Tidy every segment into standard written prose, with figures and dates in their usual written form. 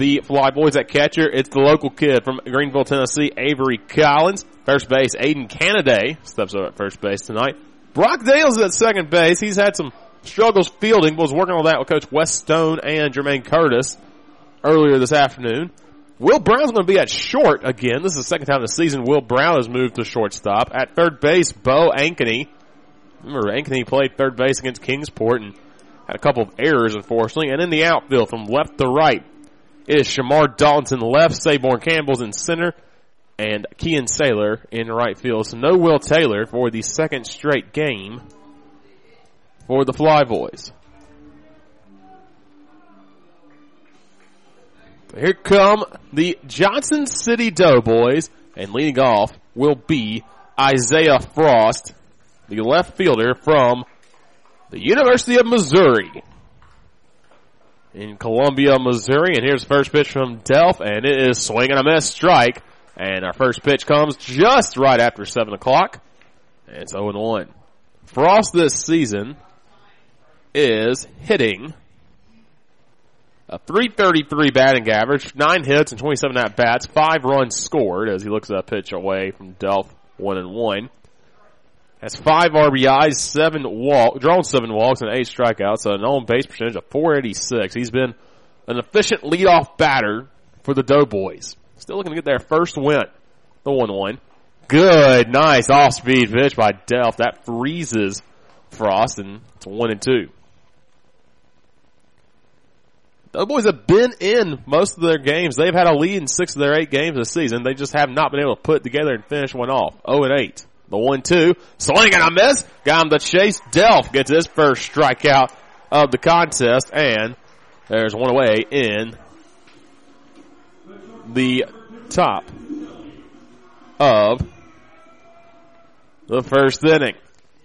the Fly Boys at catcher. It's the local kid from Greenville, Tennessee, Avery Collins. First base, Aiden Canaday steps up at first base tonight. Brock Dales is at second base. He's had some struggles fielding, but was working on that with Coach Wes Stone and Jermaine Curtis earlier this afternoon. Will Brown's going to be at short again. This is the second time this season Will Brown has moved to shortstop. At third base, Bo Ankeny. Remember, Ankeny played third base against Kingsport and had a couple of errors, unfortunately. And in the outfield, from left to right, it is Shamar Dalton left, Saborn Campbell's in center, and Kean Saylor in right field. So no Will Taylor for the second straight game for the Fly Boys. Here come the Johnson City Doughboys, and leading off will be Isaiah Frost, the left fielder from the University of Missouri in Columbia, Missouri. And here's the first pitch from Delph, and it is swing and a miss, strike. And our first pitch comes just right after 7 o'clock, and it's 0-1. Frost this season is hitting a .333 batting average, 9 hits and 27 at-bats, 5 runs scored as he looks at that pitch away from Delph, 1-1. Has 5 RBIs, drawn 7 walks, and 8 strikeouts, so an on-base percentage of .486. He's been an efficient leadoff batter for the Doughboys. Still looking to get their first win, the 1-1. Good, nice off-speed pitch by Delph. That freezes Frost, and it's 1-2. The Boys have been in most of their games. They've had a lead in 6 of their 8 games this season. They just have not been able to put it together and finish one off. 0-8. The 1-2. Swing and a miss. Got him to chase. Delph gets his first strikeout of the contest. And there's one away in the top of the first inning.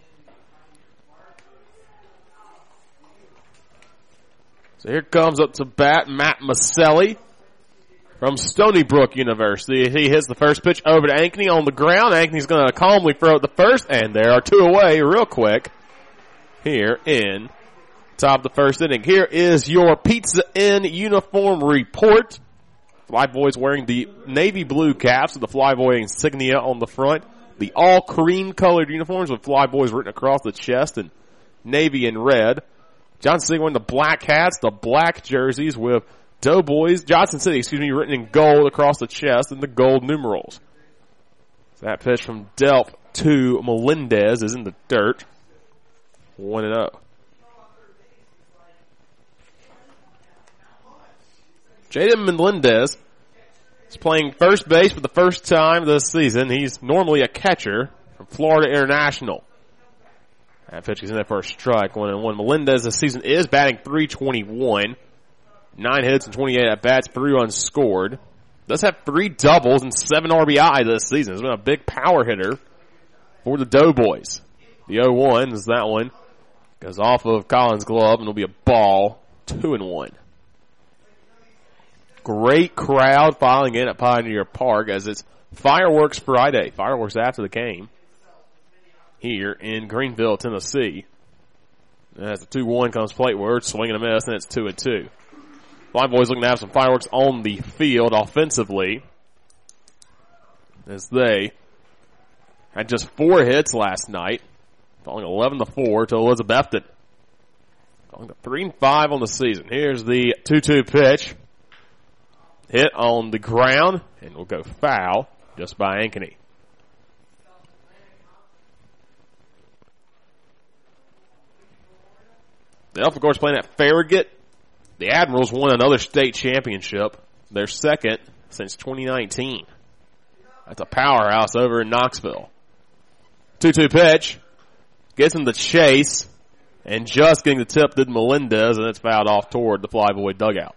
So here comes up to bat Matt Maselli from Stony Brook University. He hits the first pitch over to Ankeny on the ground. Ankeny's going to calmly throw it the first, and there are 2 away real quick here in top of the first inning. Here is your Pizza Inn uniform report. Fly Boys wearing the navy blue caps with the Fly Boy insignia on the front. The all cream colored uniforms with Fly Boys written across the chest in navy and red. Johnson City wearing the black hats, the black jerseys with Johnson City, written in gold across the chest and the gold numerals. So that pitch from Delph to Melendez is in the dirt. 1-0. Jaden Melendez is playing first base for the first time this season. He's normally a catcher from Florida International. That pitch is in there for a strike, 1-1. Melendez this season is batting .321. 9 hits and 28 at-bats, 3 runs scored. Does have 3 doubles and 7 RBI this season. He's been a big power hitter for the Doughboys. The 0-1 is that one. Goes off of Collins' glove, and it'll be a ball, 2-1. Great crowd filing in at Pioneer Park as it's Fireworks Friday. Fireworks after the game here in Greenville, Tennessee. And as the 2-1 comes plateward, swing and a miss, and it's 2-2. Fly Boys looking to have some fireworks on the field offensively as they had just 4 hits last night, falling 11-4 to Elizabethton. Falling to 3-5 on the season. Here's the 2-2 pitch. Hit on the ground, and will go foul just by Ankeny. Delph, of course, playing at Farragut. The Admirals won another state championship, their second since 2019. That's a powerhouse over in Knoxville. 2-2 pitch. Gets him the chase, and just getting the tip did Melendez, and it's fouled off toward the Fly Boy dugout.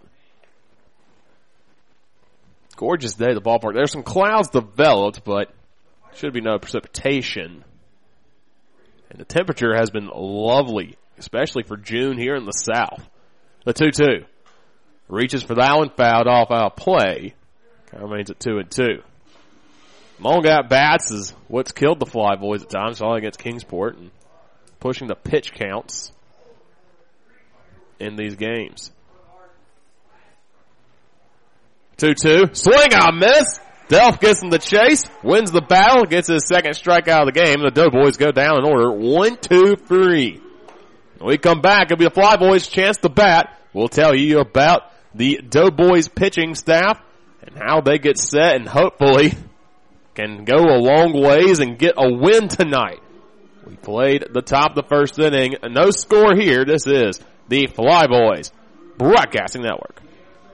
Gorgeous day at the ballpark. There's some clouds developed, but should be no precipitation. And the temperature has been lovely, especially for June here in the south. The 2-2. Reaches for that one, fouled off out of play. Kind of remains at 2-2. Long at bats is what's killed the Fly Boys at times, all against Kingsport, and pushing the pitch counts in these games. 2-2. Swing and a miss. Delph gets in the chase, wins the battle, gets his second strikeout of the game. The Doughboys go down in order 1-2-3. When we come back, it'll be the Flyboys' chance to bat. We'll tell you about the Doughboys pitching staff and how they get set and hopefully can go a long ways and get a win tonight. We played the top of the first inning. No score here. This is the Flyboys Broadcasting Network.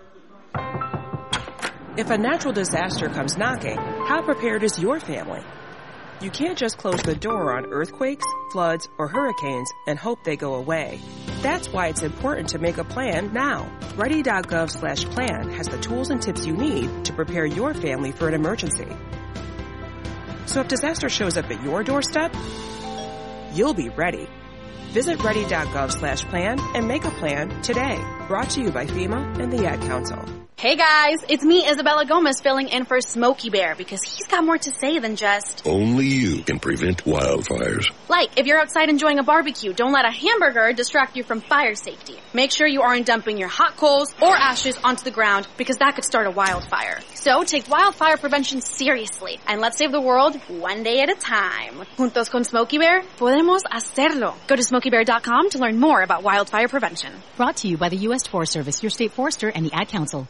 If a natural disaster comes knocking, how prepared is your family? You can't just close the door on earthquakes, floods, or hurricanes and hope they go away. That's why it's important to make a plan now. Ready.gov/plan has the tools and tips you need to prepare your family for an emergency. So if disaster shows up at your doorstep, you'll be ready. Visit ready.gov/plan and make a plan today. Brought to you by FEMA and the Ad Council. Hey guys, it's me, Isabella Gomez, filling in for Smokey Bear because he's got more to say than just... Only you can prevent wildfires. Like, if you're outside enjoying a barbecue, don't let a hamburger distract you from fire safety. Make sure you aren't dumping your hot coals or ashes onto the ground because that could start a wildfire. So take wildfire prevention seriously and let's save the world one day at a time. Juntos con Smokey Bear, podemos hacerlo. Go to smokeybear.com to learn more about wildfire prevention. Brought to you by the U.S. Forest Service, your state forester, and the Ad Council.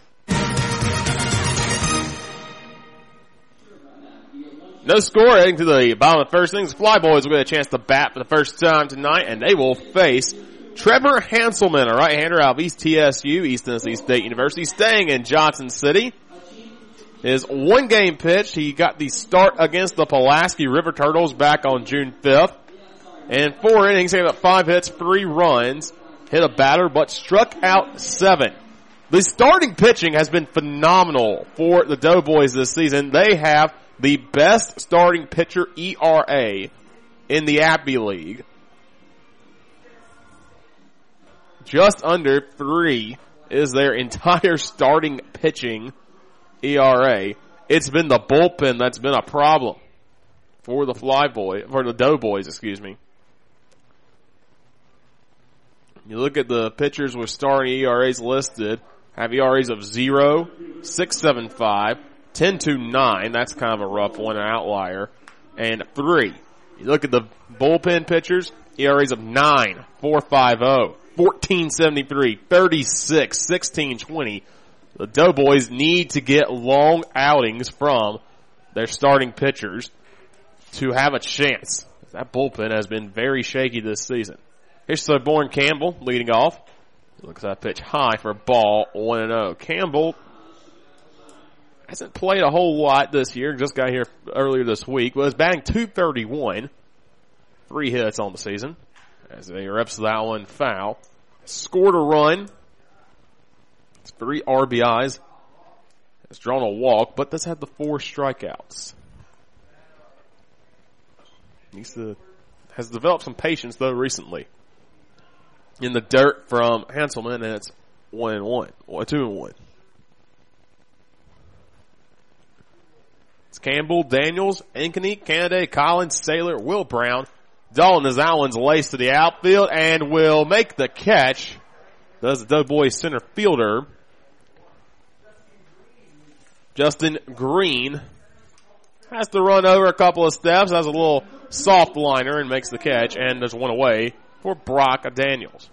No score heading to the bottom of the first innings. Flyboys will get a chance to bat for the first time tonight, and they will face Trevor Hanselman, a right-hander out of East TSU, East Tennessee State University, staying in Johnson City. His one game pitch, he got the start against the Pulaski River Turtles back on June 5th. And 4 innings, he gave up 5 hits, 3 runs, hit a batter, but struck out 7. The starting pitching has been phenomenal for the Doughboys this season. They have the best starting pitcher ERA in the Appy League. Just under 3 is their entire starting pitching ERA. It's been the bullpen that's been a problem for the Doughboys, excuse me. You look at the pitchers with starting ERAs listed, have ERAs of 0, 6.75, 10.29. That's kind of a rough one, an outlier. And 3. You look at the bullpen pitchers, ERAs of 9, 4.50, 14.73, 36, 16.20. The Doughboys need to get long outings from their starting pitchers to have a chance. That bullpen has been very shaky this season. Here's Soborn Campbell leading off. Looks like a pitch high for a ball, 1-0. Campbell hasn't played a whole lot this year. Just got here earlier this week. Was batting .231. 3 hits on the season. As he reps that one foul. Scored a run. It's 3 RBIs. Has drawn a walk, but does have the 4 strikeouts. Has developed some patience, though, recently. In the dirt from Hanselman, and it's 1-1. 2-1. It's Campbell, Daniels, Ankeny, Kennedy, Collins, Saylor, Will Brown. Dalton is that one's laced to the outfield and will make the catch. Does the Doughboys center fielder Justin Green has to run over a couple of steps, has a little soft liner and makes the catch, and there's one away for Brock Daniels.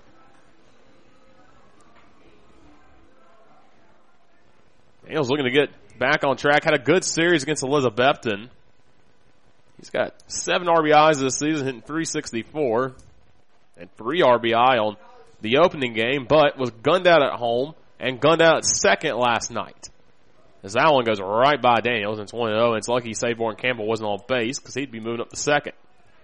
Daniels looking to get back on track. Had a good series against Elizabethton. He's got 7 RBIs this season, hitting .364, and 3 RBI on the opening game, but was gunned out at home and gunned out at second last night. As that one goes right by Daniels, and it's 1-0, and it's lucky Saborn Campbell wasn't on base because he'd be moving up to second.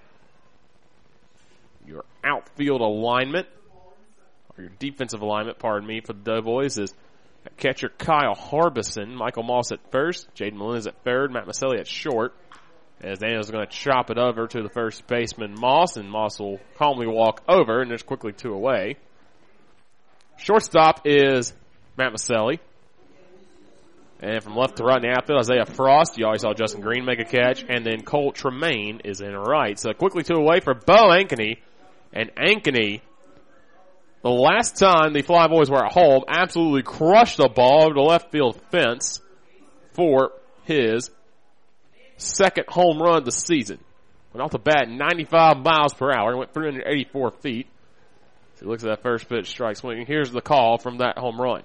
Your outfield alignment, or your defensive alignment, pardon me, for the Doughboys is catcher Kyle Harbison, Michael Moss at first, Jaden Melendez at third, Matt Maselli at short. As Daniels is going to chop it over to the first baseman Moss, and Moss will calmly walk over, and there's quickly 2 away. Shortstop is Matt Maselli. And from left to right in the outfield, Isaiah Frost. You always saw Justin Green make a catch. And then Cole Tremaine is in right. So quickly 2 away for Bo Ankeny. And Ankeny the last time the Fly Boys were at home, absolutely crushed the ball over the left field fence for his second home run of the season. Went off the bat 95 miles per hour, went 384 feet. So he looks at that first pitch, strike swinging. Here's the call from that home run.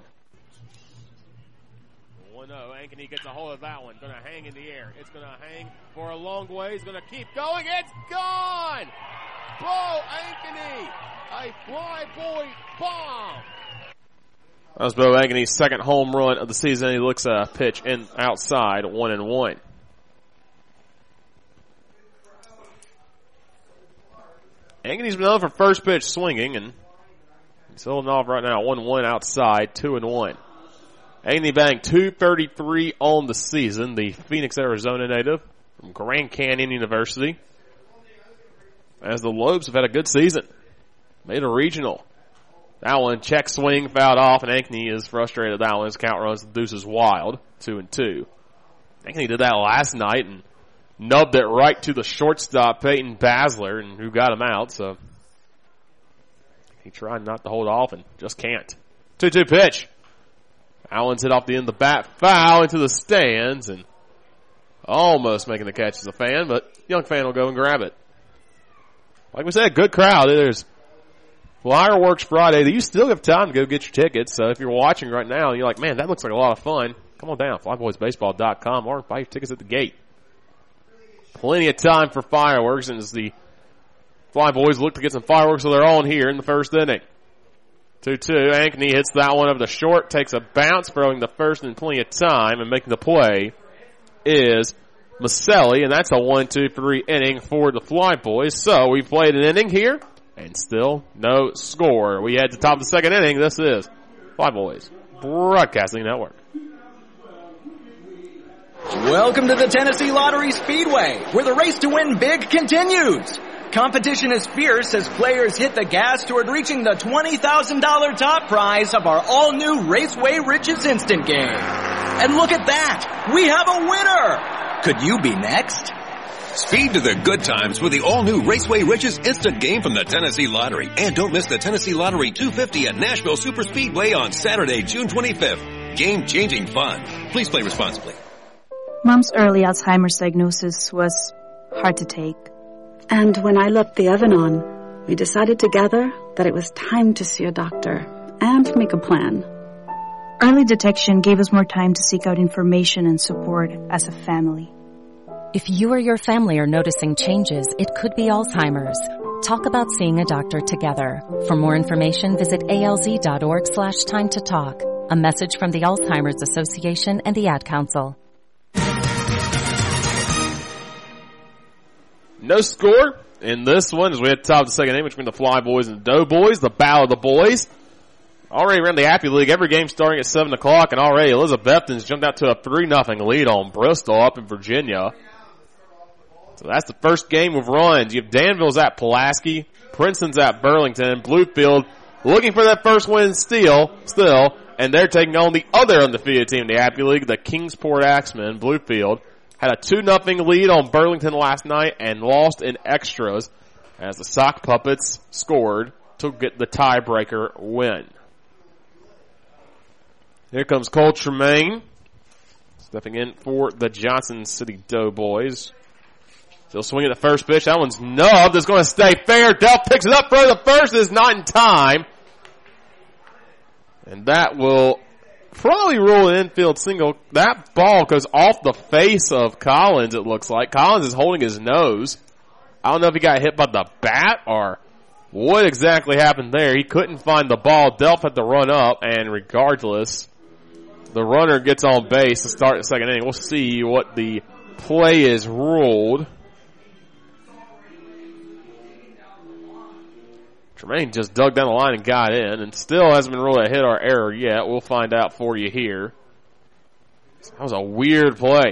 1-0, Ankeny gets a hold of that one. Going to hang in the air. It's going to hang for a long way. It's going to keep going. It's gone! Bo Ankeny, a Fly Boy bomb. That was Bo Ankeny's second home run of the season. He looks at a pitch in outside, 1-1. Ankeny's been known for first pitch swinging, and he's holding off right now, 1-1 outside, 2-1. Ankeny batting .233 on the season, the Phoenix, Arizona native from Grand Canyon University. As the Lobes have had a good season. Made a regional. That one, check swing, fouled off, and Ankeny is frustrated at that one. His count runs the deuces wild, 2-2. Ankeny did that last night and nubbed it right to the shortstop, Peyton Basler, and who got him out, so he tried not to hold off and just can't. 2-2 pitch. Allen's hit off the end of the bat, foul into the stands, and almost making the catch as a fan, but young fan will go and grab it. Like we said, good crowd. There's Fireworks Friday. You still have time to go get your tickets, so if you're watching right now and you're like, man, that looks like a lot of fun, come on down, flyboysbaseball.com, or buy your tickets at the gate. Plenty of time for fireworks, and as the Fly Boys look to get some fireworks of their own here in the first inning. 2-2. Ankeny hits that one over the short, takes a bounce, throwing the first in plenty of time, and making the play is Maselli, and that's a 1-2-3 inning for the Fly Boys. So we've played an inning here, and still no score. We head to the top of the second inning. This is Fly Boys Broadcasting Network. Welcome to the Tennessee Lottery Speedway, where the race to win big continues. Competition is fierce as players hit the gas toward reaching the $20,000 top prize of our all-new Raceway Riches Instant game. And look at that! We have a winner! Could you be next? Speed to the good times with the all-new Raceway Riches Instant game from the Tennessee Lottery. And don't miss the Tennessee Lottery 250 at Nashville Superspeedway on Saturday, June 25th. Game-changing fun. Please play responsibly. Mom's early Alzheimer's diagnosis was hard to take. And when I left the oven on, we decided together that it was time to see a doctor and make a plan. Early detection gave us more time to seek out information and support as a family. If you or your family are noticing changes, it could be Alzheimer's. Talk about seeing a doctor together. For more information, visit alz.org/time to talk. A message from the Alzheimer's Association and the Ad Council. No score in this one as we hit the top of the second inning between the Fly Boys and the Doughboys, the Battle of the Boys. Already around the Appy League, every game starting at 7 o'clock, and already Elizabethton's jumped out to a 3-0 lead on Bristol up in Virginia. So that's the first game of runs. You have Danville's at Pulaski, Princeton's at Burlington, Bluefield looking for that first win still, and they're taking on the other undefeated team in the Appy League, the Kingsport Axemen. Bluefield had a 2-0 lead on Burlington last night and lost in extras as the Sock Puppets scored to get the tiebreaker win. Here comes Cole Tremaine stepping in for the Johnson City Doughboys. Still swinging the first pitch. That one's nubbed. It's going to stay fair. Delp picks it up for the first. Is not in time. And that will probably rule an infield single. That ball goes off the face of Collins, it looks like. Collins is holding his nose. I don't know if he got hit by the bat or what exactly happened there. He couldn't find the ball. Delp had to run up, and regardless, the runner gets on base to start the second inning. We'll see what the play is ruled. Tremaine just dug down the line and got in, and still hasn't been ruled a hit or error yet. We'll find out for you here. That was a weird play.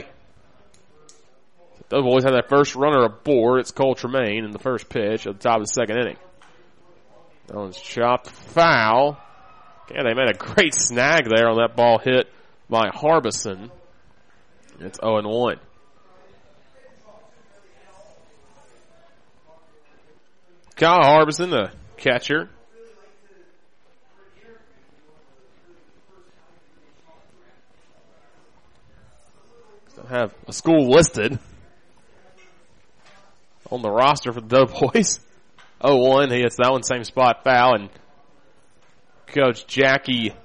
Those boys had that first runner aboard. It's Cole Tremaine in the first pitch at the top of the second inning. That one's chopped foul. Yeah, they made a great snag there on that ball hit by Harbison. It's 0-1. Kyle Harbison, the catcher. Don't have a school listed on the roster for the Doughboys. 0-1, he hits that one, same spot foul, and Coach Jackie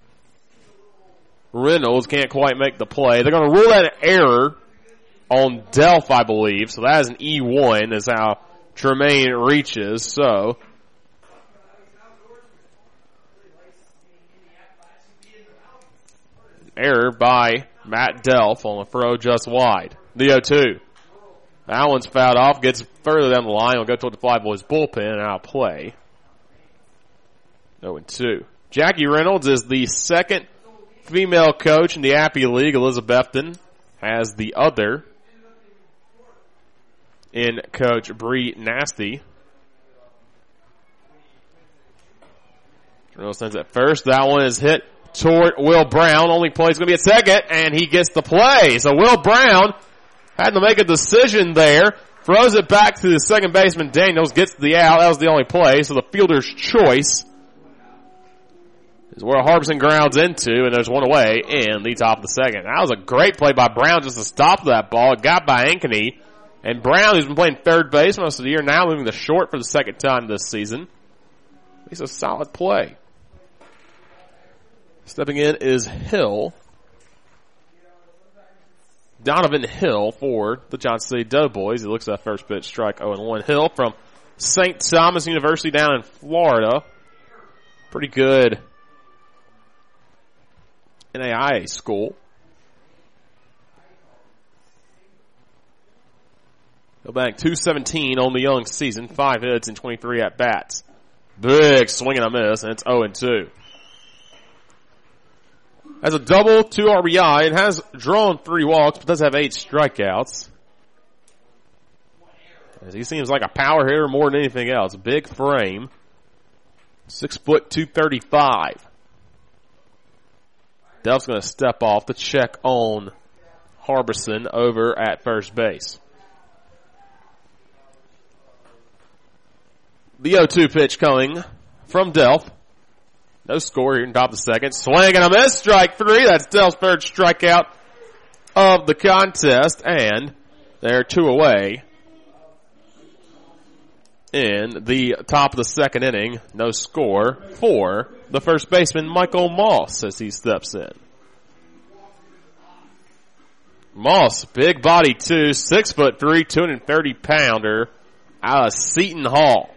Reynolds can't quite make the play. They're going to rule that an error on Delph, I believe. So that is an E1 is how Tremaine reaches. So error by Matt Delph on the throw just wide. The 0-2. That one's fouled off, gets further down the line. Will go toward the Fly Boys bullpen and out of play. 0-2. Jackie Reynolds is the second female coach in the Appy League. Elizabethton has the other in Coach Bree Nasty. Reynolds sends at first. That one is hit toward Will Brown. Only play is going to be at second, and he gets the play. So Will Brown had to make a decision there. Throws it back to the second baseman, Daniels, gets the out. That was the only play, so the fielder's choice is where Harbison grounds into, and there's one away in the top of the second. That was a great play by Brown just to stop that ball. It got by Ankeny, and Brown, who's been playing third base most of the year, now moving to short for the second time this season. It's a solid play. Stepping in is Hill. Donovan Hill for the Johnson City Doughboys. He looks at that first pitch, strike 0-1. Hill from St. Thomas University down in Florida. Pretty good NAIA school. Go back 217 on the young season. 5 hits and 23 at-bats. Big swing and a miss, and it's 0-2. Has a double, 2 RBI, and has drawn 3 walks, but does have 8 strikeouts. As he seems like a power hitter more than anything else. Big frame. 6 foot, 235. Delph's going to step off to check on Harbison over at first base. The 0-2 pitch coming from Delph. No score here in top of the second. Swing and a miss. Strike 3. That's Delph's third strikeout of the contest. And they're 2 away in the top of the second inning. No score for the first baseman, Michael Moss, as he steps in. Moss, big body too. 6'3", 230-pounder out of Seton Hall.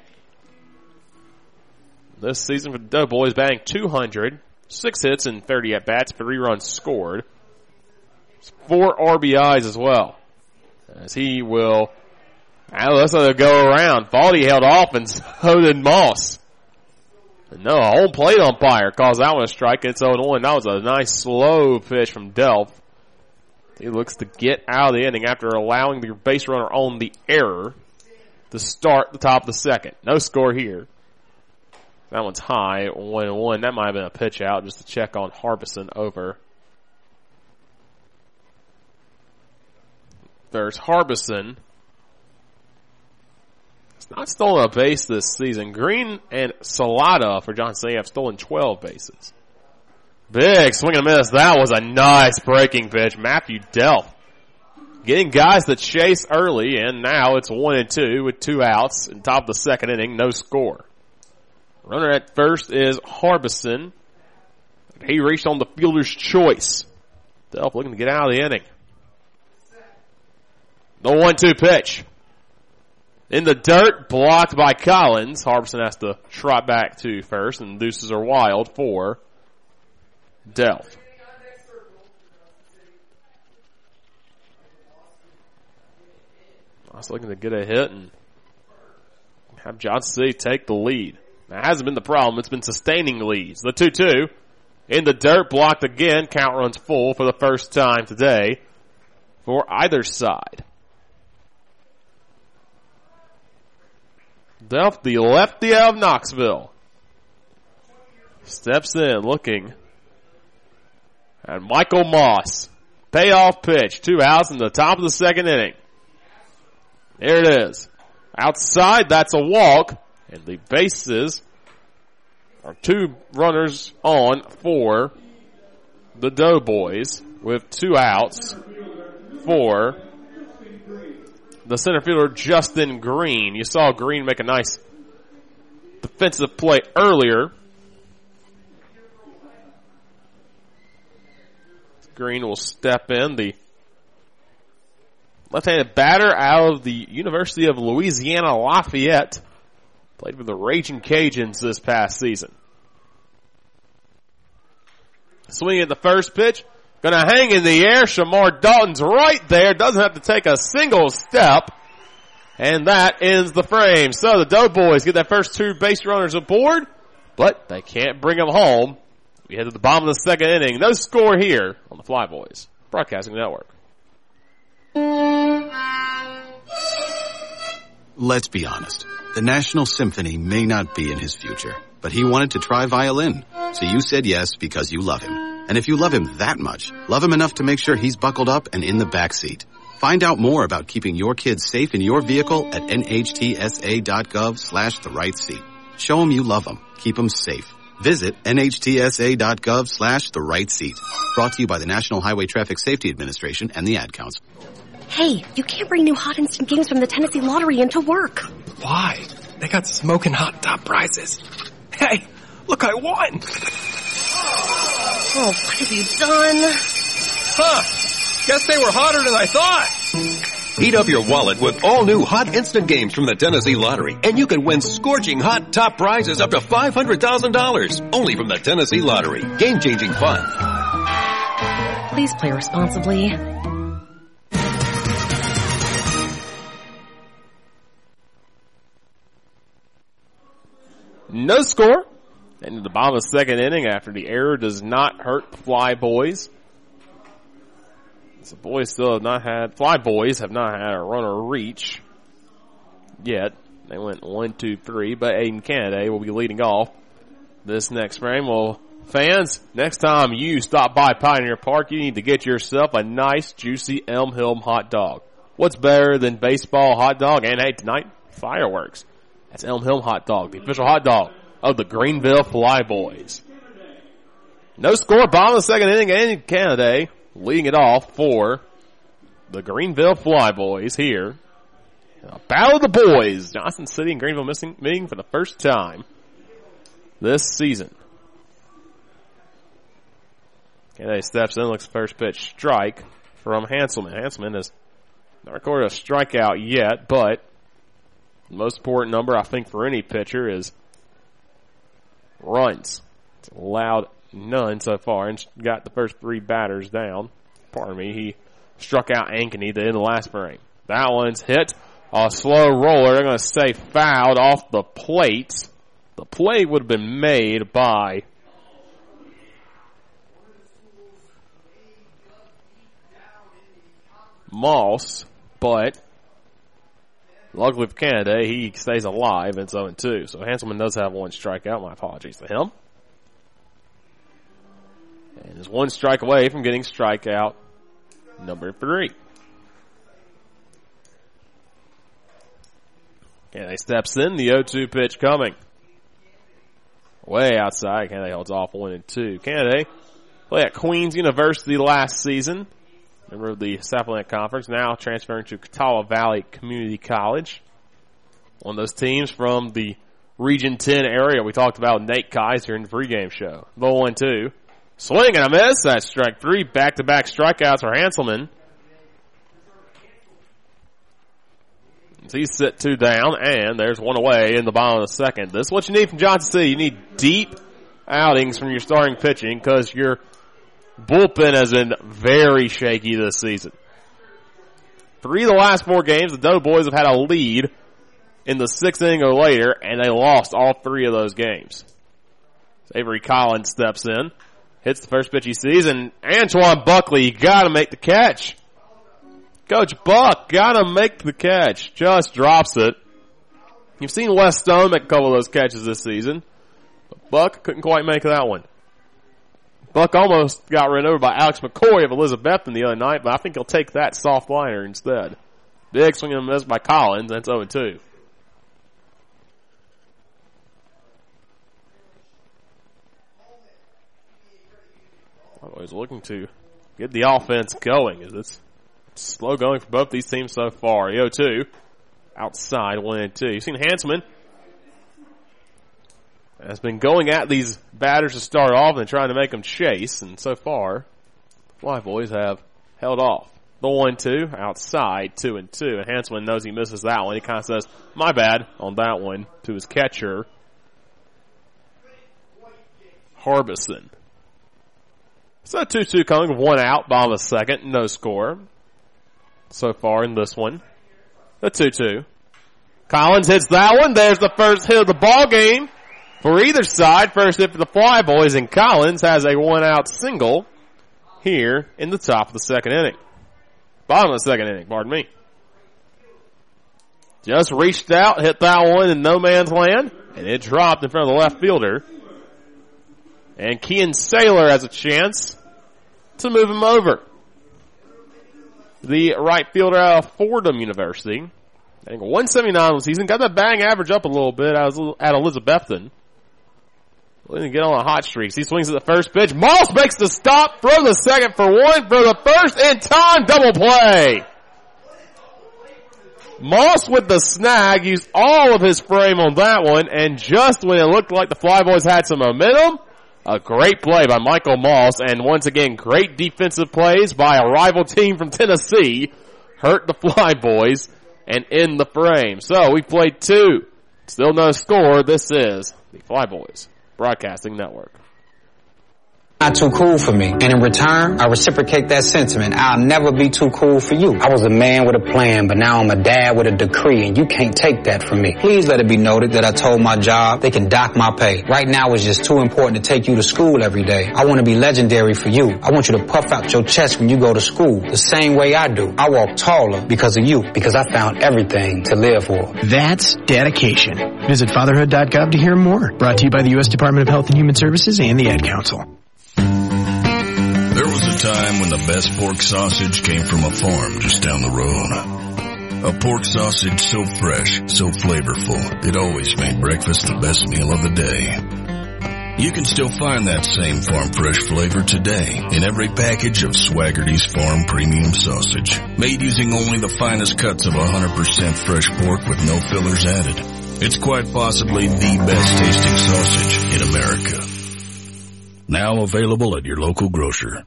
This season for the Doughboys, batting .200, 6 hits and 30 at-bats, 3 runs scored. 4 RBIs as well. As he will, let's let it go around. Baldy held off and so did Moss. And no, a home plate umpire calls that one a strike. It's 0-1. That was a nice slow pitch from Delph. He looks to get out of the inning after allowing the base runner on the error to start the top of the second. No score here. That one's high, 1-1. That might have been a pitch out just to check on Harbison over. There's Harbison. It's not stolen a base this season. Green and Salata for Johnson City have stolen 12 bases. Big swing and a miss. That was a nice breaking pitch. Matthew Delph getting guys to chase early, and now it's 1-2 with 2 outs in top of the second inning. No score. Runner at first is Harbison. He reached on the fielder's choice. Delph looking to get out of the inning. The 1-2 pitch. In the dirt, blocked by Collins. Harbison has to trot back to first, and the deuces are wild for Delph. I was looking to get a hit and have Johnson City take the lead. That hasn't been the problem. It's been sustaining leads. The 2-2 in the dirt, blocked again. Count runs full for the first time today for either side. Delph, the lefty out of Knoxville, steps in looking at Michael Moss. Payoff pitch. 2 outs in the top of the second inning. There it is. Outside, that's a walk. And the bases are 2 runners on for the Doughboys with 2 outs. for the center fielder, Justin Green. You saw Green make a nice defensive play earlier. Green will step in, the left-handed batter out of the University of Louisiana Lafayette. Played for the Raging Cajuns this past season. Swinging at the first pitch. Going to hang in the air. Shamar Dalton's right there. Doesn't have to take a single step. And that ends the frame. So the Doughboys get that first 2 base runners aboard, but they can't bring them home. We head to the bottom of the second inning. No score here on the Fly Boys Broadcasting Network. Let's be honest. The National Symphony may not be in his future, but he wanted to try violin. So you said yes because you love him. And if you love him that much, love him enough to make sure he's buckled up and in the back seat. Find out more about keeping your kids safe in your vehicle at nhtsa.gov/the-right-seat. Show them you love them. Keep them safe. Visit nhtsa.gov/the-right-seat. Brought to you by the National Highway Traffic Safety Administration and the Ad Council. Hey, you can't bring new hot instant games from the Tennessee Lottery into work. Why? They got smoking hot top prizes. Hey, look, I won! Oh, what have you done? Huh. Guess they were hotter than I thought. Heat up your wallet with all new hot instant games from the Tennessee Lottery, and you can win scorching hot top prizes up to $500,000. Only from the Tennessee Lottery. Game-changing fun. Please play responsibly. No score. Into the bottom of the second inning after the error does not hurt the Fly Boys. The boys still have not had, Fly Boys have not had a runner reach yet. They went 1, 2, 3, but Aiden Kennedy will be leading off this next frame. Well, fans, next time you stop by Pioneer Park, you need to get yourself a nice, juicy Elm Hill hot dog. What's better than baseball hot dog? And hey, tonight, fireworks. That's Elm Hill hot dog, the official hot dog of the Greenville Fly Boys. No score, bottom of the second inning, Aiden Kennedy leading it off for the Greenville Fly Boys here. A battle of the boys. Johnson City and Greenville meeting for the first time this season. Kennedy steps in, looks first pitch strike from Hanselman. Hanselman has not recorded a strikeout yet, but the most important number I think for any pitcher is runs. It's allowed none so far and got the first 3 batters down. Pardon me, he struck out Ankeny in the last frame. That one's hit. A slow roller. They're going to say fouled off the plate. The play would have been made by Moss, but luckily for Kennedy, he stays alive and 0-2. So Hanselman does have 1 strikeout. My apologies to him. And is 1 strike away from getting strikeout number 3. Kennedy steps in. The 0-2 pitch coming. Way outside. Kennedy holds off 1 and 2. Kennedy played at Queens University last season. Member of the Southland Conference. Now transferring to Catawba Valley Community College. One of those teams from the Region 10 area we talked about with Nate Kaiser in the pregame show. The 1-2. Swing and a miss. That's strike 3. Back-to-back strikeouts for Hanselman. He's sit 2 down, and there's 1 away in the bottom of the second. This is what you need from Johnson City. You need deep outings from your starting pitching because your bullpen has been very shaky this season. 3 of the last 4 games, the Doughboys have had a lead in the 6th inning or later, and they lost all 3 of those games. Avery Collins steps in. Hits the first pitch he sees, and Antoine Buckley, you gotta make the catch. Coach Buck, gotta make the catch. Just drops it. You've seen Wes Stone make a couple of those catches this season. But Buck couldn't quite make that one. Buck almost got run over by Alex McCoy of Elizabethton the other night, but I think he'll take that soft liner instead. Big swing and a miss by Collins, that's 0-2. Always looking to get the offense going as it's slow going for both these teams so far. The 0-2 outside 1-2. You've seen Hansman has been going at these batters to start off and trying to make them chase, and so far, Fly Boys have held off. The 1-2 outside 2-2, and Hansman knows he misses that one. He kind of says, "My bad" on that one to his catcher, Harbison. So 2-2 coming with one out, bottom of the second, no score so far in this one. The 2-2. Collins hits that one. There's the first hit of the ball game for either side. First hit for the Fly Boys, and Collins has a one-out single here in the top of the second inning. Bottom of the second inning, pardon me. Just reached out, hit that one in no man's land, and it dropped in front of the left fielder. And Kean Saylor has a chance to move him over. The right fielder out of Fordham University. I think 179 this season. Got that batting average up a little bit at Elizabethton. Didn't get on a hot streak. He swings at the first pitch. Moss makes the stop. Throw the second for one. Throw the first in time. Double play. Moss with the snag. Used all of his frame on that one. And just when it looked like the Fly Boys had some momentum, a great play by Michael Moss. And once again, great defensive plays by a rival team from Tennessee. Hurt the Fly Boys and in the frame. So we played two. Still no score. This is the Fly Boys Broadcasting Network. Not too cool for me. And in return, I reciprocate that sentiment. I'll never be too cool for you. I was a man with a plan, but now I'm a dad with a decree, and you can't take that from me. Please let it be noted that I told my job they can dock my pay. Right now it's just too important to take you to school every day. I want to be legendary for you. I want you to puff out your chest when you go to school, the same way I do. I walk taller because of you, because I found everything to live for. That's dedication. Visit fatherhood.gov to hear more. Brought to you by the U.S. Department of Health and Human Services and the Ad Council. There was a time when the best pork sausage came from a farm just down the road. A pork sausage so fresh, so flavorful, it always made breakfast the best meal of the day. You can still find that same farm fresh flavor today in every package of Swaggerty's Farm Premium Sausage. Made using only the finest cuts of 100% fresh pork with no fillers added. It's quite possibly the best tasting sausage in America. Now available at your local grocer.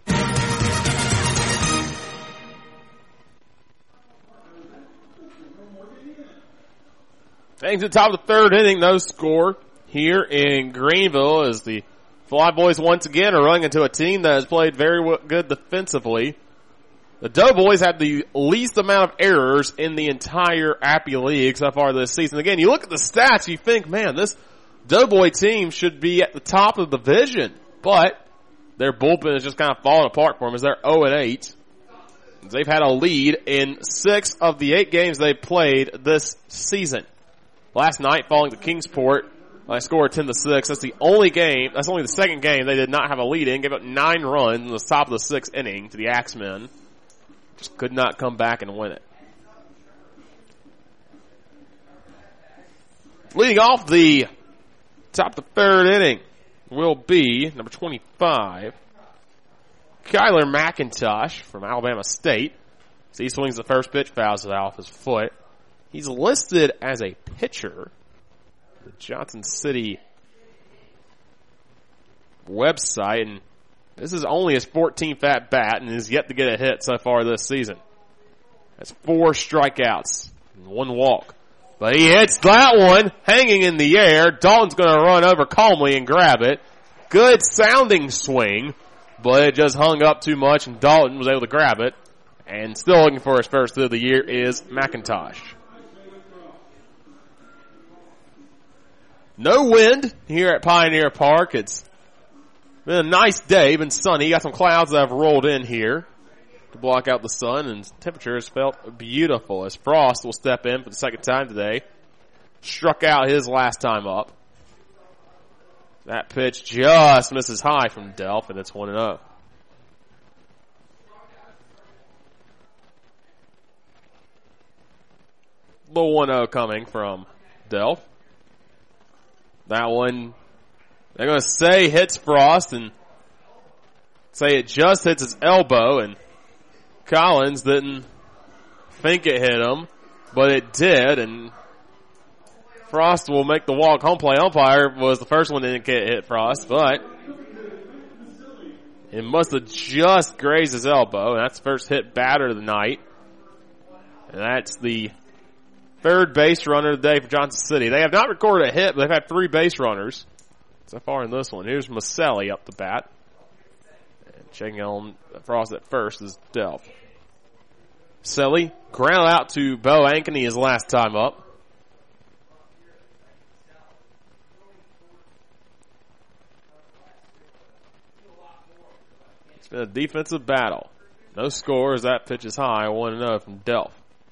Heading to the top of the third inning, no score here in Greenville as the Fly Boys once again are running into a team that has played very good defensively. The Doughboys have the least amount of errors in the entire Appy League so far this season. Again, you look at the stats, you think, man, this Doughboy team should be at the top of the division. But their bullpen is just kind of falling apart for them as they're 0-8. They've had a lead in 6 of the 8 games they've played this season. Last night, falling to Kingsport, they scored 10-6. That's the only game, that's only the second game they did not have a lead in. Gave up 9 runs in the top of the 6th inning to the Axemen. Just could not come back and win it. Leading off the top of the third inning will be number 25, Kyler McIntosh from Alabama State. So he swings the first pitch, fouls it off his foot. He's listed as a pitcher. The Johnson City website, and this is only his 14th at bat and is yet to get a hit so far this season. That's 4 strikeouts and 1 walk. But he hits that one hanging in the air. Dalton's going to run over calmly and grab it. Good sounding swing, but it just hung up too much and Dalton was able to grab it. And still looking for his first hit of the year is McIntosh. No wind here at Pioneer Park. It's been a nice day, been sunny. Got some clouds that have rolled in here to block out the sun, and temperature has felt beautiful as Frost will step in for the second time today. Struck out his last time up. That pitch just misses high from Delph, and it's 1-0. The 1-0 coming from Delph. That one, they're going to say hits Frost and say it just hits his elbow, and Collins didn't think it hit him, but it did, and Frost will make the walk. Home plate umpire was the first one that didn't hit Frost, but it must have just grazed his elbow, and that's the first hit batter of the night. And that's the third base runner of the day for Johnson City. They have not recorded a hit, but they've had 3 base runners so far in this one. Here's Maselli up the bat. And checking on Frost at first is Delph. Maselli ground out to Bo Ankeny his last time up. It's been a defensive battle. No score as that pitch is high. 1-0 from Delph.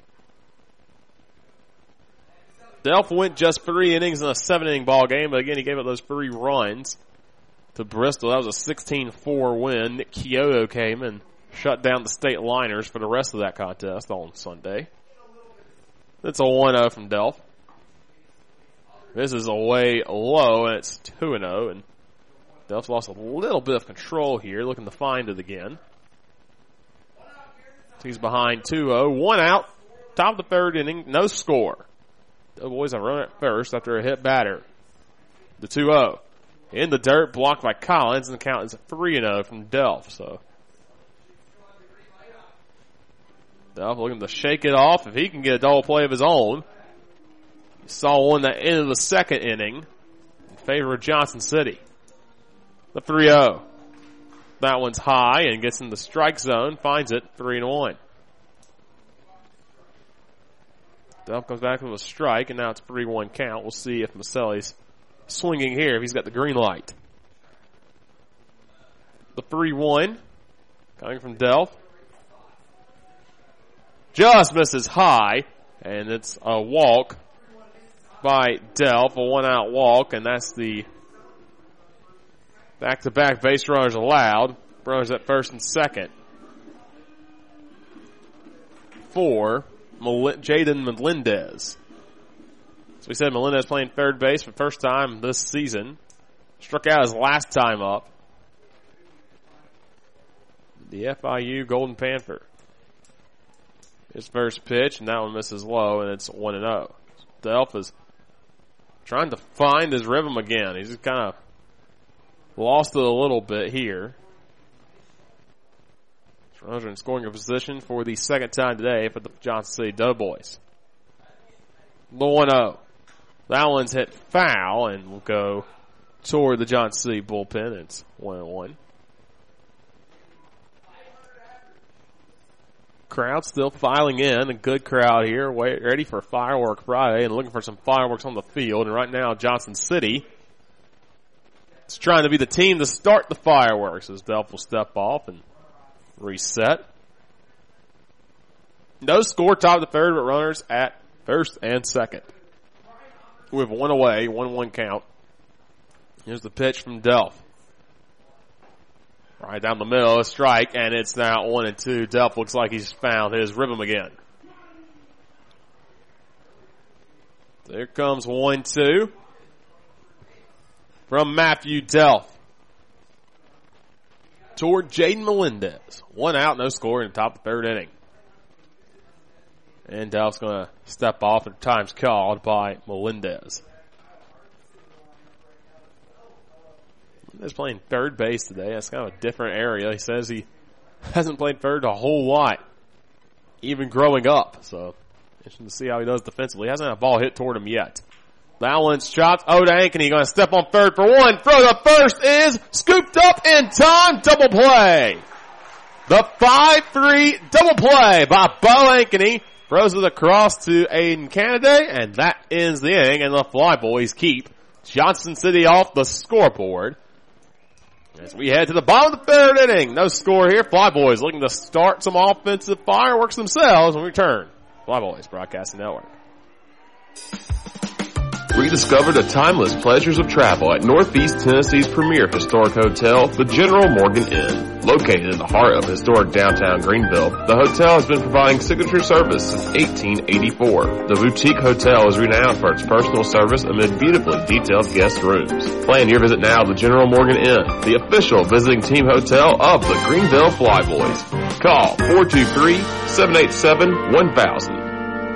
Delph went just 3 innings in a 7-inning ball game, but again, he gave up those 3 runs to Bristol. That was a 16-4 win. Nick Kyoto came and shut down the state liners for the rest of that contest on Sunday. It's a 1-0 from Delph. This is away low, and it's 2-0, and Delph's lost a little bit of control here, looking to find it again. He's behind 2-0. 1 out, top of the third inning, no score. The boys have run at first after a hit batter. The 2-0. In the dirt, blocked by Collins, and the count is 3-0 from Delph. So Delph looking to shake it off if he can get a double play of his own. You saw one at the end of the second inning in favor of Johnson City. The 3-0. That one's high and gets in the strike zone, finds it 3-1. Delph comes back with a strike, and now it's 3-1 count. We'll see if Maselli's swinging here, if he's got the green light. The 3-1 coming from Delph. Just misses high, and it's a walk by Delph, a 1-out walk, and that's the back-to-back base runners allowed. Runners at first and second for Jaden Melendez. So we said Melendez playing third base for the first time this season. Struck out his last time up. The FIU Golden Panther. His first pitch, and that one misses low, and it's 1-0. Delph is trying to find his rhythm again. He's just kind of lost it a little bit here. Runners are in scoring position for the second time today for the Johnson City Doughboys. The 1-0. That one's hit foul and will go toward the Johnson City bullpen. It's 1-1. Crowd still filing in. A good crowd here, ready for Firework Friday and looking for some fireworks on the field. And right now, Johnson City is trying to be the team to start the fireworks as Delph will step off and reset. No score, top of the third, but runners at first and second. We have 1 away, 1-1 count. Here's the pitch from Delph. Right down the middle, a strike, and it's now 1-2. Delph looks like he's found his rhythm again. There comes 1-2 from Matthew Delph toward Jaden Melendez. 1 out, no score in the top of the third inning. And Delph's going to step off at time's called by Melendez. Melendez playing third base today. That's kind of a different area. He says he hasn't played third a whole lot, even growing up. So, interesting to see how he does defensively. He hasn't had a ball hit toward him yet. That one's chopped. Bo Ankeny going to step on third for one. Throw to first is scooped up in time. Double play. The 5-3 double play by Bo Ankeny. Throws it across to Aiden Canaday, and that ends the inning, and the Flyboys keep Johnson City off the scoreboard. As we head to the bottom of the third inning, no score here. Flyboys looking to start some offensive fireworks themselves when we return. Flyboys Broadcasting Network. Rediscover the timeless pleasures of travel at Northeast Tennessee's premier historic hotel, the General Morgan Inn. Located in the heart of historic downtown Greenville, the hotel has been providing signature service since 1884. The boutique hotel is renowned for its personal service amid beautifully detailed guest rooms. Plan your visit now to the General Morgan Inn, the official visiting team hotel of the Greenville Flyboys. Call 423-787-1000.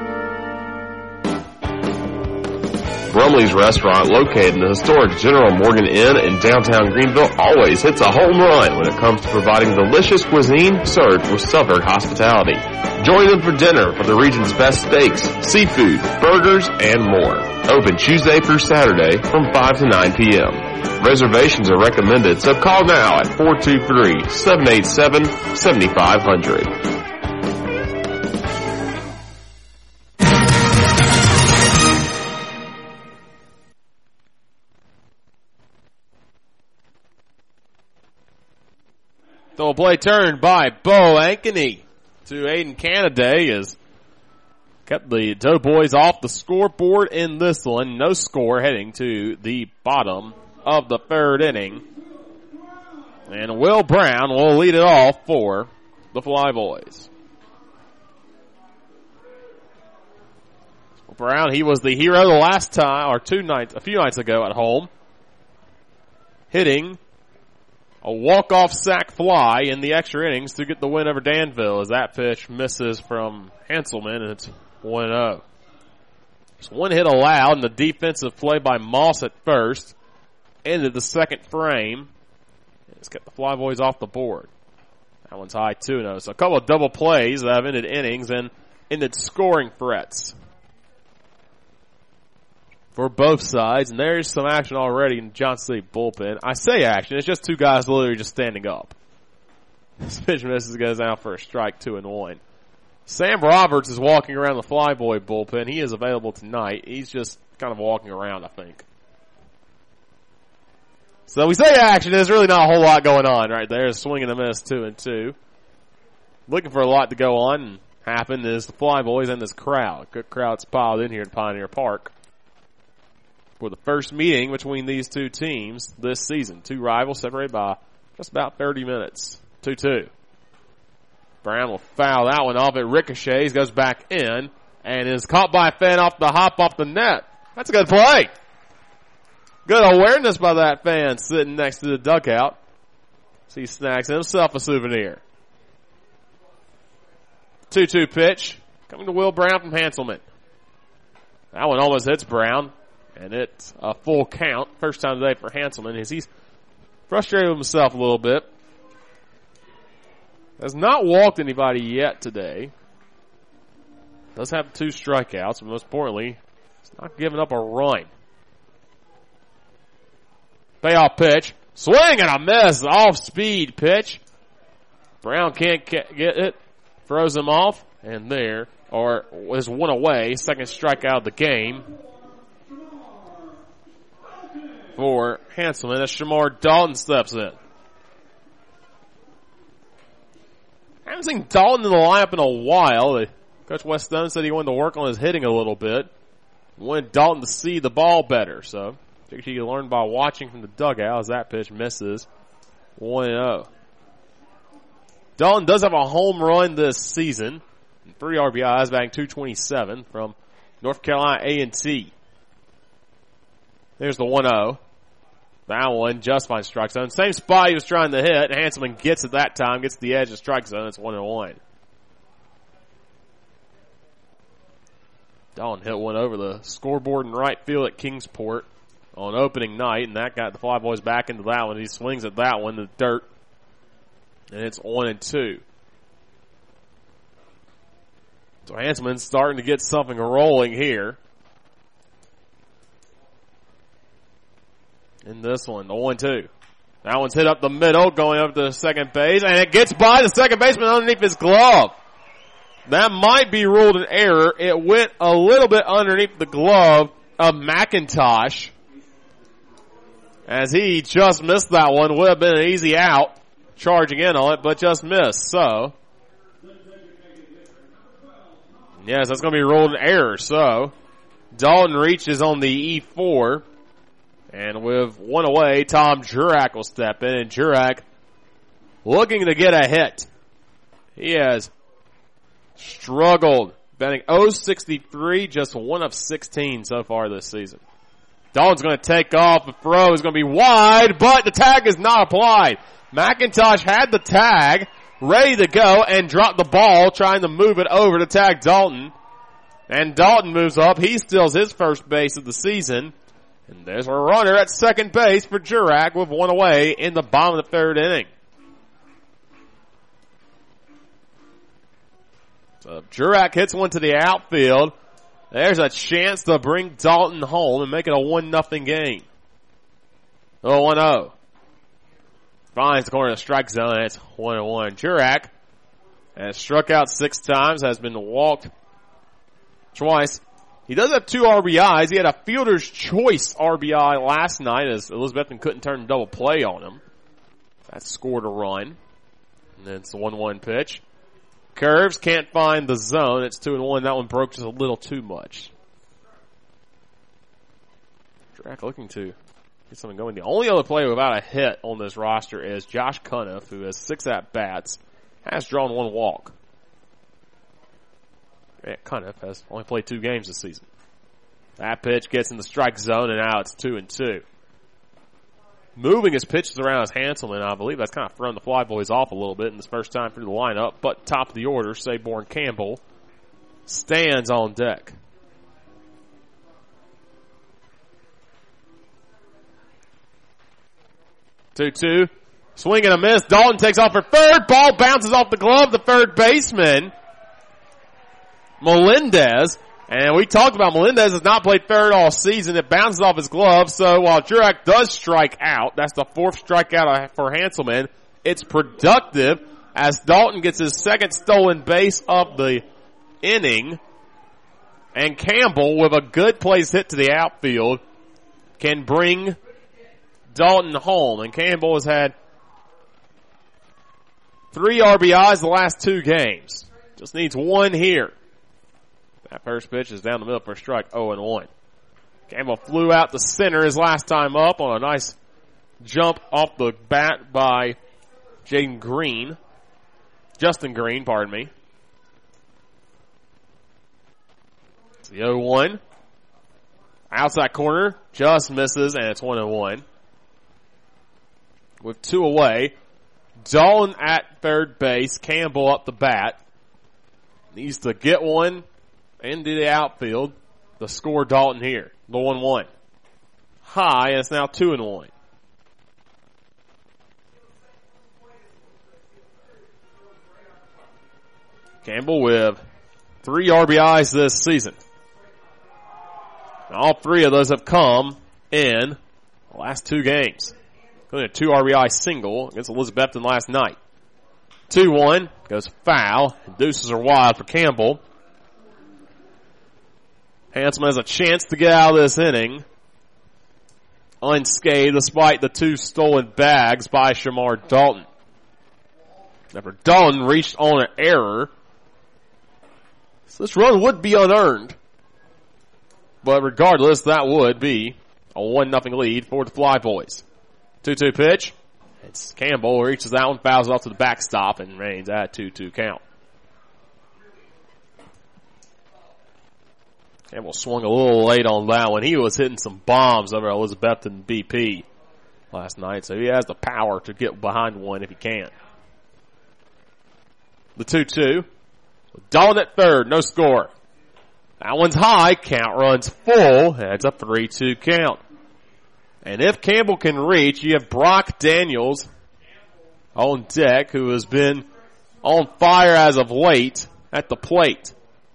Brumley's Restaurant, located in the historic General Morgan Inn in downtown Greenville, always hits a home run when it comes to providing delicious cuisine served with Southern hospitality. Join them for dinner for the region's best steaks, seafood, burgers, and more. Open Tuesday through Saturday from 5 to 9 p.m. Reservations are recommended, so call now at 423-787-7500. So a play turned by Bo Ankeny to Aiden Canaday has kept the Doughboys off the scoreboard in this one. No score heading to the bottom of the third inning. And Will Brown will lead it off for the Flyboys. Brown, he was the hero the last time, or a few nights ago at home, hitting a walk-off sac fly in the extra innings to get the win over Danville as that pitch misses from Hanselman, and it's 1-0. Just one hit allowed, and the defensive play by Moss at first ended the second frame. It's kept the Flyboys off the board. That one's high 2-0. So a couple of double plays that have ended innings and ended scoring threats for both sides, and there's some action already in Johnson City bullpen. I say action, it's just two guys literally just standing up. This pitch misses, goes out for a strike, 2-1. Sam Roberts is walking around the Flyboy bullpen. He is available tonight. He's just kind of walking around, I think. So we say action, there's really not a whole lot going on right there. Swing and a miss, 2-2. Looking for a lot to go on and happen is the Flyboys and this crowd. Good crowd's piled in here at Pioneer Park for the first meeting between these two teams this season. Two rivals separated by just about 30 minutes. 2-2. Brown will foul that one off. It ricochets, goes back in, and is caught by a fan off the hop off the net. That's a good play. Good awareness by that fan sitting next to the dugout. So he snacks himself a souvenir. 2-2 pitch coming to Will Brown from Hanselman. That one almost hits Brown. And it's a full count. First time today for Hanselman as he's frustrated with himself a little bit. Has not walked anybody yet today. Does have 2 strikeouts, but most importantly, he's not giving up a run. Payoff pitch. Swing and a miss. Off-speed pitch. Brown can't get it. Throws him off. And there, or was one away. Second strikeout of the game for Hanselman as Shamar Dalton steps in. I haven't seen Dalton in the lineup in a while. Coach Wes Stone said he wanted to work on his hitting a little bit. Wanted Dalton to see the ball better, so I think he learned by watching from the dugout as that pitch misses. 1-0. Dalton does have a home run this season. 3 RBIs, batting .227 from North Carolina A&T. There's the 1-0. That one just finds strike zone. Same spot he was trying to hit. Hanselman gets it that time, gets the edge of strike zone. It's 1-1. Dalton hit one over the scoreboard in right field at Kingsport on opening night, and that got the Flyboys back into that one. He swings at that one, the dirt, and it's 1-2. So Hanselman's starting to get something rolling here. In this one, the 1-2. That one's hit up the middle, going up to second base, and it gets by the second baseman underneath his glove. That might be ruled an error. It went a little bit underneath the glove of McIntosh, as he just missed that one. Would have been an easy out, charging in on it, but just missed. So, yes, that's going to be ruled an error. So, Dalton reaches on the E4. And with one away, Tom Jurak will step in. And Jurak looking to get a hit. He has struggled. Batting .063, just 1 of 16 so far this season. Dalton's going to take off. The throw is going to be wide, but the tag is not applied. McIntosh had the tag ready to go and dropped the ball, trying to move it over to tag Dalton. And Dalton moves up. He steals his first base of the season. And there's a runner at second base for Jurak with one away in the bottom of the third inning. So Jurak hits one to the outfield. There's a chance to bring Dalton home and make it a 1-0 game. 0-1-0. Finds the corner of the strike zone. It's 1-1. Jurak has struck out 6 times, has been walked twice. He does have 2 RBIs. He had a fielder's choice RBI last night as Elizabethton couldn't turn a double play on him. That scored a run. And then it's the 1-1 pitch. Curves, can't find the zone. It's 2-1. That one broke just a little too much. Jurak looking to get something going. The only other player without a hit on this roster is Josh Cuniff, who has 6 at-bats, has drawn 1 walk. Cuniff has only played 2 games this season. That pitch gets in the strike zone, and now it's 2-2. Moving his pitches around is Hanselman. I believe that's kind of thrown the Flyboys off a little bit in this first time through the lineup. But top of the order, Saborn Campbell stands on deck. Two-two. Swing and a miss. Dalton takes off for third. Ball bounces off the glove. The third baseman, Melendez. And we talked about Melendez has not played third all season. It bounces off his glove. So while Jurak does strike out, that's the 4th strikeout for Hanselman. It's productive as Dalton gets his 2nd stolen base of the inning. And Campbell, with a good place hit to the outfield, can bring Dalton home. And Campbell has had 3 RBIs the last 2 games. Just needs 1 here. That first pitch is down the middle for a strike, 0-1. Campbell flew out the center his last time up on a nice jump off the bat by Justin Green, pardon me. It's the 0-1. Outside corner, just misses, and it's 1-1. With 2 away, Dalton at third base, Campbell up the bat. Needs to get one into the outfield. The score Dalton here. The 1-1. High, and it's now 2-1. Campbell with 3 RBIs this season. And all 3 of those have come in the last 2 games. Including a 2 RBI single against Elizabethton last night. 2-1, goes foul. Deuces are wild for Campbell. Hanselman has a chance to get out of this inning unscathed despite the 2 stolen bags by Shamar Dalton. After Dalton reached on an error, so this run would be unearned. But regardless, that would be a 1-0 lead for the Flyboys. 2-2 pitch. It's Campbell who reaches that one, fouls off to the backstop, and remains at 2-2 count. Campbell swung a little late on that one. He was hitting some bombs over Elizabethton BP last night, so he has the power to get behind one if he can. The 2-2. Dalton at third, no score. That one's high, count runs full, and it's a 3-2 count. And if Campbell can reach, you have Brock Daniels on deck, who has been on fire as of late at the plate.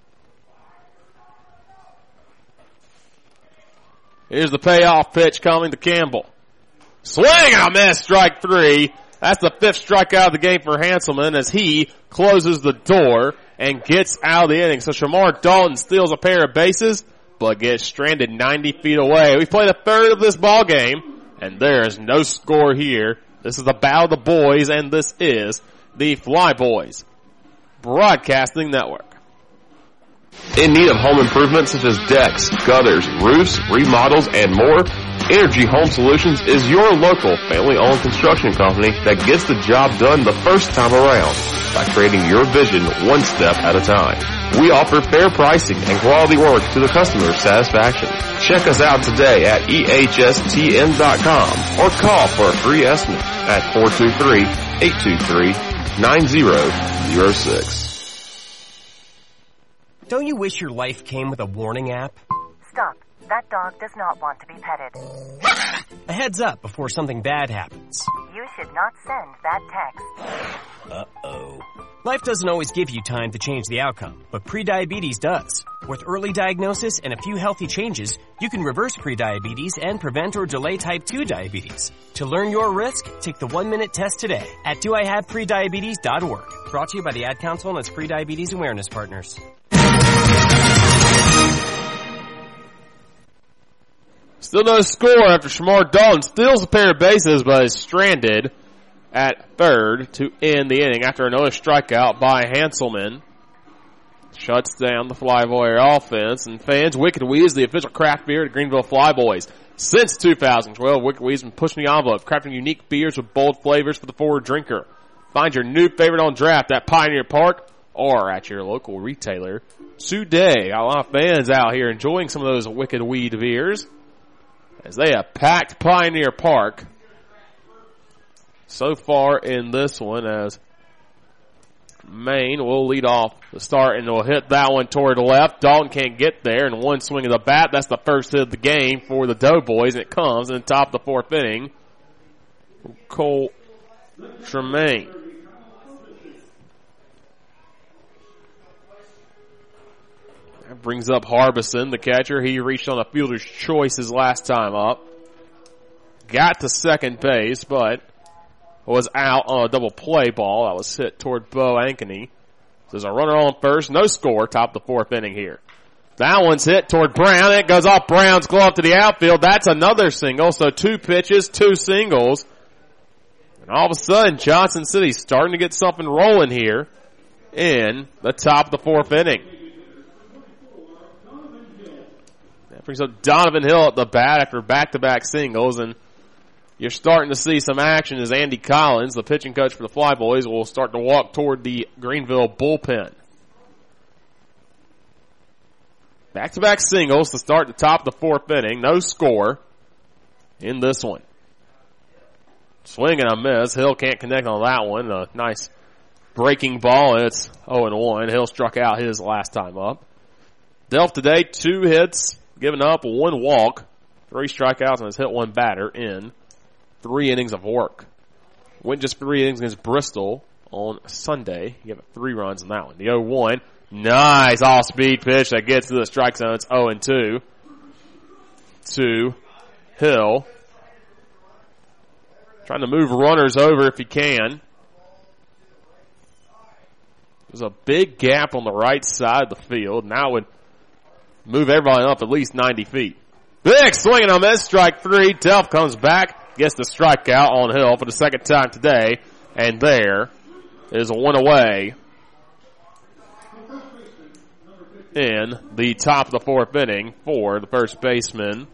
Here's the payoff pitch coming to Campbell. Swing and a miss, strike 3. That's the 5th strikeout of the game for Hanselman as he closes the door and gets out of the inning. So Shamar Dalton steals a pair of bases, but gets stranded 90 feet away. We played a third of this ball game, and there is no score here. This is the Battle of the Boys, and this is the Flyboys Broadcasting Network. In need of home improvements such as decks, gutters, roofs, remodels, and more? Energy Home Solutions is your local family-owned construction company that gets the job done the first time around by creating your vision one step at a time. We offer fair pricing and quality work to the customer's satisfaction. Check us out today at ehstm.com or call for a free estimate at 423-823-9006. Don't you wish your life came with a warning app? Stop. That dog does not want to be petted. A heads up before something bad happens. You should not send that text. Uh-oh. Life doesn't always give you time to change the outcome, but prediabetes does. With early diagnosis and a few healthy changes, you can reverse prediabetes and prevent or delay type 2 diabetes. To learn your risk, take the 1-minute test today at doihaveprediabetes.org. Brought to you by the Ad Council and its Prediabetes Awareness Partners. Still no score after Shamar Dalton steals a pair of bases but is stranded at third to end the inning after another strikeout by Hanselman. Shuts down the Flyboy offense, and fans, Wicked Wee is the official craft beer at Greenville Flyboys. Since 2012, Wicked Wee has been pushing the envelope, crafting unique beers with bold flavors for the forward drinker. Find your new favorite on draft at Pioneer Park or at your local retailer today. Got a lot of fans out here enjoying some of those Wicked Weed beers as they have packed Pioneer Park so far in this one, as Maine will lead off the start and will hit that one toward the left. Dalton can't get there, and one swing of the bat. That's the first hit of the game for the Doughboys, and it comes in the top of the fourth inning. Cole Tremaine. That brings up Harbison, the catcher. He reached on a fielder's choice his last time up. Got to second base, but was out on a double play ball that was hit toward Bo Ankeny. There's a runner on first. No score. Top of the fourth inning here. That one's hit toward Brown. It goes off Brown's glove to the outfield. That's another single. So 2 pitches, 2 singles. And all of a sudden, Johnson City's starting to get something rolling here in the top of the fourth inning. That brings up Donovan Hill at the bat after back-to-back singles, and you're starting to see some action as Andy Collins, the pitching coach for the Flyboys, will start to walk toward the Greenville bullpen. Back-to-back singles to start the top of the fourth inning. No score in this one. Swing and a miss. Hill can't connect on that one. A nice breaking ball, and it's 0-1. Hill struck out his last time up. Delph today, 2 hits, given up 1 walk, 3 strikeouts, and has hit 1 batter in 3 innings of work. Went just 3 innings against Bristol on Sunday. He gave it 3 runs in that one. The 0-1. Nice off-speed pitch that gets to the strike zone. It's 0-2 to Hill. Trying to move runners over if he can. There's a big gap on the right side of the field. Now would move everybody up at least 90 feet. Big swing and a miss. Strike 3. Delph comes back. Gets the strikeout on Hill for the second time today. And there is a 1 away in the top of the fourth inning for the first baseman,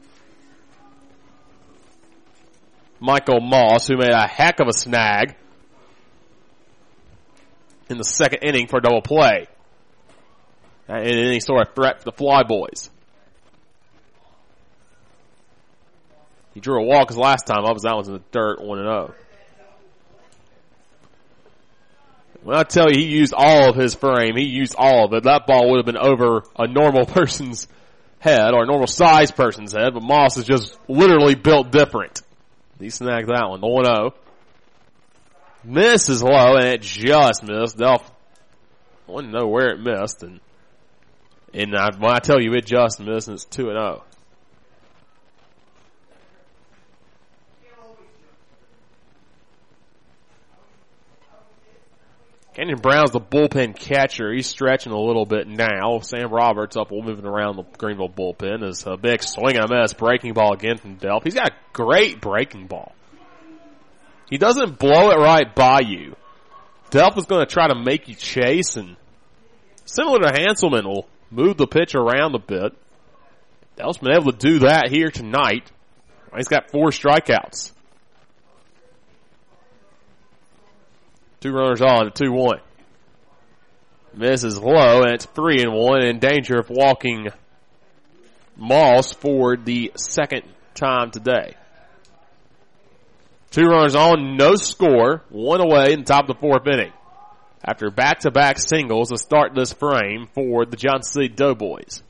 Michael Moss, who made a heck of a snag in the second inning for a double play. And any sort of threat for the Flyboys. He drew a walk his last time up, as that was in the dirt, 1-0. When I tell you he used all of his frame, he used all of it. That ball would have been over a normal person's head, or a normal sized person's head, but Moss is just literally built different. He snagged that one, the 1-0. Miss is low, and it just missed. Delph wouldn't know where it missed, and when I tell you it just missed, and it's 2-0. Kenyon Brown's the bullpen catcher. He's stretching a little bit now. Sam Roberts up, moving around the Greenville bullpen. Is a big swing and a miss. Breaking ball again from Delph. He's got a great breaking ball. He doesn't blow it right by you. Delph is going to try to make you chase, and similar to Hanselman, will move the pitch around a bit. Delph's been able to do that here tonight. He's got 4 strikeouts. 2 runners on at 2-1. Misses low, and it's 3-1, in danger of walking Moss for the second time today. 2 runners on, no score, 1 away in the top of the 4th inning. After back-to-back singles to start this frame for the Johnson City Doughboys.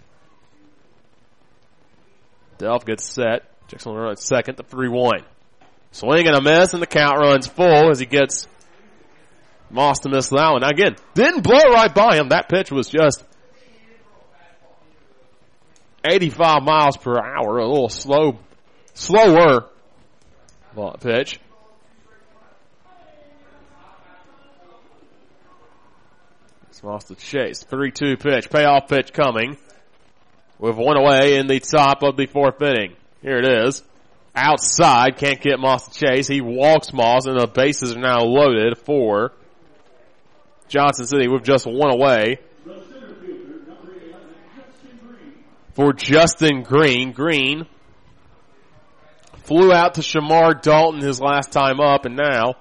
Delph gets set. Jackson will run at second, the 3-1. Swing and a miss, and the count runs full as he gets Moss to miss that one. Now again, didn't blow right by him. That pitch was just 85 miles per hour, a little slower pitch. It's Moss to chase. 3-2 pitch, payoff pitch coming with 1 away in the top of the 4th inning. Here it is. Outside, can't get Moss to chase. He walks Moss, and the bases are now loaded for Johnson City with just 1 away. For Justin Green. Green flew out to Shamar Dalton his last time up, and now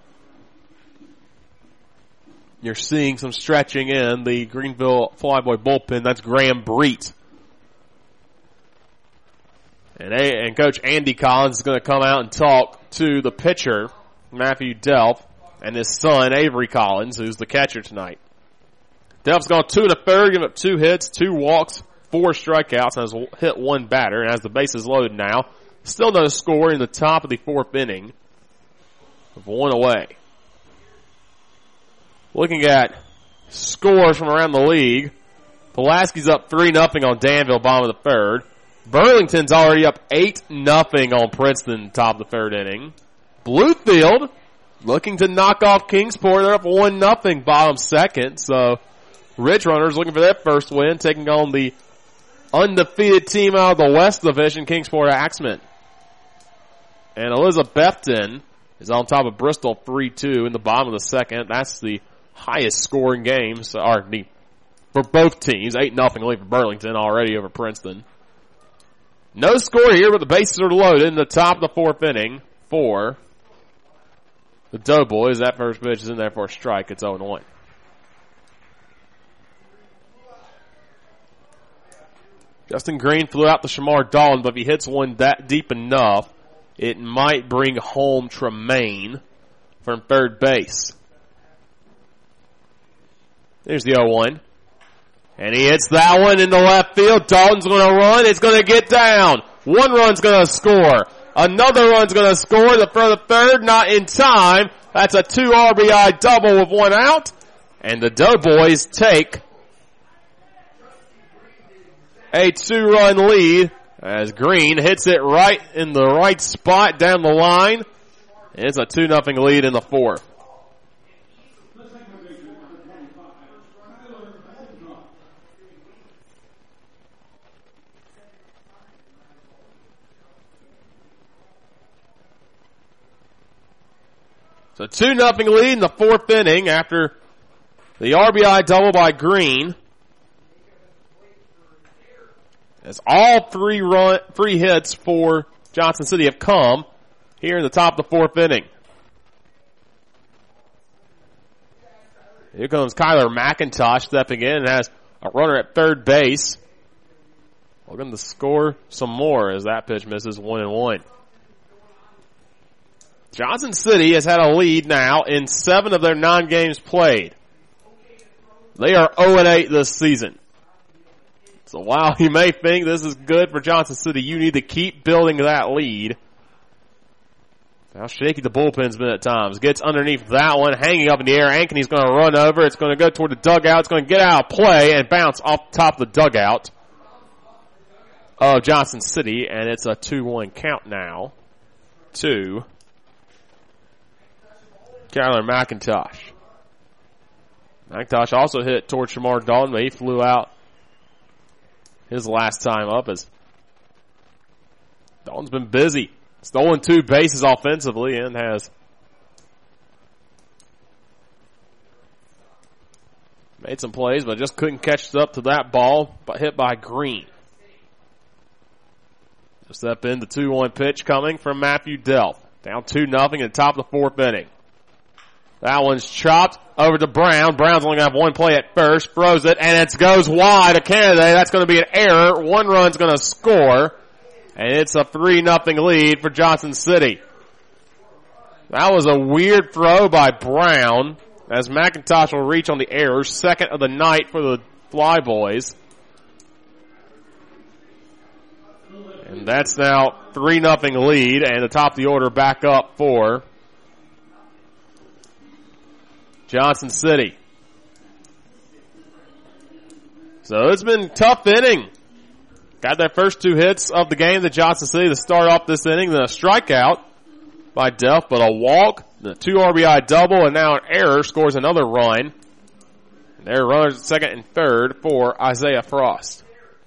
you're seeing some stretching in the Greenville Flyboy bullpen. That's Graham Breet. And Coach Andy Collins is going to come out and talk to the pitcher, Matthew Delph, and his son, Avery Collins, who's the catcher tonight. Delph's gone 2 1/3, giving up 2 hits, 2 walks, 4 strikeouts, and has hit 1 batter, and has the bases loaded now. Still no score in the top of the 4th inning with 1 away. Looking at scores from around the league, Pulaski's up 3-0 on Danville, bottom of the 3rd. Burlington's already up 8-0 on Princeton, top of the 3rd inning. Bluefield looking to knock off Kingsport. They're up 1-0, bottom 2nd. So Ridge Runners looking for their first win, taking on the undefeated team out of the West Division, Kingsport Axman. And Elizabethton is on top of Bristol 3-2 in the bottom of the 2nd. That's the highest scoring game for both teams. 8-0 lead for Burlington already over Princeton. No score here, but the bases are loaded in the top of the 4th inning for the Doughboys. That first pitch is in there for a strike. It's 0-1. Justin Green flew out to Shamar Dalton, but if he hits one that deep enough, it might bring home Tremaine from 3rd base. There's the 0-1. And he hits that one into left field. Dalton's going to run. It's going to get down. 1 run's going to score. Another run's going to score. For the 3rd, not in time. That's a 2 RBI double with 1 out. And the Doughboys take a 2-run lead as Green hits it right in the right spot down the line. It's a 2-0 lead in the 4th. So 2-0 lead in the 4th inning after the RBI double by Green. As all 3 hits for Johnson City have come here in the top of the 4th inning. Here comes Kyler McIntosh stepping in and has a runner at 3rd base. Looking to score some more as that pitch misses 1-1. Johnson City has had a lead now in 7 of their 9 games played. They are 0-8 this season. So while you may think this is good for Johnson City, you need to keep building that lead. How shaky the bullpen's been at times. Gets underneath that one, hanging up in the air. Ankney's going to run over. It's going to go toward the dugout. It's going to get out of play and bounce off the top of the dugout of Johnson City. And it's a 2-1 count now to Kyler McIntosh. McIntosh also hit toward Shamar Dalton, but he flew out his last time up as Dalton's been busy. Stolen 2 bases offensively and has Made some plays, but just couldn't catch up to that ball, but hit by Green. Step in the 2-1 pitch coming from Matthew Delp. Down 2-0 at the top of the 4th inning. That one's chopped over to Brown. Brown's only going to have one play at first. Throws it, and it goes wide of Kennedy. That's going to be an error. 1 run's going to score, and it's a 3-0 lead for Johnson City. That was a weird throw by Brown, as McIntosh will reach on the error. 2nd of the night for the Flyboys. And that's now 3-0 lead, and the top of the order back up for Johnson City. So it's been a tough inning. Got their first 2 hits of the game to Johnson City to start off this inning, then a strikeout by Delp, but a walk, the 2 RBI double, and now an error scores another run. And there are runners at 2nd and 3rd for Isaiah Frost.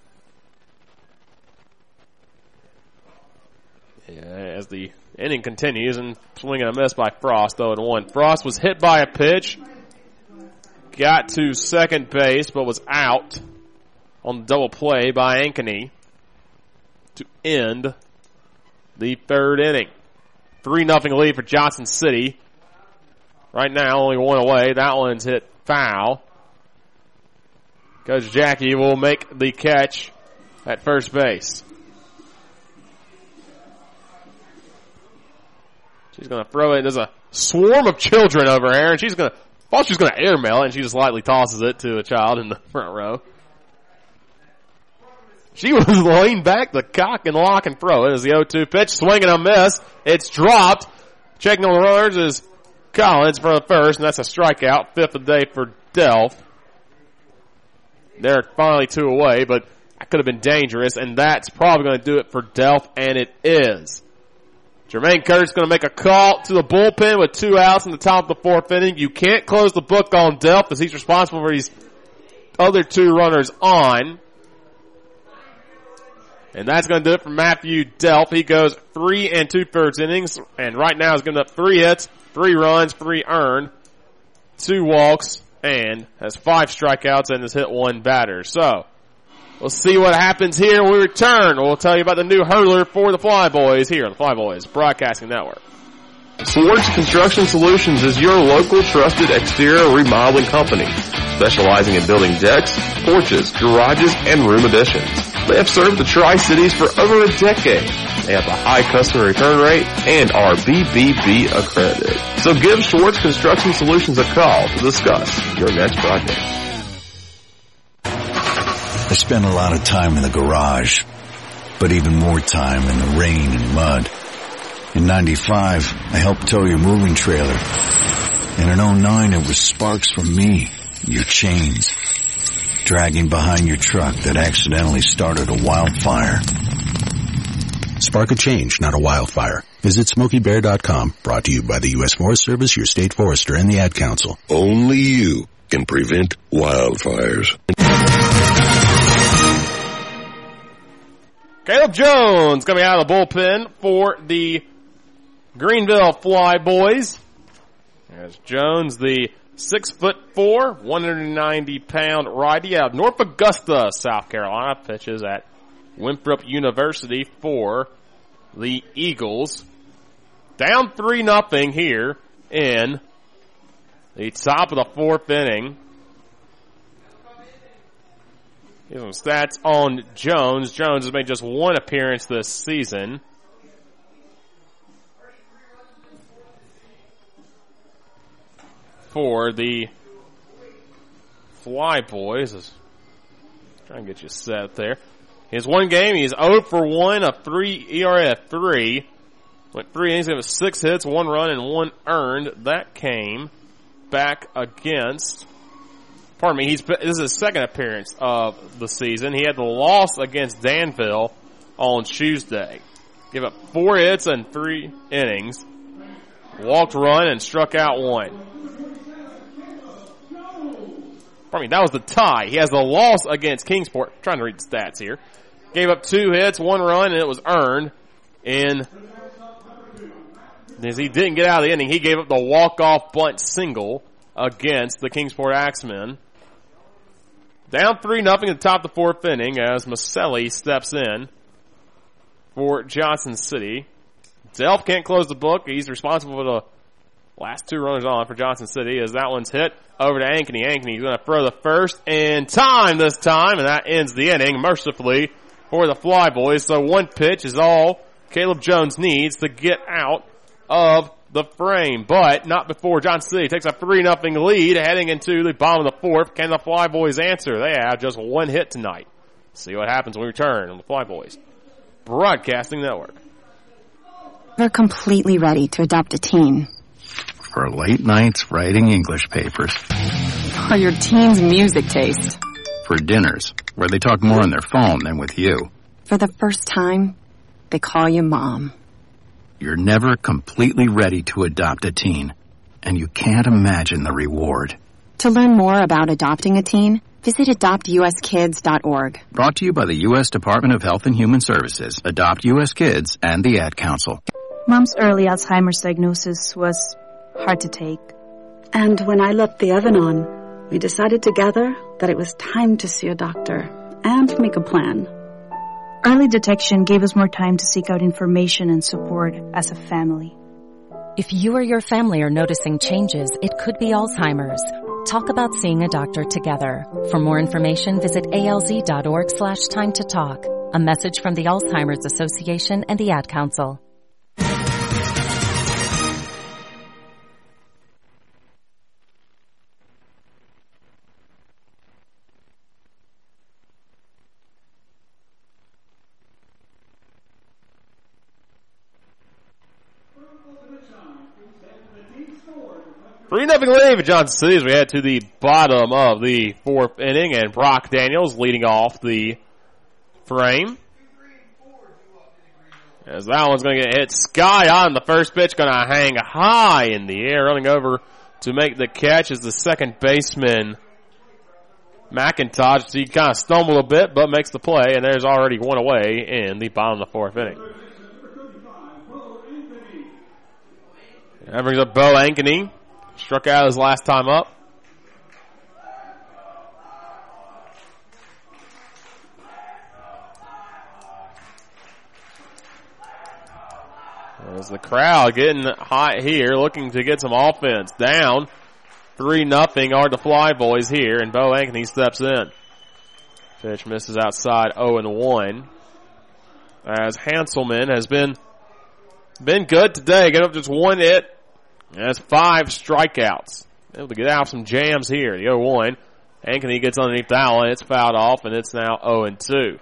As the inning continues, and swing and a miss by Frost, 0-1. Frost was hit by a pitch, got to 2nd base, but was out on the double play by Ankeny to end the 3rd inning. 3-0 lead for Johnson City. Right now, only 1 away. That one's hit foul. Coach Jackie will make the catch at first base. She's going to throw it. There's a swarm of children over here, and she's going to, thought she was going to airmail it, and she just lightly tosses it to a child in the front row. She was laying back the cock and lock and throw it as the 0-2 pitch, swing and a miss. It's dropped. Checking on the runners is Collins for the first, and that's a strikeout. 5th of the day for Delp. They're finally 2 away, but that could have been dangerous, and that's probably going to do it for Delp, and it is. Jermaine Curtis going to make a call to the bullpen with 2 outs in the top of the 4th inning. You can't close the book on Delp as he's responsible for these other 2 runners on. And that's going to do it for Matthew Delp. He goes 3 2/3 innings, and right now he's giving up 3 hits, 3 runs, 3 earned, 2 walks, and has 5 strikeouts and has hit 1 batter. So, we'll see what happens here when we return. We'll tell you about the new hurdler for the Flyboys here on the Flyboys Broadcasting Network. Swartz Construction Solutions is your local trusted exterior remodeling company, specializing in building decks, porches, garages, and room additions. They have served the Tri-Cities for over a decade. They have a high customer return rate and are BBB accredited. So give Swartz Construction Solutions a call to discuss your next project. I spent a lot of time in the garage, but even more time in the rain and mud. In 95, I helped tow your moving trailer. And in 09, it was sparks from me, your chains, dragging behind your truck that accidentally started a wildfire. Spark a change, not a wildfire. Visit SmokeyBear.com, brought to you by the U.S. Forest Service, your state forester, and the Ad Council. Only you can prevent wildfires. Caleb Jones coming out of the bullpen for the Greenville Flyboys. There's Jones, the 6'4", 190-pound righty out of North Augusta, South Carolina, pitches at Winthrop University for the Eagles. Down 3-0 here in the top of the 4th inning. Here's some stats on Jones. Jones has made just 1 appearance this season. For the Flyboys. Trying to get you set there. His 1 game, he's 0 for 1, a 3 ERA of 3. Went 3 innings, he has 6 hits, 1 run, and 1 earned. That came back against, this is his 2nd appearance of the season. He had the loss against Danville on Tuesday. Gave up 4 hits and 3 innings. Walked, run, and struck out 1. That was the tie. He has the loss against Kingsport. I'm trying to read the stats here. Gave up 2 hits, 1 run, and it was earned. And as he didn't get out of the inning, he gave up the walk-off bunt single against the Kingsport Axemen. Down 3-0 at the top of the fourth inning as Maselli steps in for Johnson City. Delph can't close the book. He's responsible for the last 2 runners on for Johnson City as that one's hit over to Ankeny. Ankeny's going to throw the first in time this time, and that ends the inning mercifully for the Flyboys. So 1 pitch is all Caleb Jones needs to get out of the frame, but not before Johnson City takes a 3-0 lead heading into the bottom of the fourth. Can the Flyboys answer? They have just 1 hit tonight. See what happens when we return on the Flyboys Broadcasting Network. We're completely ready to adopt a teen. For late nights writing English papers. For your teen's music taste. For dinners, where they talk more on their phone than with you. For the first time, they call you Mom. You're never completely ready to adopt a teen, and you can't imagine the reward. To learn more about adopting a teen, visit adoptuskids.org. Brought to you by the U.S. Department of Health and Human Services, Adopt U.S. Kids, and the Ad Council. Mom's early Alzheimer's diagnosis was hard to take. And when I left the Evanon, we decided together that it was time to see a doctor and make a plan. Early detection gave us more time to seek out information and support as a family. If you or your family are noticing changes, it could be Alzheimer's. Talk about seeing a doctor together. For more information, visit alz.org/time to talk. A message from the Alzheimer's Association and the Ad Council. Nothing lead for Johnson City as we head to the bottom of the fourth inning, and Brock Daniels leading off the frame. As that one's going to get hit sky on. The first pitch going to hang high in the air. Running over to make the catch is the second baseman, McIntosh. He kind of stumbled a bit, but makes the play, and there's already 1 away in the bottom of the fourth inning. That brings up Bo Ankeny. Struck out his last time up. As the crowd getting hot here, looking to get some offense. Down 3-0 are the Flyboys here, and Bo Ankeny steps in. Pitch misses outside 0-1. As Hanselman has been good today, getting up just 1 hit. That's 5 strikeouts. Able to get out some jams here. The 0-1. Ankeny gets underneath that one. It's fouled off, and it's now 0-2.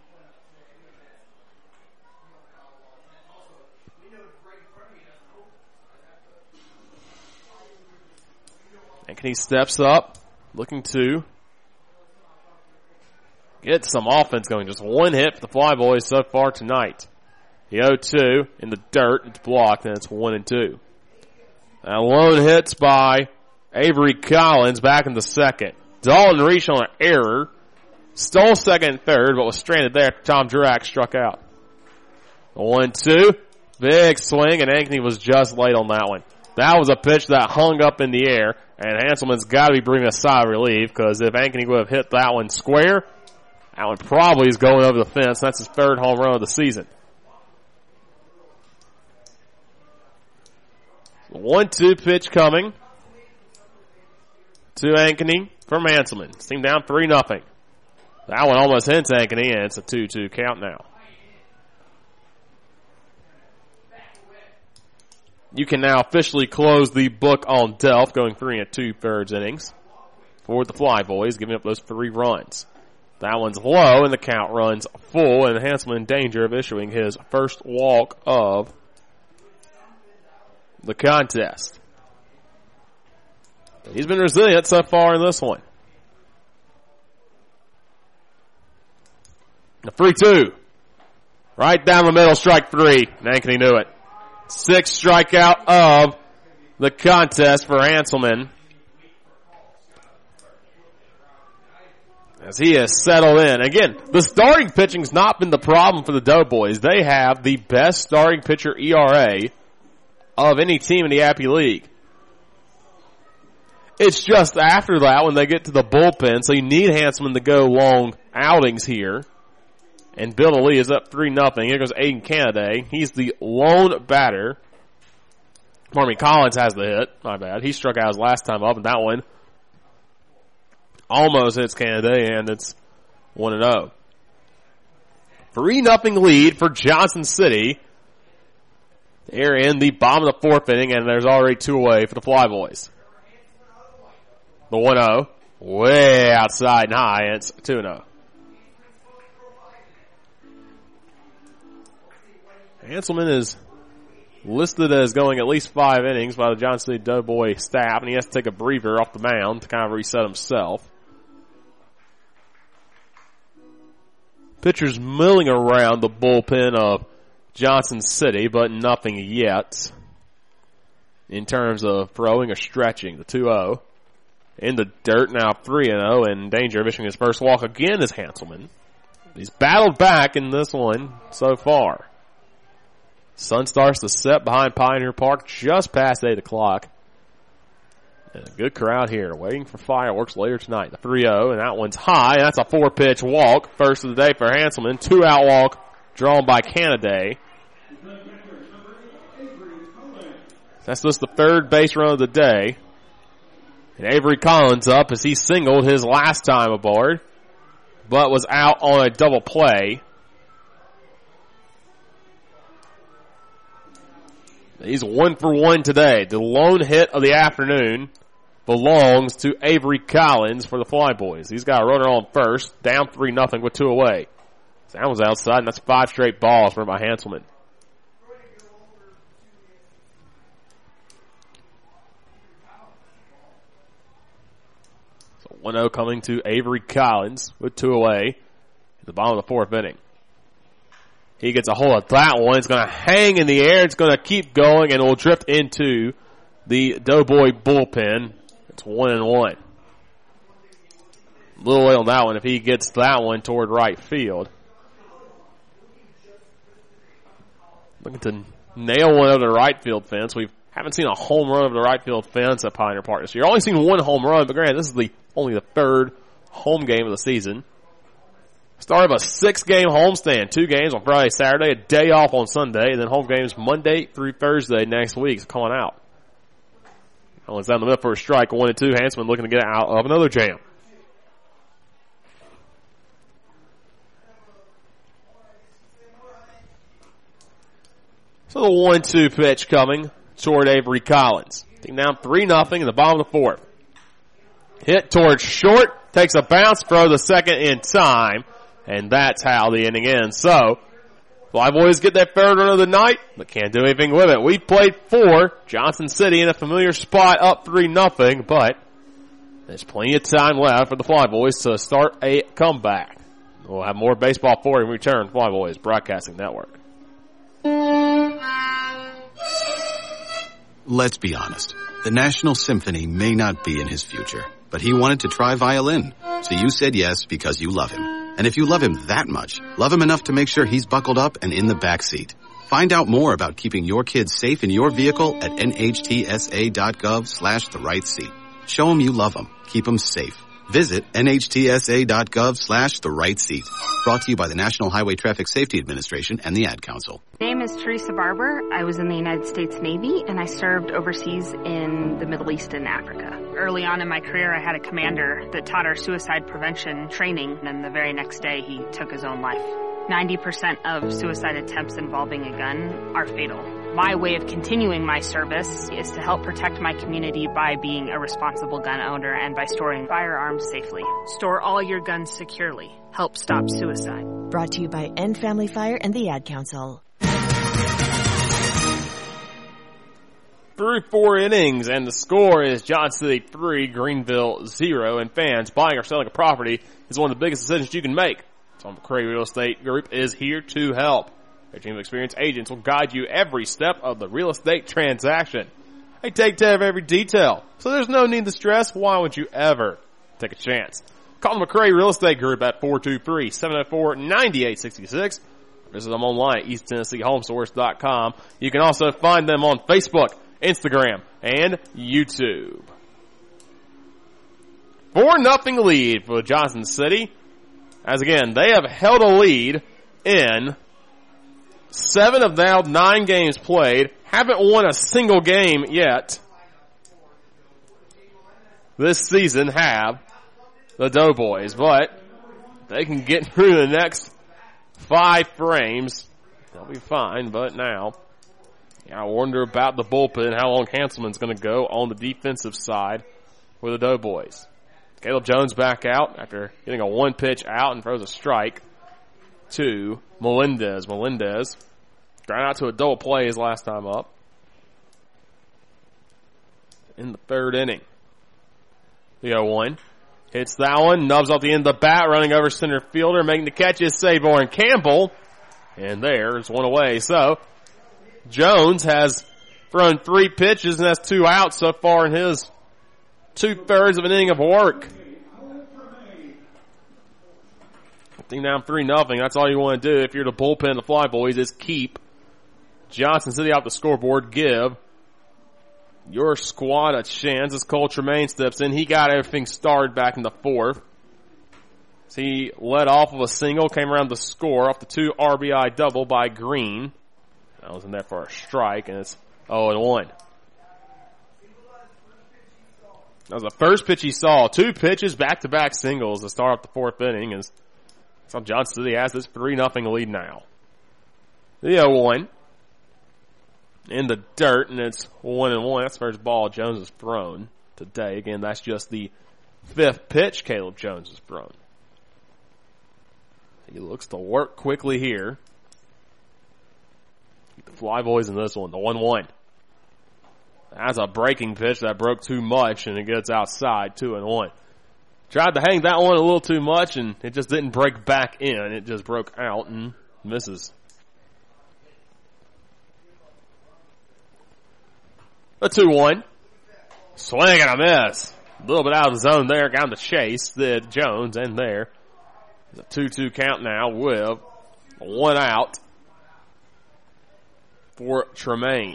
Ankeny steps up, looking to get some offense going. Just 1 hit for the Flyboys so far tonight. The 0-2 in the dirt. It's blocked, and it's 1-2. Now lone hits by Avery Collins back in the second. Dalton reached on an error. Stole second and third, but was stranded there after Tom Durack struck out. 1-2. Big swing, and Ankeny was just late on that one. That was a pitch that hung up in the air, and Hanselman's got to be breathing a sigh of relief, because if Ankeny would have hit that one square, that one probably is going over the fence. That's his 3rd home run of the season. 1-2 pitch coming to Ankeny from Hanselman. Team down 3-0. That one almost hits Ankeny, and it's a 2-2 count now. You can now officially close the book on Delph, going 3 2/3 innings for the Flyboys, giving up those 3 runs. That one's low, and the count runs full, and Hanselman in danger of issuing his first walk of the contest. He's been resilient so far in this one. The 3-2. Right down the middle, strike 3. And Ankeny knew it. 6th strikeout of the contest for Hanselman, as he has settled in. Again, the starting pitching's not been the problem for the Doughboys. They have the best starting pitcher ERA of any team in the Appy League. It's just after that when they get to the bullpen, so you need Hanselman to go long outings here. And Bill Lee is up 3-0. Here goes Aiden Canaday. He's the lone batter. Pardon me, Collins has the hit. My bad. He struck out his last time up, and that one almost hits Canaday, and it's 1-0. 3-0 lead for Johnson City. They're in the bottom of the fourth inning, and there's already 2 away for the Flyboys. The 1-0, way outside and high, and it's 2-0. Hanselman is listed as going at least 5 innings by the Johnson City Doughboy staff, and he has to take a breather off the mound to kind of reset himself. Pitchers milling around the bullpen of Johnson City, but nothing yet in terms of throwing or stretching. The 2-0 in the dirt, now 3-0, in danger of issuing his first walk again is Hanselman. He's battled back in this one so far. Sun starts to set behind Pioneer Park just past 8 o'clock. And a good crowd here waiting for fireworks later tonight. The 3-0, and that one's high, and that's a 4-pitch walk. First of the day for Hanselman. 2-out walk drawn by Canaday. That's just the third base run of the day. And Avery Collins up as he singled his last time aboard, but was out on a double play. He's 1 for 1 today. The lone hit of the afternoon belongs to Avery Collins for the Flyboys. He's got a runner on first, down 3-0 with 2 away. So that was outside, and that's 5 straight balls for my Hanselman. So 1-0 coming to Avery Collins with 2 away at the bottom of the fourth inning. He gets a hold of that one. It's going to hang in the air. It's going to keep going, and it will drift into the Doughboy bullpen. It's 1-1. A little way on that one if he gets that one toward right field. Looking to nail one over the right field fence. We haven't seen a home run over the right field fence at Pioneer Park this year. Only seen 1 home run, but granted, this is only the 3rd home game of the season. Start of a 6-game homestand. 2 games on Friday, Saturday, a day off on Sunday, and then home games Monday through Thursday next week. So calling out. That one's down the middle for a strike. 1-2. Hanselman looking to get out of another jam. So the 1-2 pitch coming toward Avery Collins. Team down 3-0 in the bottom of the fourth. Hit towards short. Takes a bounce throw the second in time. And that's how the inning ends. So, Flyboys get that 3rd run of the night, but can't do anything with it. We played 4. Johnson City in a familiar spot, up 3-0, but there's plenty of time left for the Flyboys to start a comeback. We'll have more baseball for you when we return. Flyboys Broadcasting Network. Let's be honest. The National Symphony may not be in his future, but he wanted to try violin. So you said yes because you love him. And if you love him that much, love him enough to make sure he's buckled up and in the back seat. Find out more about keeping your kids safe in your vehicle at nhtsa.gov/the-right-seat. Show them you love them. Keep them safe. Visit nhtsa.gov/the-right-seat. Brought to you by the National Highway Traffic Safety Administration and the Ad Council. My name is Teresa Barber. I was in the United States Navy, and I served overseas in the Middle East and Africa. Early on in my career, I had a commander that taught our suicide prevention training, and the very next day, he took his own life. 90% of suicide attempts involving a gun are fatal. My way of continuing my service is to help protect my community by being a responsible gun owner and by storing firearms safely. Store all your guns securely. Help stop suicide. Brought to you by End Family Fire and the Ad Council. Through 4 innings, and the score is Johnson City 3, Greenville 0. And fans, buying or selling a property is one of the biggest decisions you can make. Tom McCray Real Estate Group is here to help. Their team of experienced agents will guide you every step of the real estate transaction. They take care of every detail, so there's no need to stress. Why would you ever take a chance? Call McCray Real Estate Group at 423-704-9866. Visit them online at EastTennesseeHomesource.com. You can also find them on Facebook, Instagram, and YouTube. 4-0 lead for Johnson City. As again, they have held a lead in 7 of now 9 games played. Haven't won a single game yet this season, have the Doughboys. But they can get through the next 5 frames. They'll be fine, but now I wonder about the bullpen, how long Hanselman's going to go on the defensive side for the Doughboys. Caleb Jones back out after getting a 1-pitch out and throws a strike to Melendez. Melendez ground out to a double play his last time up in the 3rd inning. The 0-1 hits that one, nubs off the end of the bat, running over center fielder, making the catch is Savorn Campbell, and there's one away. So Jones has thrown 3 pitches and has 2 outs so far in his 2/3 of an inning of work. Team down 3-0. That's all you want to do if you're the bullpen, the Fly Boys, is keep Johnson City off the scoreboard. Give your squad a chance as Cole Tremaine steps in. He got everything started back in the 4th. So he led off of a single, came around to score off the 2 RBI double by Green. That was in there for a strike, and it's 0-1. That was the first pitch he saw. 2 pitches, back-to-back singles to start off the 4th inning. As Johnson City has this 3-0 lead now. The 0-1 in the dirt, and it's 1-1. That's the first ball Jones has thrown today. Again, that's just the 5th pitch Caleb Jones has thrown. He looks to work quickly here. Keep the Fly Boys in this one, the 1-1. That's a breaking pitch that broke too much, and it gets outside, 2-1. Tried to hang that one a little too much, and it just didn't break back in. It just broke out and misses. A 2-1. Swing and a miss. A little bit out of the zone there. Got the chase. Did Jones, and there. It's a 2-2 count now with 1 out for Tremaine.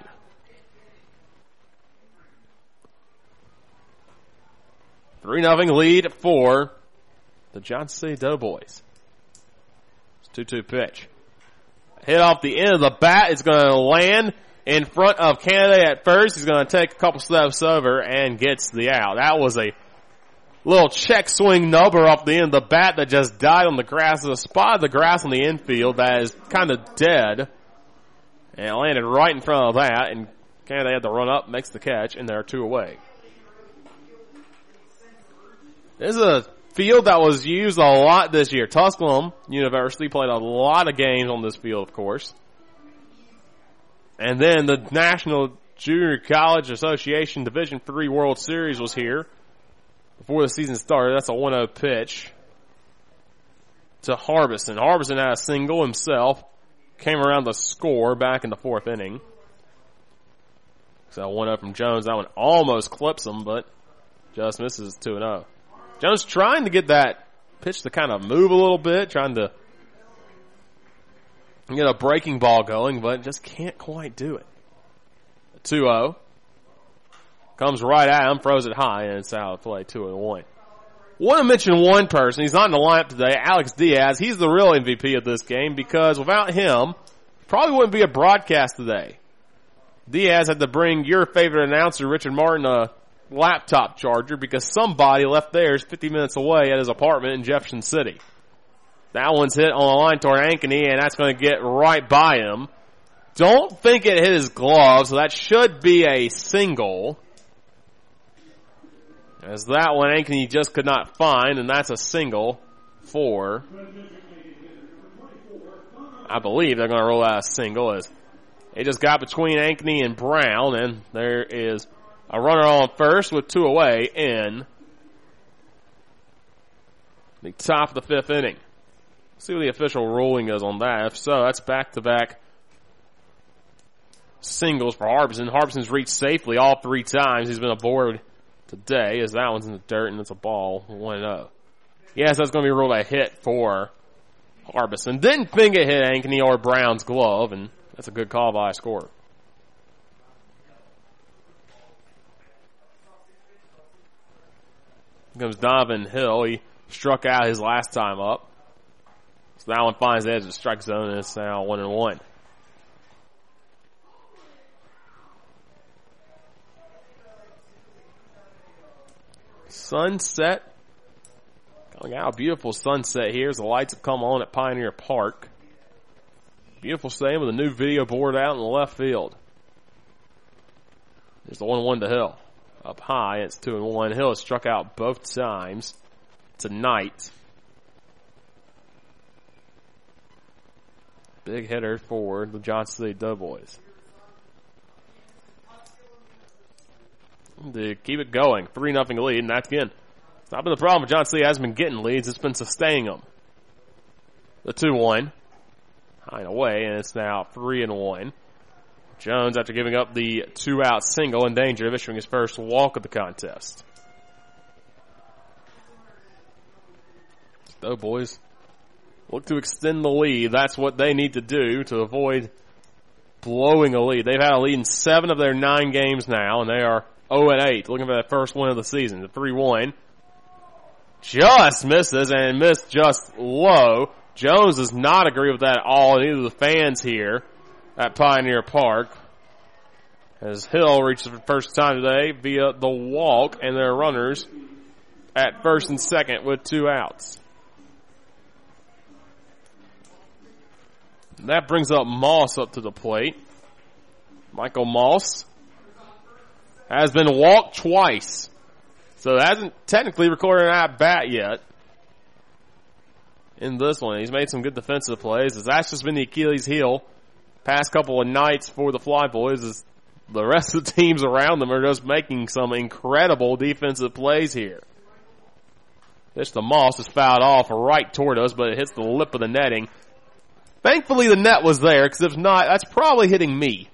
Three 3-0 lead for the Johnson City Doughboys. It's 2-2 pitch. Hit off the end of the bat. It's going to land in front of Kennedy at first. He's going to take a couple steps over and gets the out. That was a little check swing nubber off the end of the bat that just died on the grass. There's a spot of the grass on the infield that is kind of dead. And it landed right in front of that. And Kennedy had to run up, makes the catch, and there are 2 away. This is a field that was used a lot this year. Tusculum University played a lot of games on this field, of course. And then the National Junior College Association Division III World Series was here before the season started. That's a 1-0 pitch to Harbison. Harbison had a single himself. Came around to score back in the 4th inning. So 1-0 from Jones. That one almost clips him, but just misses 2-0. Jones trying to get that pitch to kind of move a little bit, trying to get a breaking ball going, but just can't quite do it. 2-0. Comes right at him, throws it high, and it's out of play, 2-1. Want to mention one person. He's not in the lineup today, Alex Diaz. He's the real MVP of this game because without him, probably wouldn't be a broadcast today. Diaz had to bring your favorite announcer, Richard Martin, a laptop charger because somebody left theirs 50 minutes away at his apartment in Jefferson City. That one's hit on the line toward Ankeny, and that's going to get right by him. Don't think it hit his glove, so that should be a single. As that one Ankeny just could not find, and that's a single for, I believe they're going to roll out a single as it just got between Ankeny and Brown, and there is a runner on first with 2 away in the top of the 5th inning. See what the official ruling is on that. If so, that's back-to-back singles for Harbison. Harbison's reached safely all 3 times. He's been aboard today as that one's in the dirt and it's a ball, 1-0. Yes, that's going to be ruled a hit for Harbison. Didn't think it hit Ankeny or Brown's glove, and that's a good call by a scorer. Here comes Donovan Hill. He struck out his last time up. So that one finds the edge of the strike zone, and it's now 1-1. Sunset. Coming out, beautiful sunset here as the lights have come on at Pioneer Park. Beautiful stadium with a new video board out in the left field. There's the 1-1 to Hill. Up high, it's 2-1. Hill has struck out both times tonight. Big hitter for the Johnson City Doughboys. To keep it going, 3-0 lead, and that's again, it's not been the problem. Johnson City hasn't been getting leads, it's been sustaining them. The 2-1, high and away, and it's now 3-1. Jones, after giving up the 2-out single, in danger of issuing his first walk of the contest. Doughboys look to extend the lead. That's what they need to do to avoid blowing a lead. They've had a lead in 7 of their 9 games now, and they are 0-8, looking for that first win of the season. The 3-1 just misses, and missed just low. Jones does not agree with that at all, and neither do the fans here at Pioneer Park. As Hill reaches for the first time today via the walk, and their runners at first and second with 2 outs. And that brings up Moss up to the plate. Michael Moss has been walked twice, so hasn't technically recorded an at-bat yet. In this one, he's made some good defensive plays, as that's just been the Achilles heel past couple of nights for the Flyboys, as the rest of the teams around them are just making some incredible defensive plays here. This the Moss is fouled off right toward us, but it hits the lip of the netting. Thankfully the net was there, because if not, that's probably hitting me.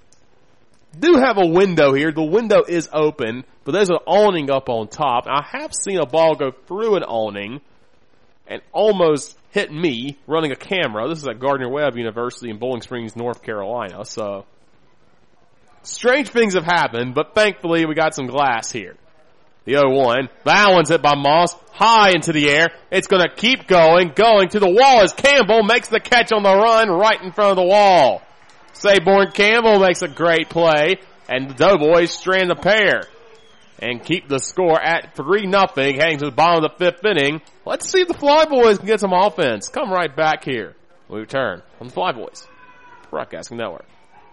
Do have a window here. The window is open, but there's an awning up on top. I have seen a ball go through an awning and almost hit me running a camera. This is at Gardner-Webb University in Bowling Springs, North Carolina. So, strange things have happened, but thankfully we got some glass here. The 0-1. That one's hit by Moss. High into the air. It's going to keep going to the wall as Campbell makes the catch on the run right in front of the wall. Sayborn Campbell makes a great play, and the Doughboys strand the pair and keep the score at 3-0, heading to the bottom of the 5th inning. Let's see if the Flyboys can get some offense. Come right back here. We return on the Flyboys Broadcasting Network.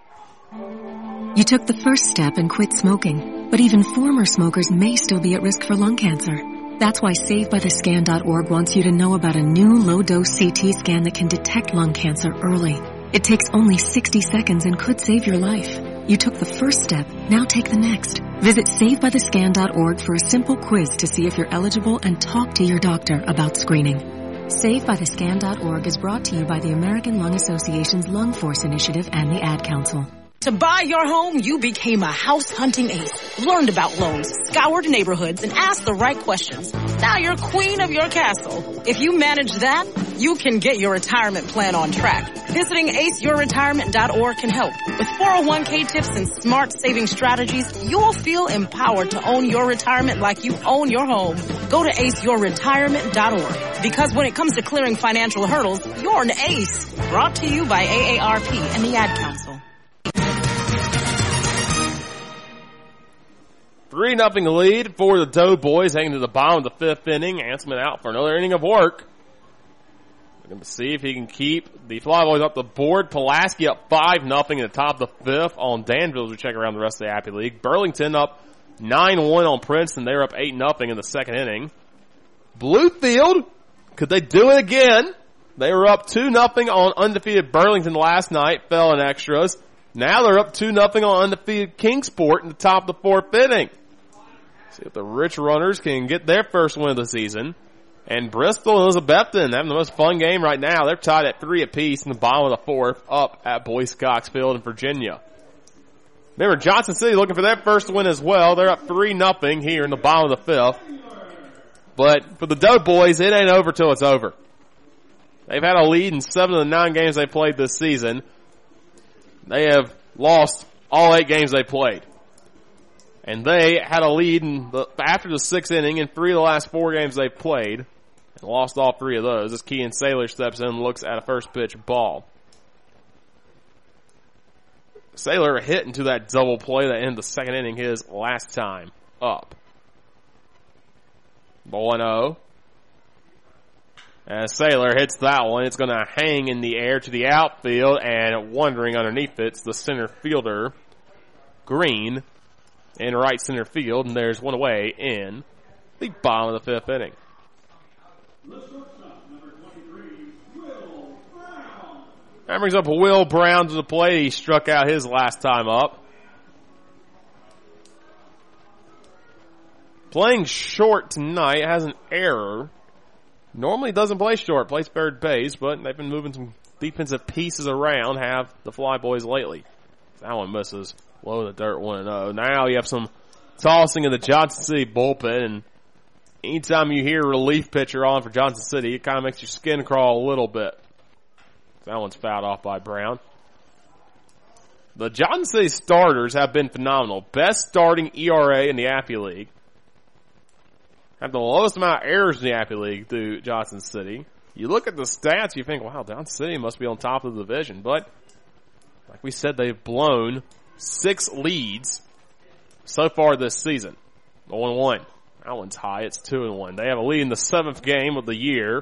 You took the first step and quit smoking, but even former smokers may still be at risk for lung cancer. That's why SaveByTheScan.org wants you to know about a new low-dose CT scan that can detect lung cancer early. It takes only 60 seconds and could save your life. You took the first step, now take the next. Visit SaveByTheScan.org for a simple quiz to see if you're eligible and talk to your doctor about screening. SaveByTheScan.org is brought to you by the American Lung Association's Lung Force Initiative and the Ad Council. To buy your home, you became a house hunting ace, learned about loans, scoured neighborhoods, and asked the right questions. Now you're queen of your castle. If you manage that, you can get your retirement plan on track. Visiting aceyourretirement.org can help. With 401k tips and smart saving strategies, you'll feel empowered to own your retirement like you own your home. Go to aceyourretirement.org, because when it comes to clearing financial hurdles, you're an ace. Brought to you by AARP and the Ad Council. 3-0 lead for the Doughboys, heading to the bottom of the 5th inning. Ansman out for another inning of work. We're going to see if he can keep the Flyboys up the board. Pulaski up 5-0 in the top of the 5th on Danville as we check around the rest of the Appy League. Burlington up 9-1 on Princeton. They're up 8-0 in the 2nd inning. Bluefield, could they do it again? They were up 2-0 on undefeated Burlington last night, fell in extras. Now they're up 2-0 on undefeated Kingsport in the top of the 4th inning. See if the Rich Runners can get their first win of the season. And Bristol and Elizabethton having the most fun game right now. They're tied at 3 apiece in the bottom of the 4th up at Boyce Cox Field in Virginia. Remember, Johnson City looking for their first win as well. They're up 3-0 here in the bottom of the 5th. But for the Doughboys, it ain't over till it's over. They've had a lead in 7 of the 9 games they played this season. They have lost all 8 games they played. And they had a lead after the 6th inning in 3 of the last 4 games they played. And lost all 3 of those as Kean Saylor steps in and looks at a first pitch ball. Saylor hit into that double play that ended the 2nd inning his last time up. 1-0. As Saylor hits that one, it's going to hang in the air to the outfield, and wandering underneath it's the center fielder, Green, in right center field, and there's one away in the bottom of the 5th inning. That brings up Will Brown to the plate. He struck out his last time up. Playing short tonight, has an error. Normally doesn't play short, plays third base, but they've been moving some defensive pieces around, have the Fly Boys lately. That one misses low in the dirt, 1-0. Now you have some tossing in the Johnson City bullpen, and anytime you hear a relief pitcher on for Johnson City, it kind of makes your skin crawl a little bit. That one's fouled off by Brown. The Johnson City starters have been phenomenal. Best starting ERA in the Appy League. Have the lowest amount of errors in the Appy League through Johnson City. You look at the stats, you think, wow, Johnson City must be on top of the division. But, like we said, they've blown 6 leads so far this season. 0-1. That one's high. It's 2-1. They have a lead in the 7th game of the year.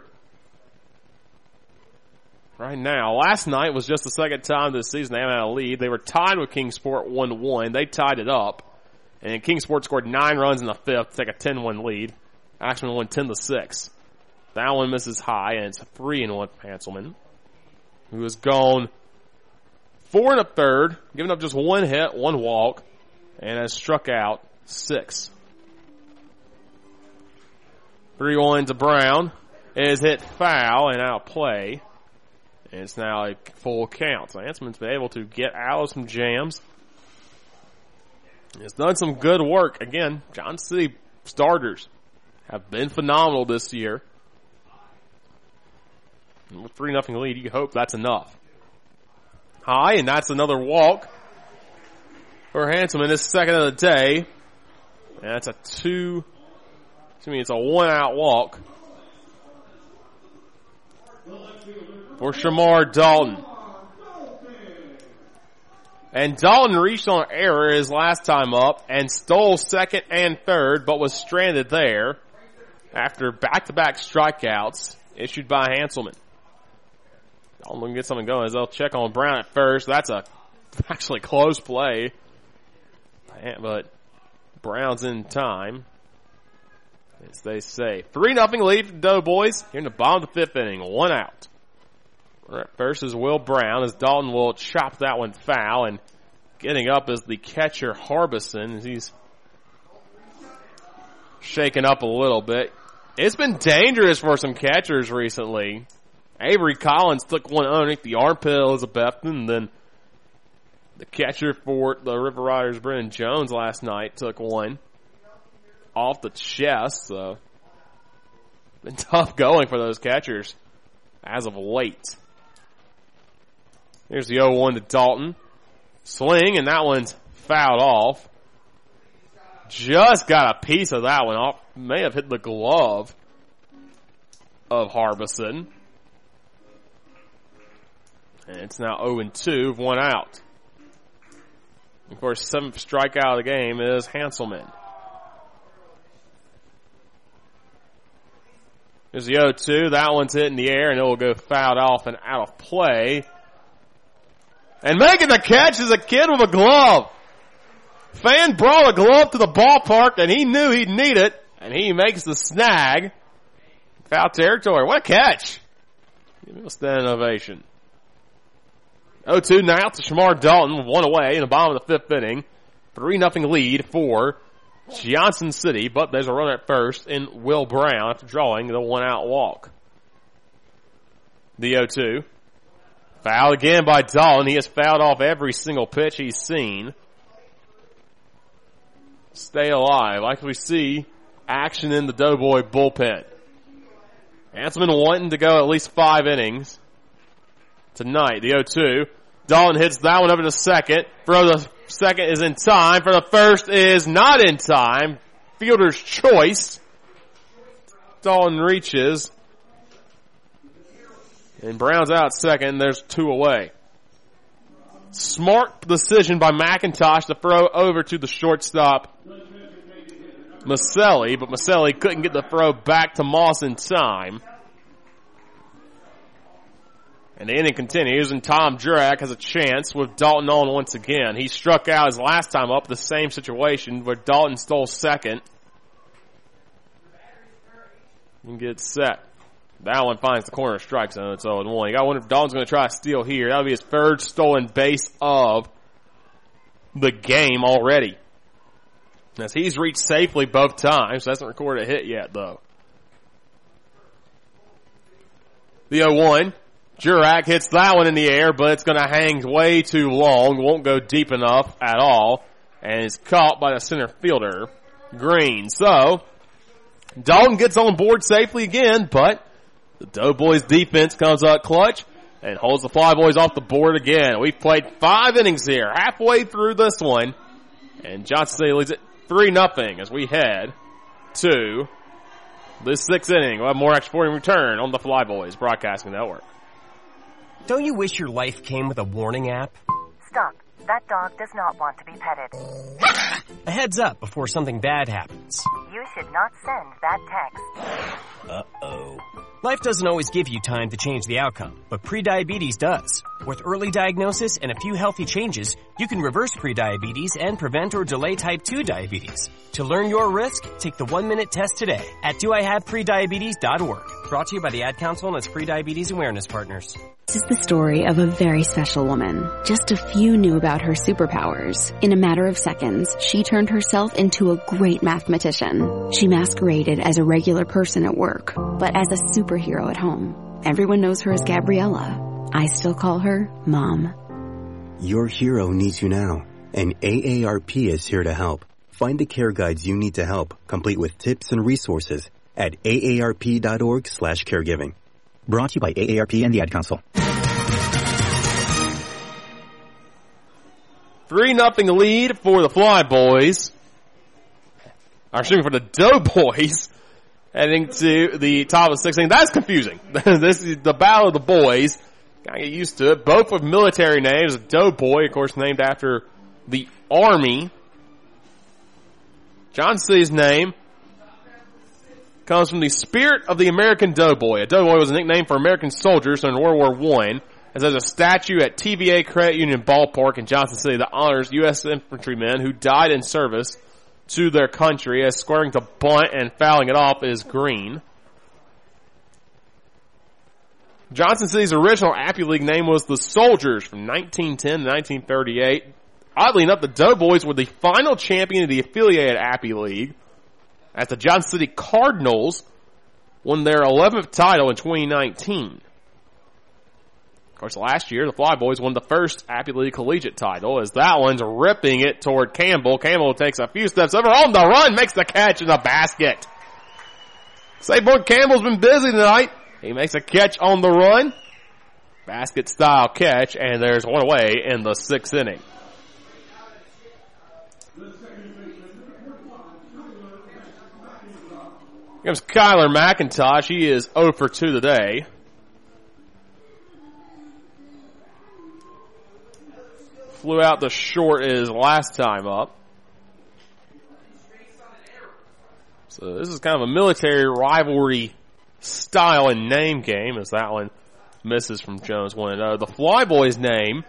Right now, last night was just the 2nd time this season they haven't had a lead. They were tied with Kingsport 1-1. They tied it up. And Kingsport scored 9 runs in the 5th to take a 10-1 lead. Axman won 10-6. That one misses high, and it's a 3-1 for Hanselman, who has gone 4 1/3, giving up just 1 hit, 1 walk, and has struck out 6. 3-1 to Brown. It is hit foul and out of play. And it's now a full count. So Hanselman's been able to get out of some jams. It's done some good work. Again, Johnson City starters have been phenomenal this year. With 3-0 lead, you hope that's enough. High, and that's another walk for Hanselman. His 2nd of the day. And that's it's a 1-out walk for Shamar Dalton. And Dalton reached on error his last time up and stole 2nd and 3rd, but was stranded there after back-to-back strikeouts issued by Hanselman. Dalton looking to get something going as they'll check on Brown at first. That's actually close play, but Brown's in time, as they say. 3-0 lead for the Doughboys here in the bottom of the 5th inning. 1 out. First is Will Brown, as Dalton will chop that one foul, and getting up is the catcher Harbison as he's shaken up a little bit. It's been dangerous for some catchers recently. Avery Collins took one underneath the armpit of Elizabeth, and then the catcher for the River Riders, Brennan Jones, last night took one off the chest. So been tough going for those catchers as of late. Here's the 0-1 to Dalton. Swing, and that one's fouled off. Just got a piece of that one off. May have hit the glove of Harbison. And it's now 0-2 with 1 out. Of course, 7th strikeout of the game is Hanselman. There's the 0-2. That one's hit in the air, and it will go fouled off and out of play. And making the catch is a kid with a glove. Fan brought a glove to the ballpark, and he knew he'd need it, and he makes the snag. Foul territory. What a catch. Give him a standing ovation. 0-2 now to Shamar Dalton with 1 away in the bottom of the 5th inning. 3-0 lead for Johnson City, but there's a runner at first in Will Brown after drawing the 1-out walk. The 0-2. Foul again by Dalton. He has fouled off every single pitch he's seen. Stay alive. Like we see action in the Doughboy bullpen. Hanselman wanting to go at least 5 innings tonight. The 0-2. Dalton hits that one over to second. For the second is in time. For the first is not in time. Fielder's choice. Dalton reaches. And Brown's out second. There's 2 away. Smart decision by McIntosh to throw over to the shortstop, Maselli, but Maselli couldn't get the throw back to Moss in time. And the inning continues, and Tom Jurak has a chance with Dalton on once again. He struck out his last time up, the same situation where Dalton stole second. And gets set. That one finds the corner strike zone. It's 0-1. I wonder if Dalton's going to try to steal here. That'll be his third stolen base of the game already. As he's reached safely both times. Hasn't recorded a hit yet, though. The 0-1. Jurak hits that one in the air, but it's going to hang way too long. Won't go deep enough at all. And is caught by the center fielder, Green. So, Dalton gets on board safely again, but the Doughboys defense comes out clutch and holds the Flyboys off the board again. We've played 5 innings here, halfway through this one. And Johnson City leads it 3-0 as we head to this 6th inning. We'll have more Extra Point return on the Flyboys Broadcasting Network. Don't you wish your life came with a warning app? Stop. That dog does not want to be petted. A heads up before something bad happens. You should not send that text. Uh-oh. Life doesn't always give you time to change the outcome, but prediabetes does. With early diagnosis and a few healthy changes, you can reverse prediabetes and prevent or delay type 2 diabetes. To learn your risk, take the 1-minute test today at doihaveprediabetes.org. Brought to you by the Ad Council and its Prediabetes Awareness Partners. This is the story of a very special woman. Just a few knew about her superpowers. In a matter of seconds, she turned herself into a great mathematician. She masqueraded as a regular person at work, but as a superhero at home. Everyone knows her as Gabriella. I still call her Mom. Your hero needs you now, and AARP is here to help. Find the care guides you need to help, complete with tips and resources at aarp.org/caregiving. Brought to you by AARP and the Ad Council. 3-0 lead for the Flyboys. Or excuse me, for the Doughboys. Heading to the top of the 6th inning. That's confusing. This is the battle of the boys. Gotta get used to it. Both with military names. A Doughboy, of course, named after the Army. John C's name comes from the spirit of the American Doughboy. A Doughboy was a nickname for American soldiers in World War I. As there's a statue at TVA Credit Union Ballpark in Johnson City that honors U.S. infantrymen who died in service to their country, as squaring to bunt and fouling it off is Green. Johnson City's original Appy League name was the Soldiers from 1910 to 1938. Oddly enough, the Doughboys were the final champion of the affiliated Appy League, as the Johnson City Cardinals won their 11th title in 2019. Of course, last year, the Flyboys won the first Appy League collegiate title, as that one's ripping it toward Campbell. Campbell takes a few steps over on the run, makes the catch in the basket. Saborn Campbell's been busy tonight. He makes a catch on the run. Basket-style catch, and there's one away in the 6th inning. Here comes Kyler McIntosh. He is 0 for 2 today. Flew out the short his last time up. So this is kind of a military rivalry style and name game, as that one misses from Jones 1-0. The Flyboys name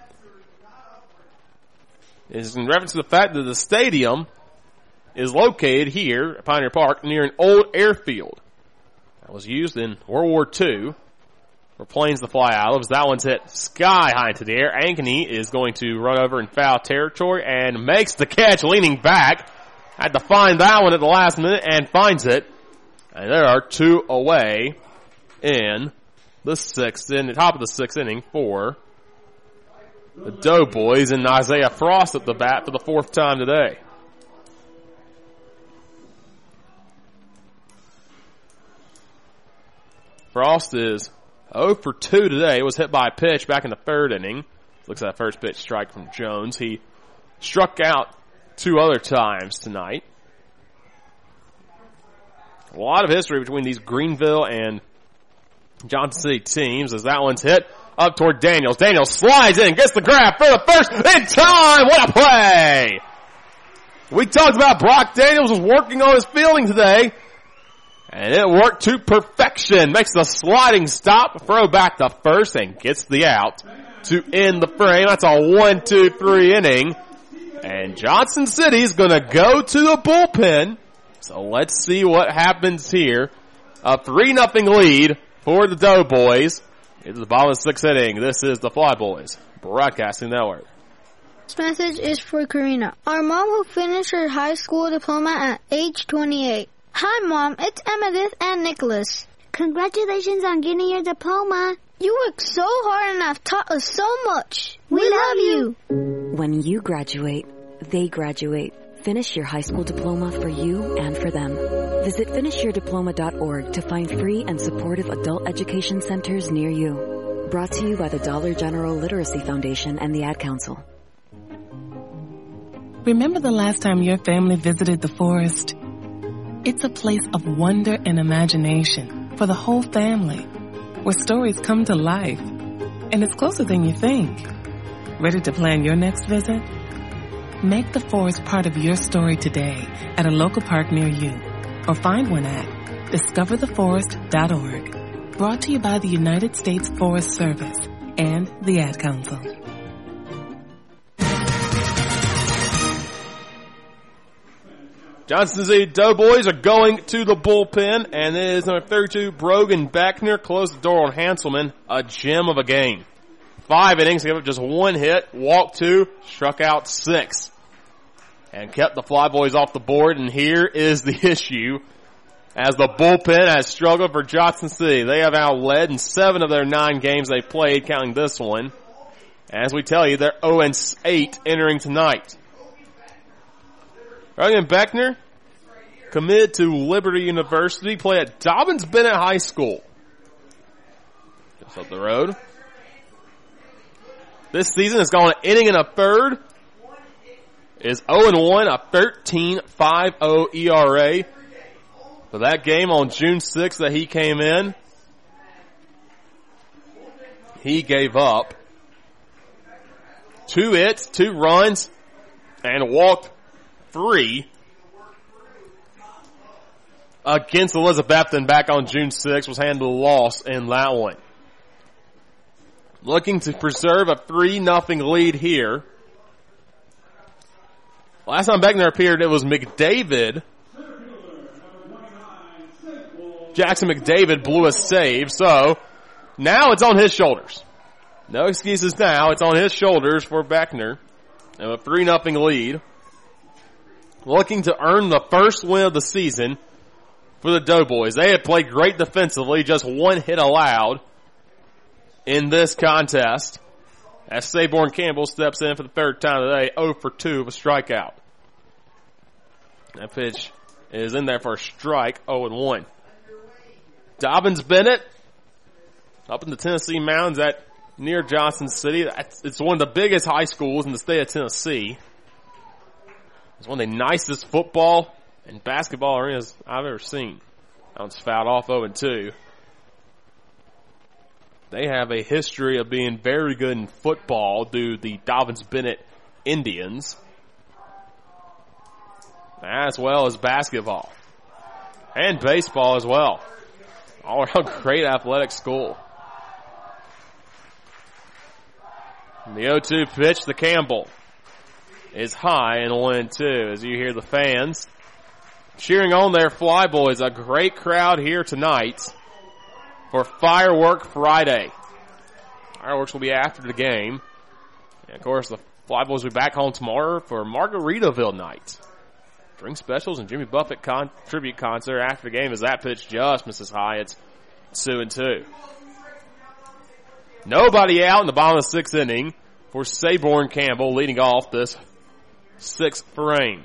is in reference to the fact that the stadium is located here at Pioneer Park near an old airfield that was used in World War II for planes to fly out of. That one's hit sky high into the air. Ankeny is going to run over in foul territory and makes the catch leaning back. Had to find that one at the last minute and finds it. And there are 2 away in the 6th, in the top of the 6th inning for the Doughboys, and Isaiah Frost at the bat for the 4th time today. Frost is 0 for 2 today. It was hit by a pitch back in the 3rd inning. Looks at that first pitch strike from Jones. He struck out 2 other times tonight. A lot of history between these Greenville and Johnson City teams as that one's hit up toward Daniels. Daniels slides in, gets the grab for the first in time. What a play! We talked about Brock Daniels was working on his fielding today, and it worked to perfection. Makes the sliding stop, throw back to first, and gets the out to end the frame. That's a 1-2-3 inning. And Johnson City is going to go to the bullpen. So let's see what happens here. A 3-0 lead for the Doughboys. It's the bottom of the 6th inning. This is the Flyboys Broadcasting Network. This message is for Karina, our mom who finished her high school diploma at age 28. Hi, Mom. It's Emmettith and Nicholas. Congratulations on getting your diploma. You worked so hard and have taught us so much. We love you. When you graduate, they graduate. Finish your high school diploma for you and for them. Visit finishyourdiploma.org to find free and supportive adult education centers near you. Brought to you by the Dollar General Literacy Foundation and the Ad Council. Remember the last time your family visited the forest? It's a place of wonder and imagination for the whole family, where stories come to life. And it's closer than you think. Ready to plan your next visit? Make the forest part of your story today at a local park near you, or find one at discovertheforest.org. Brought to you by the United States Forest Service and the Ad Council. Johnson City Doughboys are going to the bullpen, and it is number 32, Brogan Beckner. Closed the door on Hanselman. A gem of a game. 5 innings, gave up just 1 hit, walked 2, struck out 6, and kept the Flyboys off the board. And here is the issue, as the bullpen has struggled for Johnson City. They have now led in 7 of their 9 games they played, counting this one. As we tell you, they're 0-8 entering tonight. Brogan Beckner, committed to Liberty University, played at Dobbins Bennett High School. Just up the road. This season has gone an inning and a third. Is 0-1, a 13.50 ERA. For that game on June 6th that he came in, he gave up 2 hits, 2 runs, and walked 3 against Elizabethton back on June 6th. Was handled a loss in that one. Looking to preserve a 3-0 lead here. Last time Beckner appeared, it was McDavid. Jackson McDavid blew a save, so now it's on his shoulders. No excuses now. It's on his shoulders for Beckner. And a 3-0 lead. Looking to earn the first win of the season for the Doughboys. They had played great defensively, just 1 hit allowed in this contest. As Saborn Campbell steps in for the 3rd time today, 0 for 2 of a strikeout. That pitch is in there for a strike, 0-1. Dobbins Bennett up in the Tennessee Mountains at near Johnson City. It's one of the biggest high schools in the state of Tennessee. It's one of the nicest football and basketball arenas I've ever seen. That one's fouled off 0-2. They have a history of being very good in football due to the Dobbins Bennett Indians, as well as basketball and baseball as well. All around great athletic school. And the 0-2 pitch to Campbell is high and 1-2 as you hear the fans cheering on their Flyboys. A great crowd here tonight for Firework Friday. Fireworks will be after the game. And of course, the Flyboys will be back home tomorrow for Margaritaville night. Drink specials and Jimmy Buffett tribute concert after the game as that pitch just misses high. It's 2-2. Nobody out in the bottom of the 6th inning for Saborn Campbell leading off this 6th frame.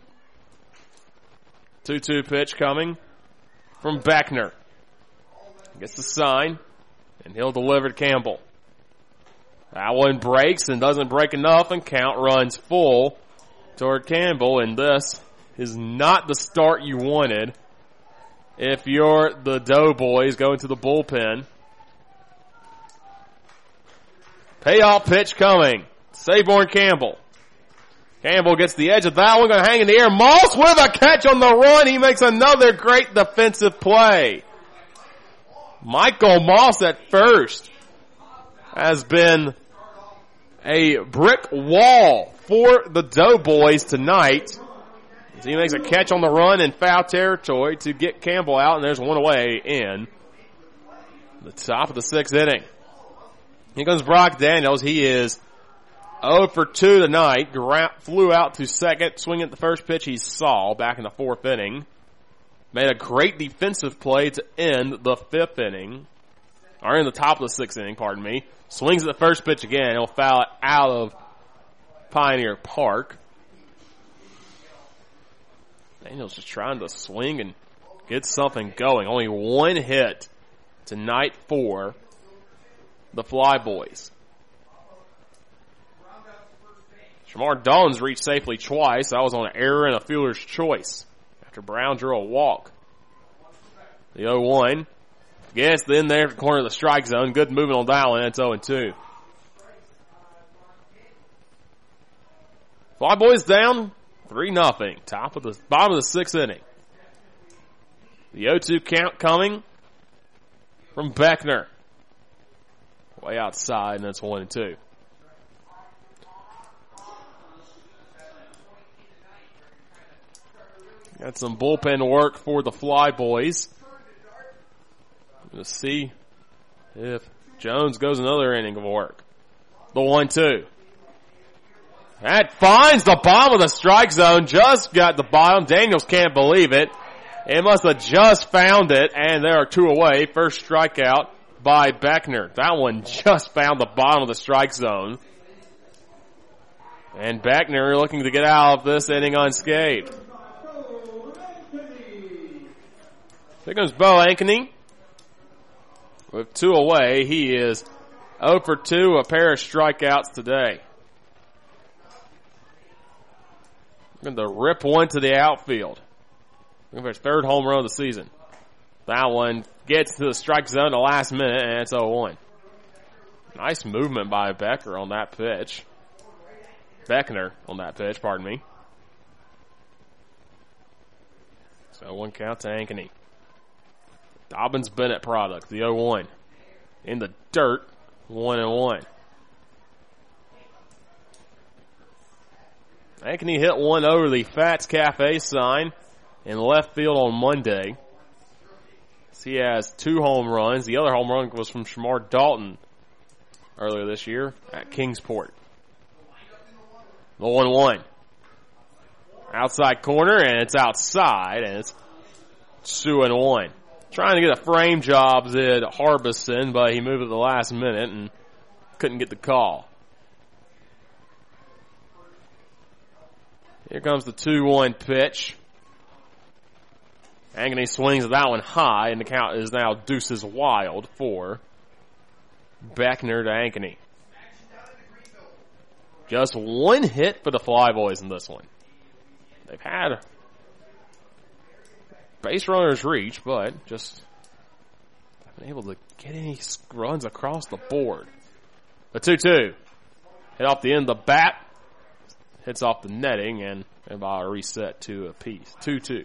2-2 pitch coming from Beckner. Gets the sign, and he'll deliver to Campbell. That one breaks and doesn't break enough, and count runs full toward Campbell, and this is not the start you wanted if you're the Doughboys going to the bullpen. Payoff pitch coming. Sayborn Campbell. Campbell gets the edge of that one, going to hang in the air. Moss with a catch on the run. He makes another great defensive play. Michael Moss at first has been a brick wall for the Doughboys tonight. So he makes a catch on the run in foul territory to get Campbell out, and there's one away in the top of the 6th inning. Here comes Brock Daniels. He is 0 for 2 tonight. Flew out to second, swinging at the first pitch he saw back in the 4th inning. Made a great defensive play to end the 5th inning. Or in the top of the 6th inning, pardon me. Swings at the first pitch again. He'll foul it out of Pioneer Park. Daniels just trying to swing and get something going. Only one hit tonight for the Flyboys. Shamar Dalton's reached safely twice. That was on an error and a fielder's choice after Brown drew a walk. The 0-1. Gets in there at the corner of the strike zone. Good movement on that one. It's 0-2. Flyboys down 3-0. Bottom of the 6th inning. The 0-2 count coming from Beckner. Way outside, and it's 1-2. Got some bullpen work for the Flyboys. Let's see if Jones goes another inning of work. The 1-2. That finds the bottom of the strike zone. Just got the bottom. Daniels can't believe it. It must have just found it, and there are 2 away. First strikeout by Beckner. That one just found the bottom of the strike zone. And Beckner looking to get out of this inning unscathed. Here comes Bo Ankeny. With 2 away, he is 0 for 2, a pair of strikeouts today. Going to rip one to the outfield. Looking for his 3rd home run of the season. That one gets to the strike zone at the last minute, and it's 0-1. Nice movement by Beckner on that pitch. Beckner on that pitch, pardon me. So 1 count to Ankeny. Dobbins-Bennett product, the 0-1. In the dirt, 1-1. Ankeny hit one over the Fats Cafe sign in left field on Monday. He has 2 home runs. The other home run was from Shamar Dalton earlier this year at Kingsport. The 1-1. Outside corner, and it's outside, and it's 2-1. Trying to get a frame job at Harbison, but he moved at the last minute and couldn't get the call. Here comes the 2-1 pitch. Ankeny swings at that one high, and the count is now deuces wild for Beckner to Ankeny. Just 1 hit for the Flyboys in this one. They've had base runners reach, but just haven't been able to get any runs across the board. The 2-2. Hit off the end of the bat. Hits off the netting, and about a reset to a piece. 2-2.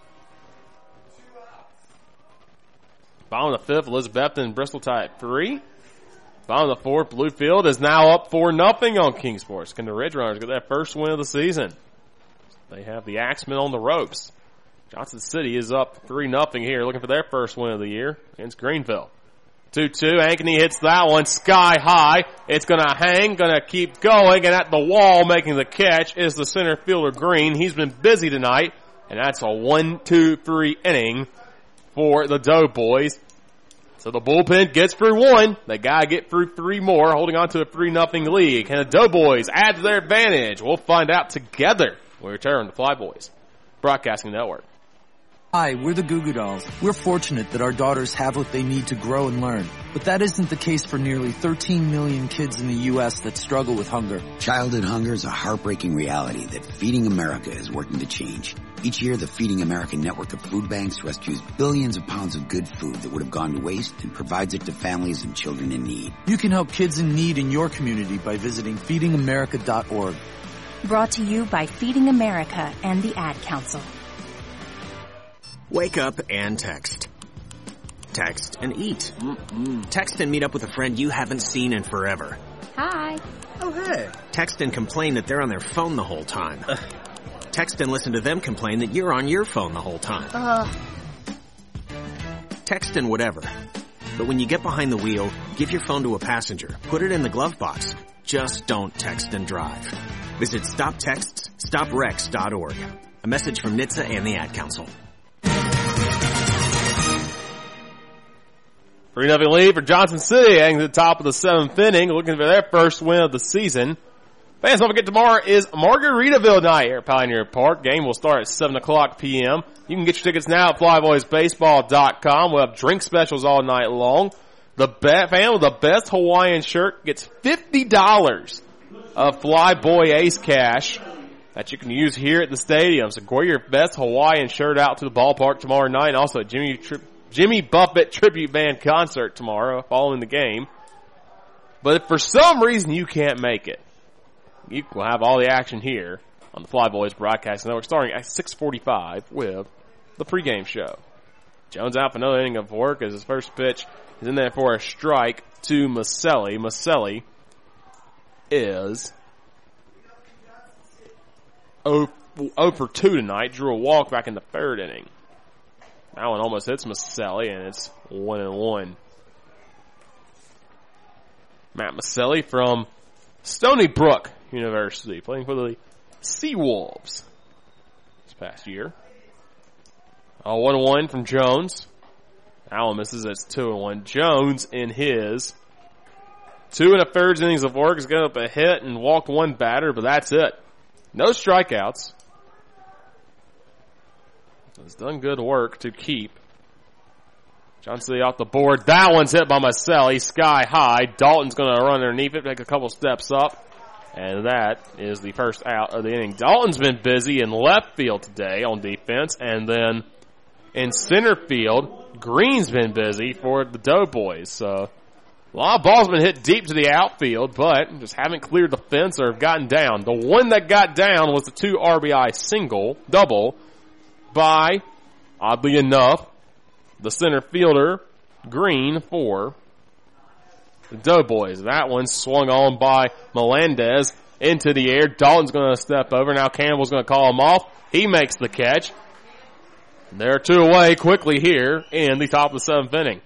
Bottom of the 5th, Elizabethton Bristol tie at 3. Bottom of the 4th, Bluefield is now up 4-0 on Kingsport. Can the Ridge Runners get that first win of the season? They have the Axemen on the ropes. Johnson City is up 3-0 here, looking for their first win of the year against Greenville. 2-2, Ankeny hits that one sky high. It's going to hang, going to keep going, and at the wall making the catch is the center fielder Green. He's been busy tonight, and that's a 1-2-3 inning for the Doughboys. So the bullpen gets through 1. They got to get through 3 more, holding on to a 3-0 lead. Can the Doughboys add to their advantage? We'll find out together when we return to Flyboys Broadcasting Network. Hi, we're the Goo Goo Dolls. We're fortunate that our daughters have what they need to grow and learn. But that isn't the case for nearly 13 million kids in the U.S. that struggle with hunger. Childhood hunger is a heartbreaking reality that Feeding America is working to change. Each year, the Feeding America network of food banks rescues billions of pounds of good food that would have gone to waste and provides it to families and children in need. You can help kids in need in your community by visiting feedingamerica.org. Brought to you by Feeding America and the Ad Council. Wake up and text. Text and eat. Text and meet up with a friend you haven't seen in forever. Hi. Oh, hey. Text and complain that they're on their phone the whole time. Text and listen to them complain that you're on your phone the whole time. Text and whatever. But when you get behind the wheel, give your phone to a passenger. Put it in the glove box. Just don't text and drive. Visit StopTextsStopWrecks.org. A message from NHTSA and the Ad Council. 3-0 lead for Johnson City, heading to the top of the 7th inning, looking for their first win of the season. Fans, don't forget tomorrow is Margaritaville night here at Pioneer Park. Game will start at 7 o'clock p.m. You can get your tickets now at flyboysbaseball.com. We'll have drink specials all night long. The fan with the best Hawaiian shirt gets $50 of Flyboy Ace cash that you can use here at the stadium. So wear your best Hawaiian shirt out to the ballpark tomorrow night. Also, Jimmy Buffett tribute band concert tomorrow following the game. But if for some reason you can't make it, you will have all the action here on the Flyboys Broadcast Network starting at 6:45 with the pregame show. Jones out for another inning of work as his first pitch is in there for a strike to Maselli. Maselli is 0 for 2 tonight. Drew a walk back in the 3rd inning. That one almost hits Maselli, and it's 1-1. Matt Maselli from Stony Brook University, playing for the Seawolves this past year. 1-1 from Jones. Allen misses. It's 2-1. Jones in his 2 1/3 innings of work has given up a hit and walked one batter, but that's it. No strikeouts. He's done good work to keep Johnson City off the board. That one's hit by Maselli, sky high. Dalton's going to run underneath it, take a couple steps up, and that is the first out of the inning. Dalton's been busy in left field today on defense, and then in center field, Green's been busy for the Doughboys. So a lot of balls been hit deep to the outfield, but just haven't cleared the fence or have gotten down. The one that got down was the 2 RBI double by, oddly enough, the center fielder, Green, for the Doughboys. That one swung on by Melendez into the air. Dalton's going to step over. Now Campbell's going to call him off. He makes the catch. They're 2 away quickly here in the top of the 7th inning.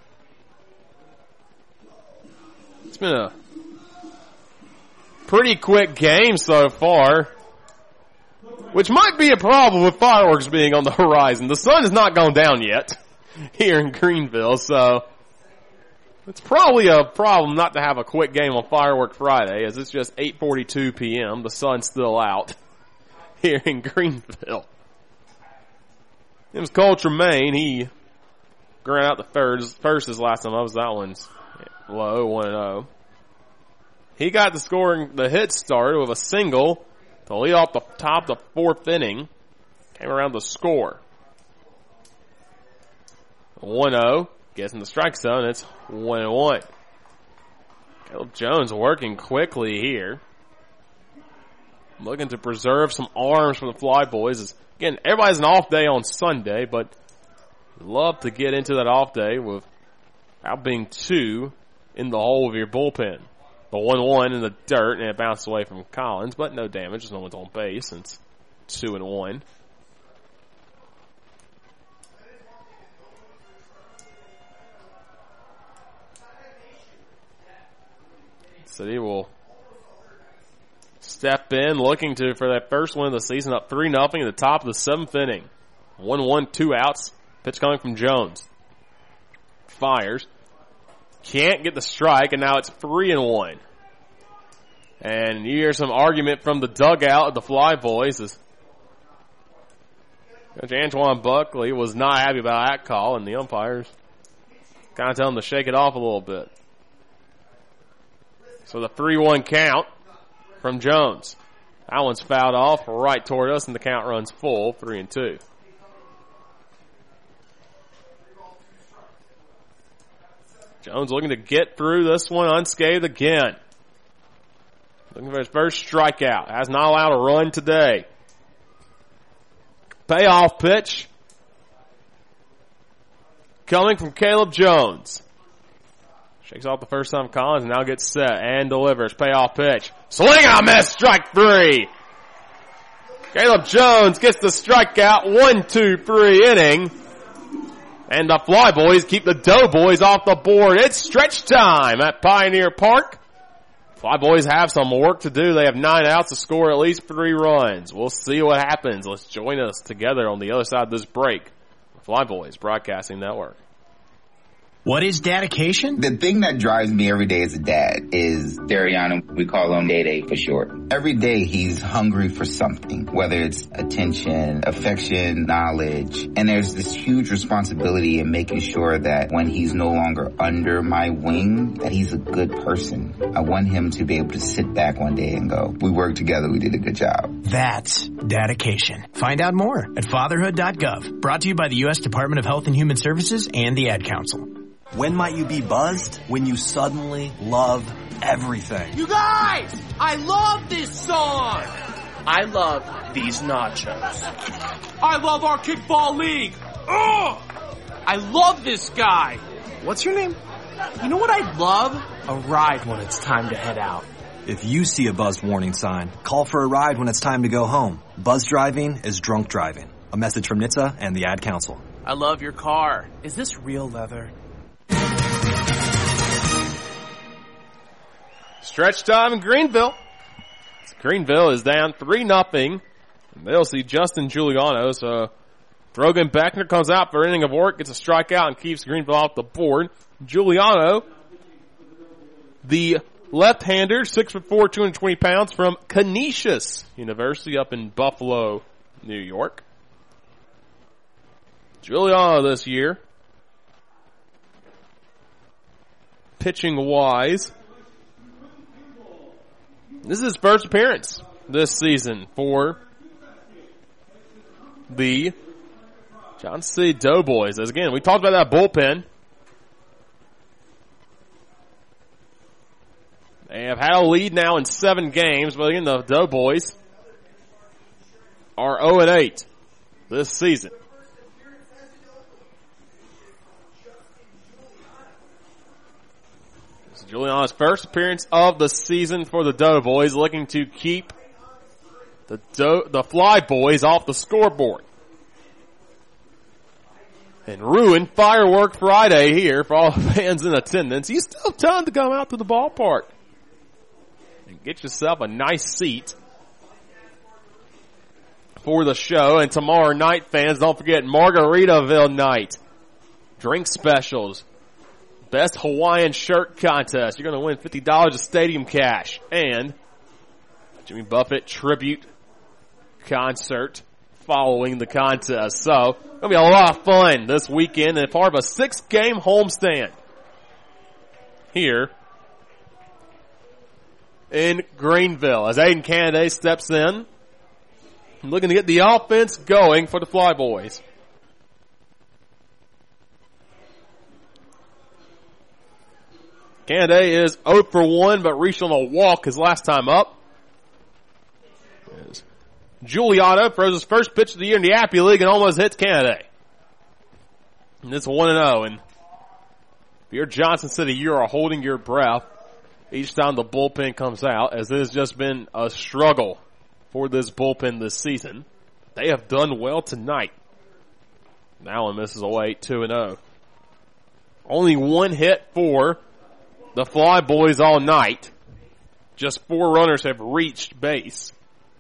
It's been a pretty quick game so far, which might be a problem with fireworks being on the horizon. The sun has not gone down yet here in Greenville, so it's probably a problem not to have a quick game on Firework Friday, as it's just 8:42 p.m. The sun's still out here in Greenville. It was Cole Tremaine. He ground out the first his last time. That one's low, 1-0. He got the hit started with a single to lead off the top of the 4th inning. Came around to score. 1-0. Gets in the strike zone. It's 1-1. Caleb Jones working quickly here. Looking to preserve some arms for the Flyboys. Again, everybody's an off day on Sunday, but love to get into that off day without being 2 in the hole of your bullpen. The 1-1 in the dirt, and it bounced away from Collins, but no damage. No one's on base. It's 2-1. City will step in, looking for that first win of the season, up 3-0 at the top of the 7th inning. 1-1, 2 outs. Pitch coming from Jones. Fires. Can't get the strike, and now it's 3-1. And you hear some argument from the dugout of the Flyboys as Coach Antoine Buckley was not happy about that call, and the umpires kind of tell him to shake it off a little bit. So the 3-1 count from Jones. That one's fouled off right toward us, and the count runs full, 3-2. Jones looking to get through this one unscathed again. Looking for his first strikeout. Has not allowed a run today. Payoff pitch coming from Caleb Jones. Shakes off the first time Collins and now gets set and delivers. Payoff pitch. Swing and a miss. Strike 3. Caleb Jones gets the strikeout. 1-2-3 inning. And the Flyboys keep the Doughboys off the board. It's stretch time at Pioneer Park. Flyboys have some work to do. They have 9 outs to score at least 3 runs. We'll see what happens. Let's join us together on the other side of this break. The Flyboys Broadcasting Network. What is dedication? The thing that drives me every day as a dad is Dariano. We call him Day Day for short. Every day he's hungry for something, whether it's attention, affection, knowledge. And there's this huge responsibility in making sure that when he's no longer under my wing, that he's a good person. I want him to be able to sit back one day and go, we worked together, we did a good job. That's dedication. Find out more at fatherhood.gov. Brought to you by the U.S. Department of Health and Human Services and the Ad Council. When might you be buzzed? When you suddenly love everything. You guys! I love this song! I love these nachos. I love our kickball league! Ugh! I love this guy! What's your name? You know what I'd love? A ride when it's time to head out. If you see a buzzed warning sign, call for a ride when it's time to go home. Buzz driving is drunk driving. A message from NHTSA and the Ad Council. I love your car. Is this real leather? Stretch time in Greenville. Greenville is down 3-0. They'll see Justin Giuliano. So Brogan Beckner comes out for an inning of work, gets a strikeout, and keeps Greenville off the board. Giuliano, the left-hander, 6'4", 220 pounds, from Canisius University up in Buffalo, New York. Giuliano this year, pitching-wise, this is his first appearance this season for the Johnson City Doughboys. As again, we talked about that bullpen. They have had a lead now in 7 games, but again, the Doughboys are 0-8 this season. Giuliano's first appearance of the season for the Doughboys, looking to keep the Flyboys off the scoreboard and ruin Firework Friday here for all the fans in attendance. You still have time to come out to the ballpark and get yourself a nice seat for the show. And tomorrow night, fans, don't forget Margaritaville night. Drink specials. Best Hawaiian shirt contest. You're going to win $50 of stadium cash. And Jimmy Buffett tribute concert following the contest. So, it's going to be a lot of fun this weekend and part of a 6-game homestand here in Greenville as Aiden Canaday steps in, looking to get the offense going for the Flyboys. Canaday is 0 for 1, but reached on a walk his last time up. Giuliano throws his first pitch of the year in the Appy League and almost hits Canaday. And it's 1-0. And if you're Johnson City, you are holding your breath each time the bullpen comes out, as it has just been a struggle for this bullpen this season. They have done well tonight. Allen misses away, 2-0. Only 1 hit for the Flyboys all night. Just 4 runners have reached base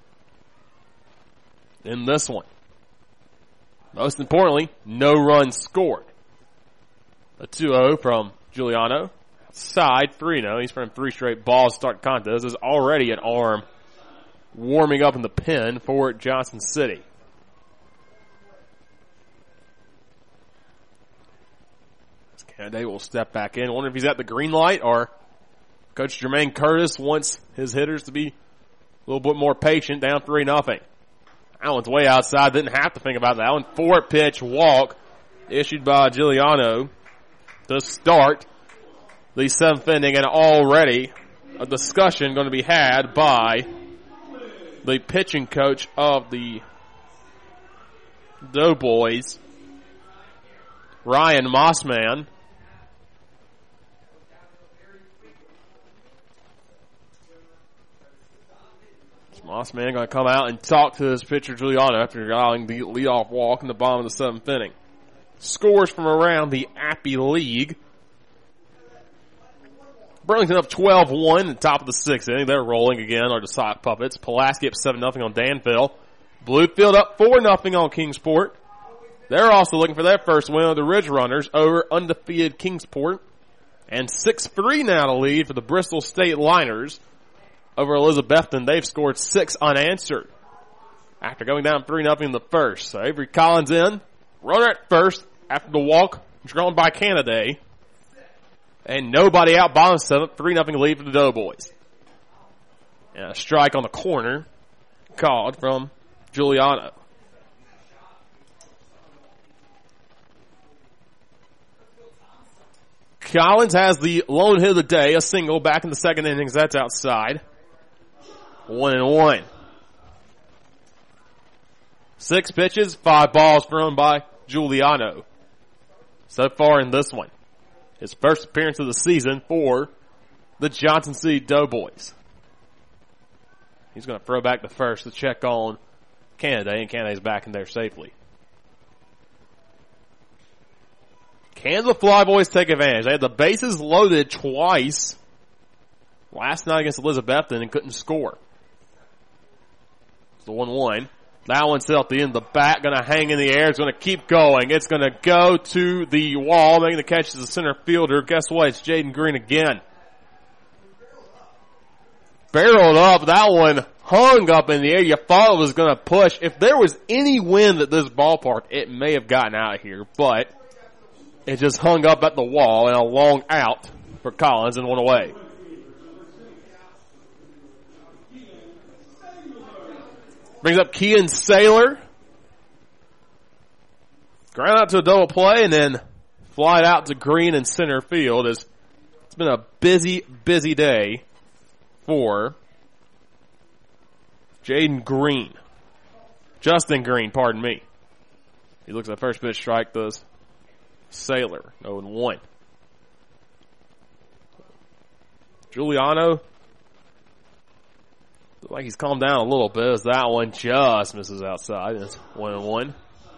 in this one. Most importantly, no runs scored. A 2-0 from Giuliano. Side 3-0. He's from 3 straight balls to start contest. There's already an arm warming up in the pen for Johnson City. Kennedy will step back in. I wonder if he's at the green light or Coach Jermaine Curtis wants his hitters to be a little bit more patient, down 3-0. That one's way outside. Didn't have to think about that one. 4-pitch walk issued by Giuliano to start the 7th inning, and already a discussion going to be had by the pitching coach of the Doughboys, Ryan Mossman. Mossman going to come out and talk to his pitcher Giuliano after allowing the leadoff walk in the bottom of the 7th inning. Scores from around the Appy League. Burlington up 12-1 at the top of the 6th inning. They're rolling again, are the sock puppets. Pulaski up 7-0 on Danville. Bluefield up 4-0 on Kingsport. They're also looking for their first win of the Ridge Runners over undefeated Kingsport. And 6-3 now to lead for the Bristol State Liners over Elizabethton. They've scored 6 unanswered after going down 3-0 in the first. So Avery Collins in, runner at first after the walk drawn by Canada. And nobody out, bottom 7th, 3-0 lead for the Doughboys. And a strike on the corner called from Giuliano. Collins has the lone hit of the day, a single back in the 2nd innings. That's outside. 1-1. 6 pitches, 5 balls thrown by Giuliano so far in this one. His first appearance of the season for the Johnson City Doughboys. He's going to throw back to first to check on Canada, and Canada's back in there safely. Can the Flyboys take advantage? They had the bases loaded twice last night against Elizabethton and couldn't score. It's the 1-1. That one's still at the end. The bat going to hang in the air. It's going to keep going. It's going to go to the wall. Making the catch is the center fielder. Guess what? It's Jaden Green again. Barreled up. That one hung up in the air. You thought it was going to push. If there was any wind at this ballpark, it may have gotten out of here. But it just hung up at the wall and a long out for Collins and went away. Brings up Kean Saylor. Ground out to a double play and then fly out to Green in center field. It's been a busy, busy day for Jaden Green. Justin Green, pardon me. He looks at the first pitch strike, does Saylor. 0-1. Giuliano, looks like he's calmed down a little bit as that one just misses outside. It's 1-1.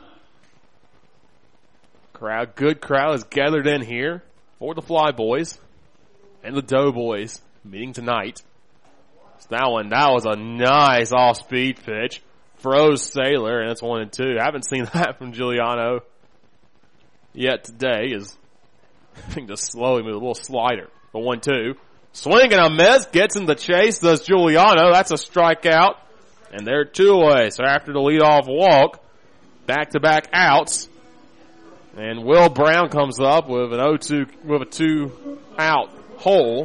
Good crowd is gathered in here for the Flyboys and the Doughboys meeting tonight. So that was a nice off-speed pitch. Froze Saylor, and it's 1-2. Haven't seen that from Giuliano yet today. Is I think just slowly move a little slider. The 1-2. Swing and a miss. Gets in the chase. Does Giuliano. That's a strikeout. And they're 2 away. So after the leadoff walk, back-to-back outs. And Will Brown comes up with a 2-out hole.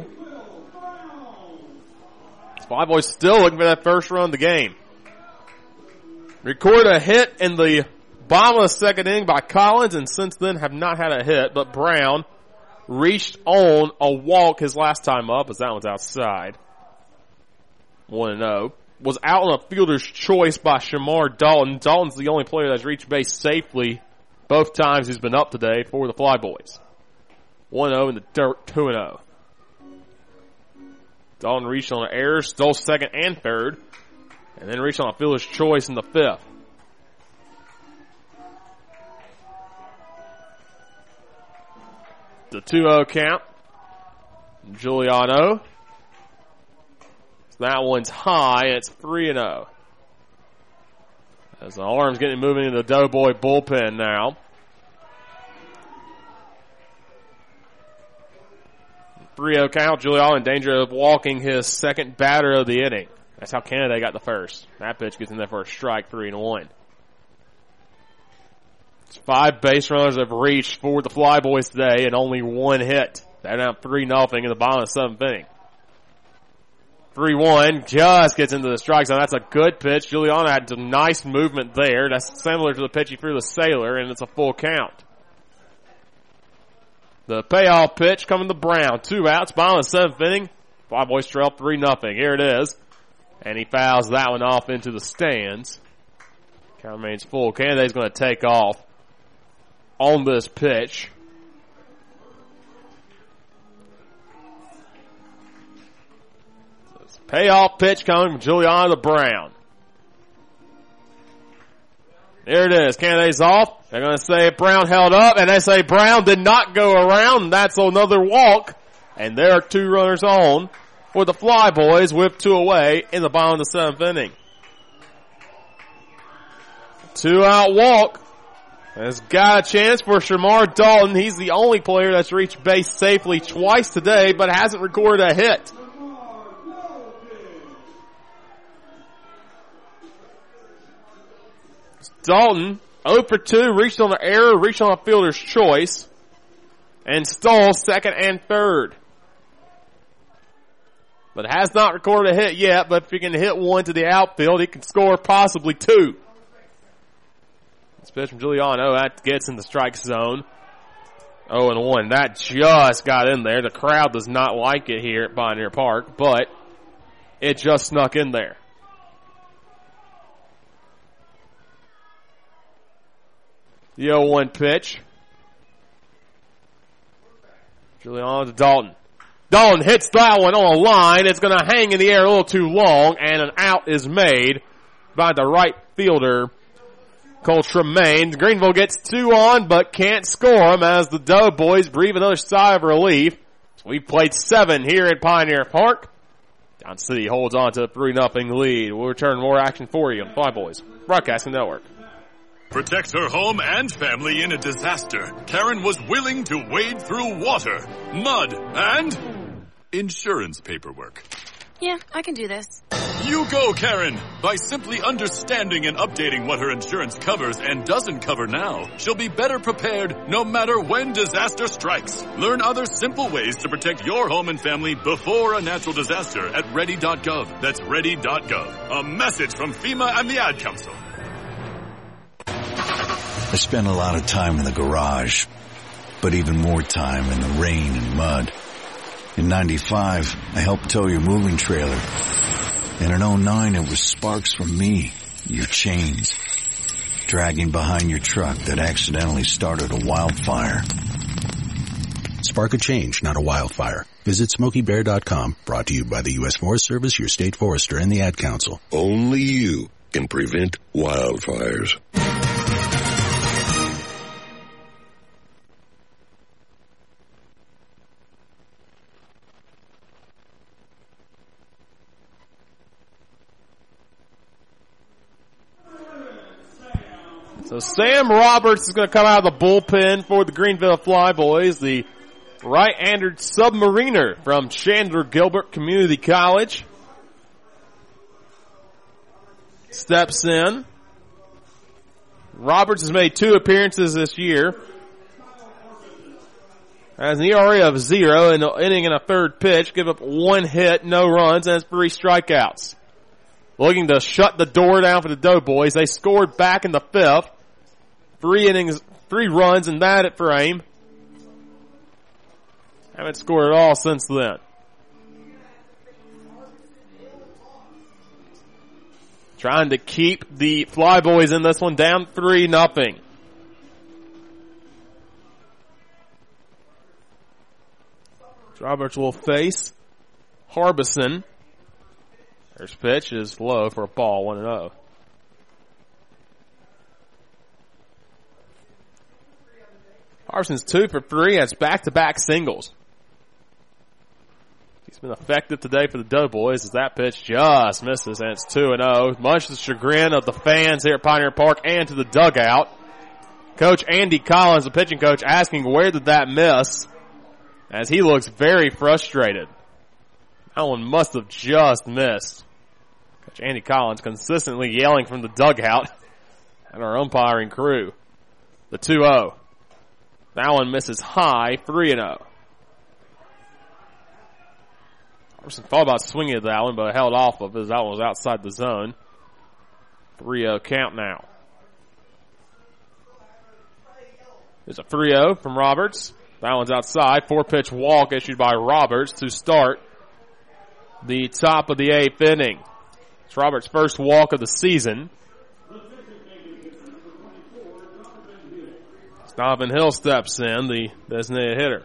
Flyboys still looking for that first run of the game. Record a hit in the bottom of the 2nd inning by Collins, and since then have not had a hit, but Brown reached on a walk his last time up, as that one's outside. 1-0. Was out on a fielder's choice by Shamar Dalton. Dalton's the only player that's reached base safely both times he's been up today for the Flyboys. 1-0 in the dirt, 2-0. Dalton reached on an error, stole 2nd and 3rd, and then reached on a fielder's choice in the 5th. The 2-0 count. Giuliano. That one's high, and it's 3-0. As the arm's getting moving into the Doughboy bullpen now. The 3-0 count. Giuliano in danger of walking his 2nd batter of the inning. That's how Canada got the first. That pitch gets in there for a strike, 3-1. 5 base runners have reached for the Flyboys today and only 1 hit. They're now 3-0 in the bottom of the 7th inning. 3-1 just gets into the strike zone. That's a good pitch. Juliana had some nice movement there. That's similar to the pitch he threw the Sailor, and it's a full count. The payoff pitch coming to Brown. 2 outs, bottom of the 7th inning. Flyboys trail 3-0. Here it is. And he fouls that one off into the stands. Count remains full. Canada's going to take off on this pitch. Payoff pitch coming from Juliana to Brown. There it is. Canada's off. They're going to say Brown held up, and they say Brown did not go around. That's another walk. And there are 2 runners on for the Flyboys with 2 away in the bottom of the 7th inning. 2-out walk. Has got a chance for Shamar Dalton. He's the only player that's reached base safely twice today, but hasn't recorded a hit. Dalton, 0 for 2, reached on the error, reached on a fielder's choice, and stole 2nd and 3rd. But has not recorded a hit yet, but if he can hit 1 to the outfield, he can score possibly 2. This pitch from Giuliano, that gets in the strike zone. 0-1. That just got in there. The crowd does not like it here at Pioneer Park, but it just snuck in there. The 0-1 pitch. Giuliano to Dalton. Dalton hits that one on a line. It's going to hang in the air a little too long, and an out is made by the right fielder, Cole Tremaine. Greenville gets 2 on, but can't score them as the Doughboys breathe another sigh of relief. So we played 7 here at Pioneer Park. Down City holds on to a 3-0 lead. We'll return more action for you on Flyboys Broadcasting Network. Protect her home and family in a disaster. Karen was willing to wade through water, mud, and insurance paperwork. Yeah, I can do this. You go, Karen! By simply understanding and updating what her insurance covers and doesn't cover now, she'll be better prepared no matter when disaster strikes. Learn other simple ways to protect your home and family before a natural disaster at ready.gov. That's ready.gov. A message from FEMA and the Ad Council. I spent a lot of time in the garage, but even more time in the rain and mud. In 95, I helped tow your moving trailer. And in 09, it was sparks from me, your chains, dragging behind your truck that accidentally started a wildfire. Spark a change, not a wildfire. Visit SmokeyBear.com, brought to you by the U.S. Forest Service, your state forester, and the Ad Council. Only you can prevent wildfires. So Sam Roberts is going to come out of the bullpen for the Greenville Flyboys, the right-handed submariner from Chandler Gilbert Community College. Steps in. Roberts has made 2 appearances this year. Has an ERA of 0 in an inning and a 3rd pitch. Give up 1 hit, no runs, and has 3 strikeouts. Looking to shut the door down for the Doughboys. They scored back in the 5th. 3 innings, 3 runs in that frame. Haven't scored at all since then. Trying to keep the Flyboys in this one down 3-0. Roberts will face Harbison. First pitch is low for a ball, 1-0. Harbison's 2 for 3. That's back-to-back singles. He's been effective today for the Doughboys as that pitch just misses, and it's 2-0. Much to the chagrin of the fans here at Pioneer Park and to the dugout. Coach Andy Collins, the pitching coach, asking where did that miss, as he looks very frustrated. That one must have just missed. Coach Andy Collins consistently yelling from the dugout at our umpiring crew. The 2-0. That one misses high, 3-0. Robertson thought about swinging at that one, but held off of it as that one was outside the zone. 3-0 count now. There's a 3-0 from Roberts. That one's outside. 4-pitch walk issued by Roberts to start the top of the 8th inning. It's Roberts' first walk of the season. Donovan Hill steps in, the designated hitter.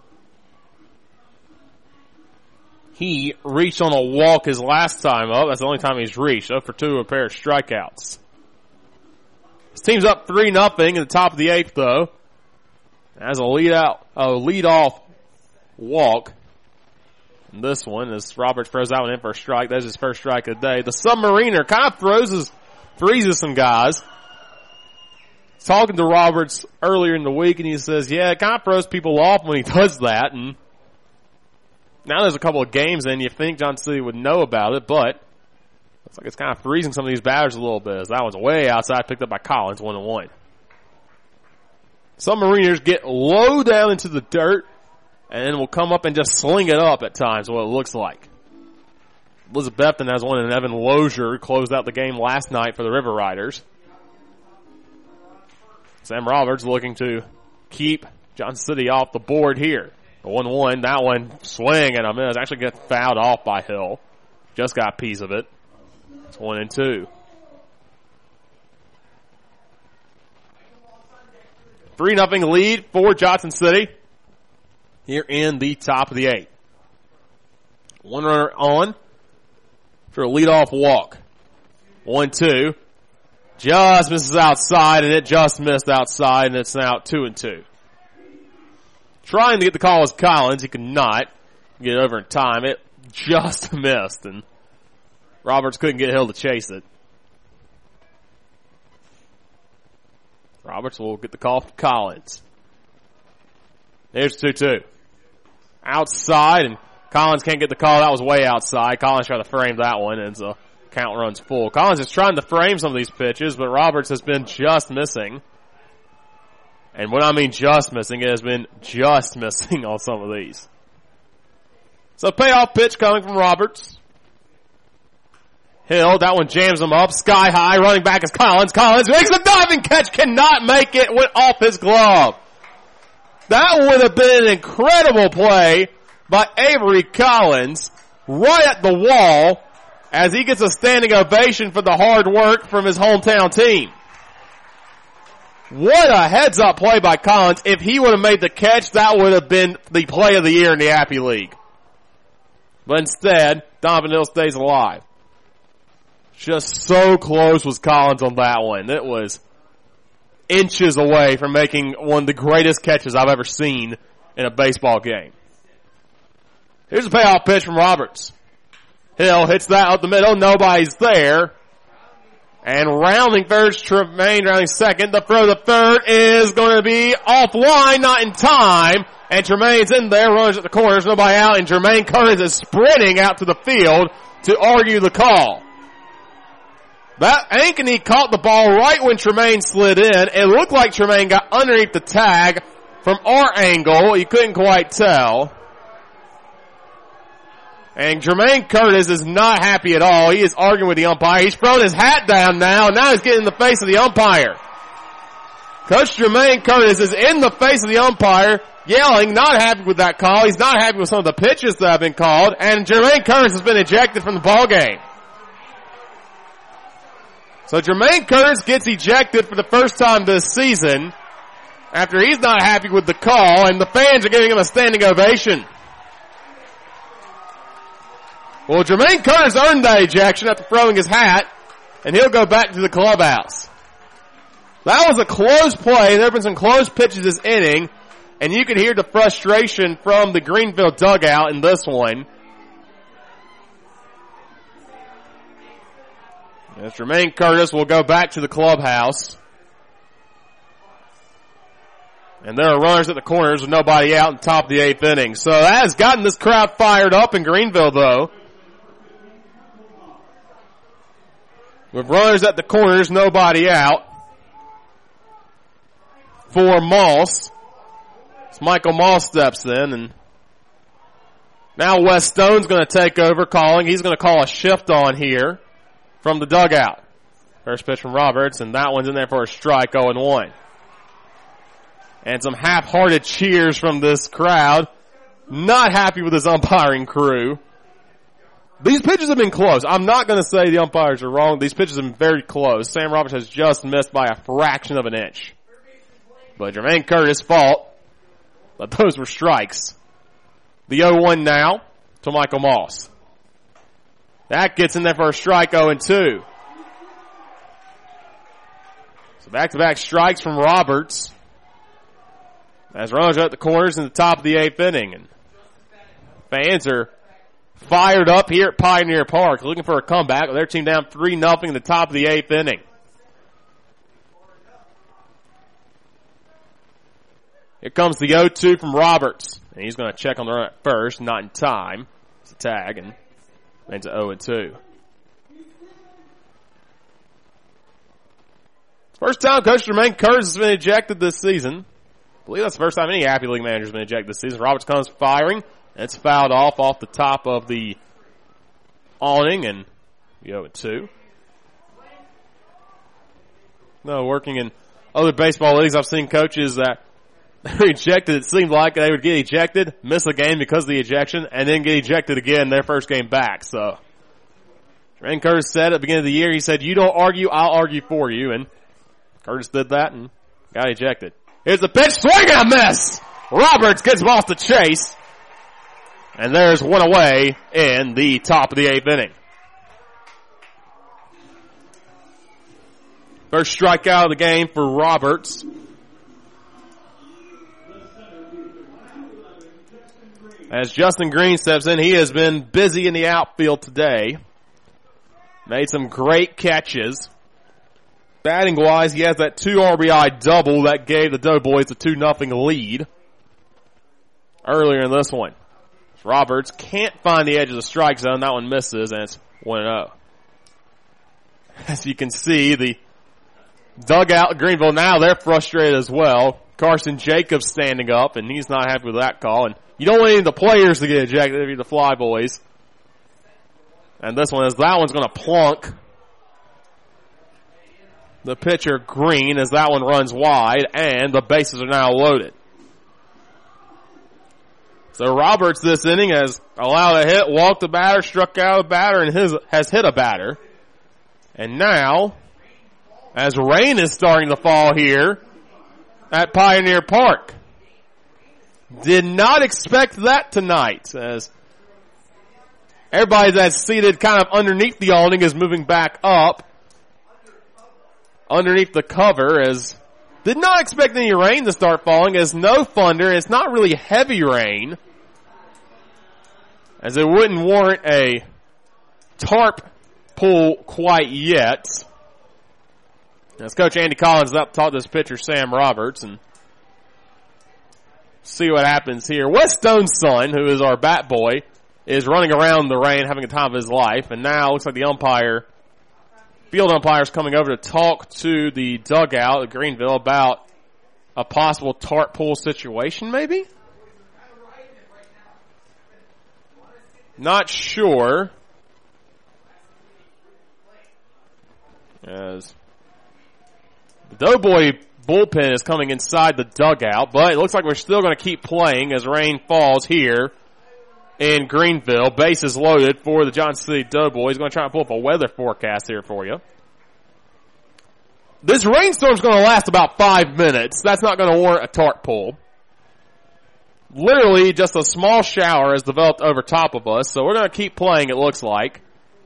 He reached on a walk his last time up. That's the only time he's reached. 0 for 2, a pair of strikeouts. His team's up 3-0 in the top of the 8th, though. As a lead-off walk. And this one, as Roberts throws that one in for a strike. That's his first strike of the day. The Submariner kind of freezes some guys. Talking to Roberts earlier in the week, and he says, yeah, it kind of throws people off when he does that. And now there's a couple of games in, you think Johnson City would know about it, but looks like it's kind of freezing some of these batters a little bit, as that one's way outside, picked up by Collins, 1-1. Submariners get low down into the dirt, and then will come up and just sling it up at times, what it looks like. Elizabethton has one, and Evan Lozier closed out the game last night for the River Riders. Sam Roberts looking to keep Johnson City off the board here. 1-1, that one swing and a miss. Actually gets fouled off by Hill. Just got a piece of it. It's 1-2. 3-0 lead for Johnson City here in the top of the 8th. One runner on for a leadoff walk. 1-2. Just misses outside, and it just missed outside, and it's now 2-2. Trying to get the call was Collins. He could not get it over in time. It just missed, and Roberts couldn't get Hill to chase it. Roberts will get the call from Collins. There's 2-2. Outside, and Collins can't get the call. That was way outside. Collins tried to frame that one, and so count runs full. Collins is trying to frame some of these pitches, but Roberts has been just missing. And when I mean just missing, it has been just missing on some of these. So payoff pitch coming from Roberts. Hill, that one jams him up. Sky high, running back is Collins. Collins makes a diving catch, cannot make it, went off his glove. That would have been an incredible play by Avery Collins right at the wall, as he gets a standing ovation for the hard work from his hometown team. What a heads-up play by Collins. If he would have made the catch, that would have been the play of the year in the Appy League. But instead, Donovan Hill stays alive. Just so close was Collins on that one. It was inches away from making one of the greatest catches I've ever seen in a baseball game. Here's a payoff pitch from Roberts. Hill hits that up the middle. Nobody's there. And rounding third, Tremaine rounding second. The throw to third is going to be offline, not in time. And Tremaine's in there, runs at the corners, nobody out. And Jermaine Curtis is sprinting out to the field to argue the call. That Ankeny caught the ball right when Tremaine slid in. It looked like Tremaine got underneath the tag from our angle. You couldn't quite tell. And Jermaine Curtis is not happy at all. He is arguing with the umpire. He's thrown his hat down now. Now he's getting in the face of the umpire. Coach Jermaine Curtis is in the face of the umpire, yelling, not happy with that call. He's not happy with some of the pitches that have been called. And Jermaine Curtis has been ejected from the ball game. So Jermaine Curtis gets ejected for the first time this season after he's not happy with the call, and the fans are giving him a standing ovation. Well, Jermaine Curtis earned that ejection after throwing his hat, and he'll go back to the clubhouse. That was a close play. There have been some close pitches this inning, and you could hear the frustration from the Greenville dugout in this one. As Jermaine Curtis will go back to the clubhouse. And there are runners at the corners with nobody out in the top of the 8th inning. So that has gotten this crowd fired up in Greenville, though. With runners at the corners, nobody out. for Moss. As Michael Moss steps in, and now Wes Stone's going to take over calling. He's going to call a shift on here from the dugout. First pitch from Roberts, and that one's in there for a strike, 0-1. And some half-hearted cheers from this crowd. Not happy with his umpiring crew. These pitches have been close. I'm not going to say the umpires are wrong. These pitches have been very close. Sam Roberts has just missed by a fraction of an inch. But Jermaine Curtis' fault. But those were strikes. The 0-1 now to Michael Moss. That gets in there for a strike, 0-2. So back-to-back strikes from Roberts. As runners are at the corners in the top of the 8th inning. And fans are fired up here at Pioneer Park, looking for a comeback with their team down 3-0 in the top of the 8th inning. Here comes the 0-2 from Roberts. And he's going to check on the run at first, not in time. It's a tag, and it's an 0-2. First time Coach Jermaine Curtis has been ejected this season. I believe that's the first time any Happy League manager has been ejected this season. Roberts comes firing. It's fouled off the top of the awning, and 0-2. No, working in other baseball leagues, I've seen coaches that they're ejected. It seemed like they would get ejected, miss a game because of the ejection, and then get ejected again their first game back. So, Jermaine Curtis said at the beginning of the year, he said, "You don't argue, I'll argue for you." And Curtis did that and got ejected. Here's the pitch, swing and a miss! Roberts gets off the chase. And there's one away in the top of the 8th inning. First strikeout of the game for Roberts. As Justin Green steps in, he has been busy in the outfield today. Made some great catches. Batting wise, he has that 2 RBI double that gave the Doughboys a 2-0 lead earlier in this one. Roberts can't find the edge of the strike zone. That one misses, and it's 1-0. As you can see, the dugout at Greenville now, they're frustrated as well. Carson Jacobs standing up, and he's not happy with that call. And you don't want any of the players to get ejected if you're the Fly Boys. And this one is, that one's going to plunk the pitcher Green as that one runs wide, and the bases are now loaded. So Roberts this inning has allowed a hit, walked the batter, struck out a batter, and has hit a batter. And now, as rain is starting to fall here at Pioneer Park. Did not expect that tonight, as everybody that's seated kind of underneath the awning is moving back up underneath the cover, as did not expect any rain to start falling, as no thunder, and it's not really heavy rain, as it wouldn't warrant a tarp pull quite yet. As Coach Andy Collins up taught this pitcher Sam Roberts, and see what happens here. Wes Stone's son, who is our bat boy, is running around the rain having a time of his life, and now it looks like the field umpire is coming over to talk to the dugout at Greenville about a possible tarp pull situation, maybe? Not sure. As the Doughboy bullpen is coming inside the dugout, but it looks like we're still going to keep playing as rain falls here in Greenville. Bases loaded for the Johnson City Doughboys. Going to try and pull up a weather forecast here for you. This rainstorm is going to last about 5 minutes. That's not going to warrant a tarp pull. Literally just a small shower has developed over top of us, so we're going to keep playing, it looks like.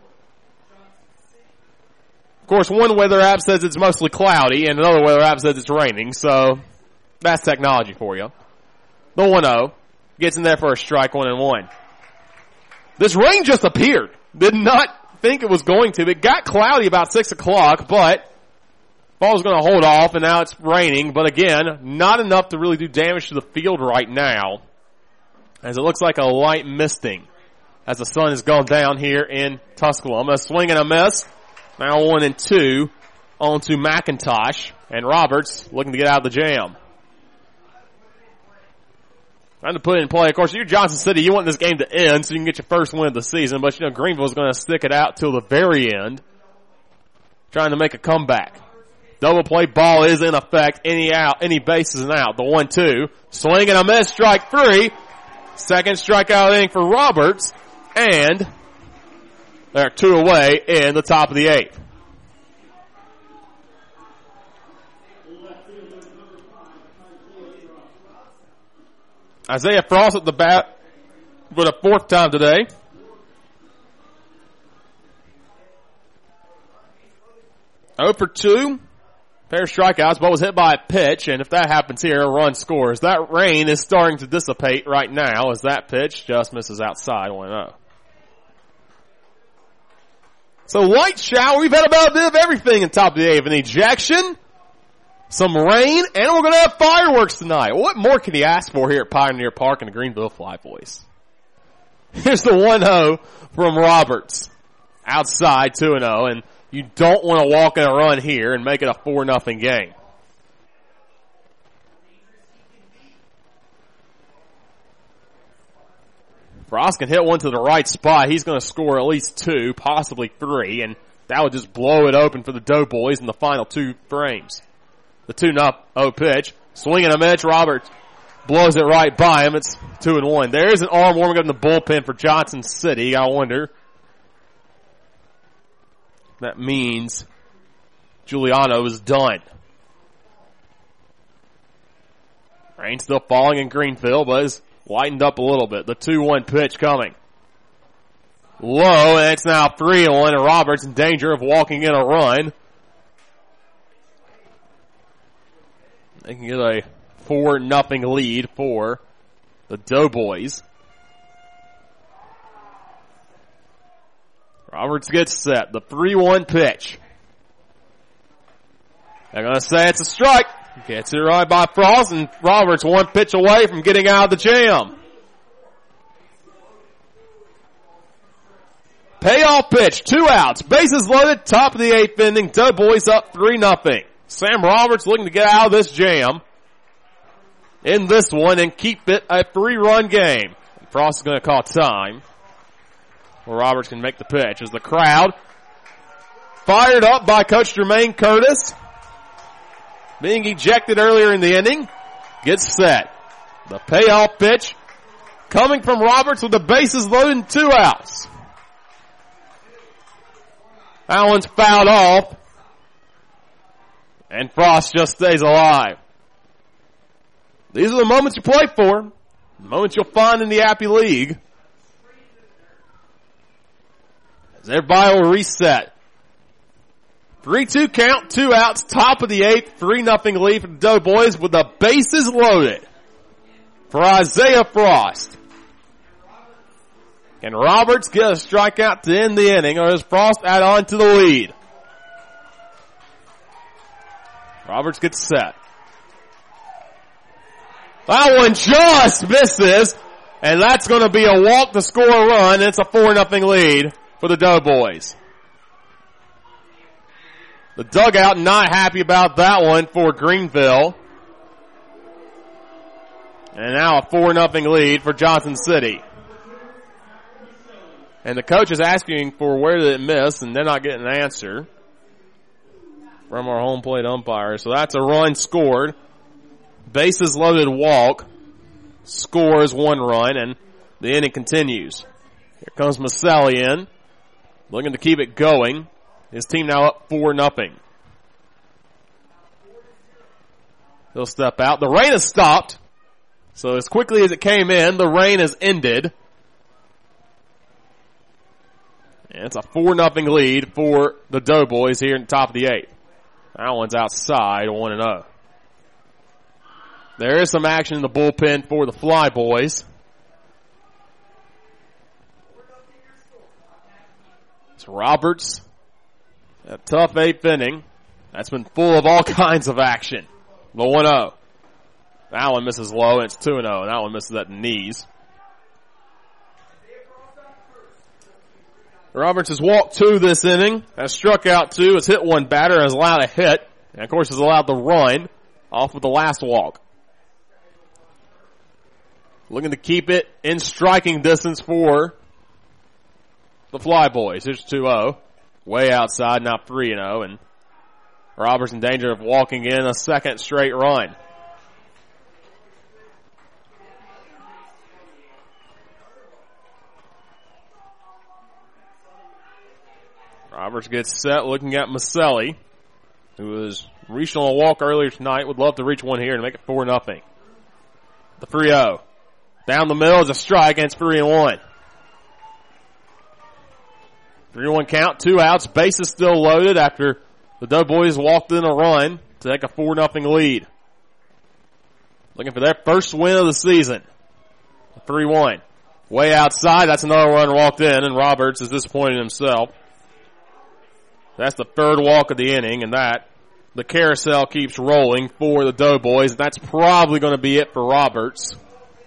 Of course, one weather app says it's mostly cloudy, and another weather app says it's raining, so that's technology for you. The 1-0 gets in there for a strike, 1-1. This rain just appeared. Did not think it was going to. It got cloudy about 6 o'clock, but ball was going to hold off, and now it's raining. But again, not enough to really do damage to the field right now, as it looks like a light misting as the sun has gone down here in Tusculum. A swing and a miss. Now 1-2 on to McIntosh, and Roberts looking to get out of the jam. Trying to put it in play. Of course, you're Johnson City. You want this game to end so you can get your first win of the season. But, Greenville's going to stick it out till the very end. Trying to make a comeback. Double play ball is in effect. Any bases and out. The 1-2. Swing and a miss. Strike 3. Second strikeout inning for Roberts. And they're 2 away in the top of the 8th. Isaiah Frost at the bat for the 4th time today. Oh for 2. Pair of strikeouts, but was hit by a pitch, and if that happens here, a run scores. That rain is starting to dissipate right now as that pitch just misses outside 1-0. So light shower, we've had about a bit of everything in top of the 8th. An ejection, some rain, and we're going to have fireworks tonight. What more can you ask for here at Pioneer Park and the Greenville Flyboys? Here's the 1-0 from Roberts. Outside 2-0, and you don't want to walk in a run here and make it a 4-0 game. Frost can hit one to the right spot. He's going to score at least 2, possibly 3, and that would just blow it open for the Doughboys in the final 2 frames. The 2-0 pitch. Swinging a miss. Roberts blows it right by him. It's 2-1. There's an arm warming up in the bullpen for Johnson City. I wonder. That means Giuliano is done. Rain still falling in Greenville, but it's lightened up a little bit. The 2-1 pitch coming. Low, and it's now 3-1, and Roberts in danger of walking in a run. They can get a 4-0 lead for the Doughboys. Roberts gets set. The 3-1 pitch. They're going to say it's a strike. Gets it right by Frost, and Roberts 1 pitch away from getting out of the jam. Payoff pitch. 2 outs. Bases loaded. Top of the 8th inning. Doughboys up 3-0. Sam Roberts looking to get out of this jam in this one and keep it a 3-run game. Frost is going to call time. Well, Roberts can make the pitch as the crowd fired up by Coach Jermaine Curtis. Being ejected earlier in the inning. Gets set. The payoff pitch coming from Roberts with the bases loaded and 2 outs. That one's fouled off. And Frost just stays alive. These are the moments you play for. The moments you'll find in the Appy League. As everybody will reset. 3-2 count, 2 outs, top of the 8th, 3-0 lead for the Doughboys with the bases loaded for Isaiah Frost. Can Roberts get a strikeout to end the inning, or does Frost add on to the lead? Roberts gets set. That one just misses, and that's going to be a walk to score a run. It's a 4-0 lead for the Doughboys. The dugout not happy about that one for Greenville. And now a 4-0 lead for Johnson City. And the coach is asking for where did it miss, and they're not getting an answer from our home plate umpire. So that's a run scored. Bases loaded walk. Scores 1 run, and the inning continues. Here comes Maselli in. Looking to keep it going. His team now up 4-0. He'll step out. The rain has stopped. So as quickly as it came in, the rain has ended. And it's a 4-0 lead for the Doughboys here in the top of the 8th. That one's outside, 1-0. There is some action in the bullpen for the Flyboys. It's Roberts. A tough 8th inning. That's been full of all kinds of action. The 1-0. That one misses low, and it's 2-0. And that one misses at the knees. Roberts has walked 2 this inning. Has struck out 2. Has hit 1 batter. Has allowed a hit. And, of course, has allowed the run off of the last walk. looking to keep it in striking distance for the Flyboys. Here's 2-0. Way outside, now 3-0, and Roberts in danger of walking in a second straight run. Roberts gets set looking at Maselli, who was reaching on a walk earlier tonight. Would love to reach one here and make it 4-0. The 3-0. Down the middle is a strike, and it's 3-1. 3-1 count, 2 outs, bases still loaded after the Doughboys walked in a run to take a 4-0 lead. Looking for their first win of the season. 3-1. Way outside, that's another run walked in, and Roberts is disappointed himself. That's the third walk of the inning, and the carousel keeps rolling for the Doughboys. That's probably going to be it for Roberts.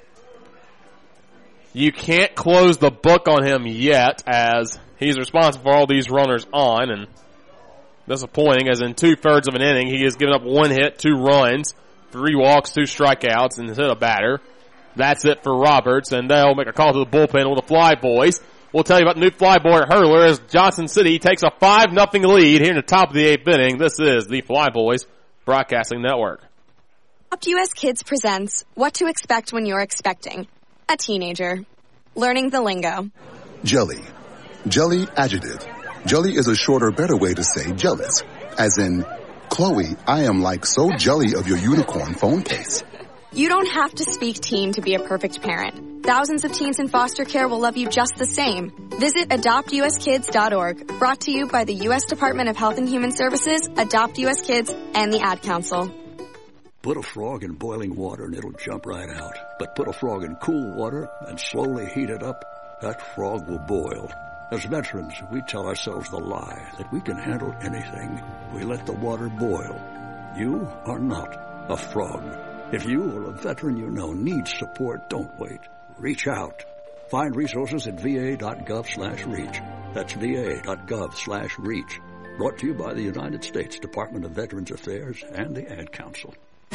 You can't close the book on him yet, as he's responsible for all these runners on, and disappointing, as in 2/3 of an inning, he has given up 1 hit, 2 runs, 3 walks, 2 strikeouts, and hit a batter. That's it for Roberts, and they'll make a call to the bullpen with the Flyboys. We'll tell you about the new Flyboy hurler as Johnson City takes a 5-0 lead here in the top of the 8th inning. This is the Flyboys Broadcasting Network. Adopt US Kids presents What to Expect When You're Expecting a Teenager. Learning the lingo. Jelly. Jelly adjective. Jelly is a shorter, better way to say jealous. As in, Chloe, I am like so jelly of your unicorn phone case. You don't have to speak teen to be a perfect parent. Thousands of teens in foster care will love you just the same. Visit adoptuskids.org. Brought to you by the U.S. Department of Health and Human Services, Adopt US Kids, and the Ad Council. Put a frog in boiling water and it'll jump right out. But put a frog in cool water and slowly heat it up, that frog will boil. As veterans, we tell ourselves the lie that we can handle anything. We let the water boil. You are not a frog. If you or a veteran you know needs support, don't wait. Reach out. Find resources at va.gov/reach. That's va.gov/reach. Brought to you by the United States Department of Veterans Affairs and the Ad Council.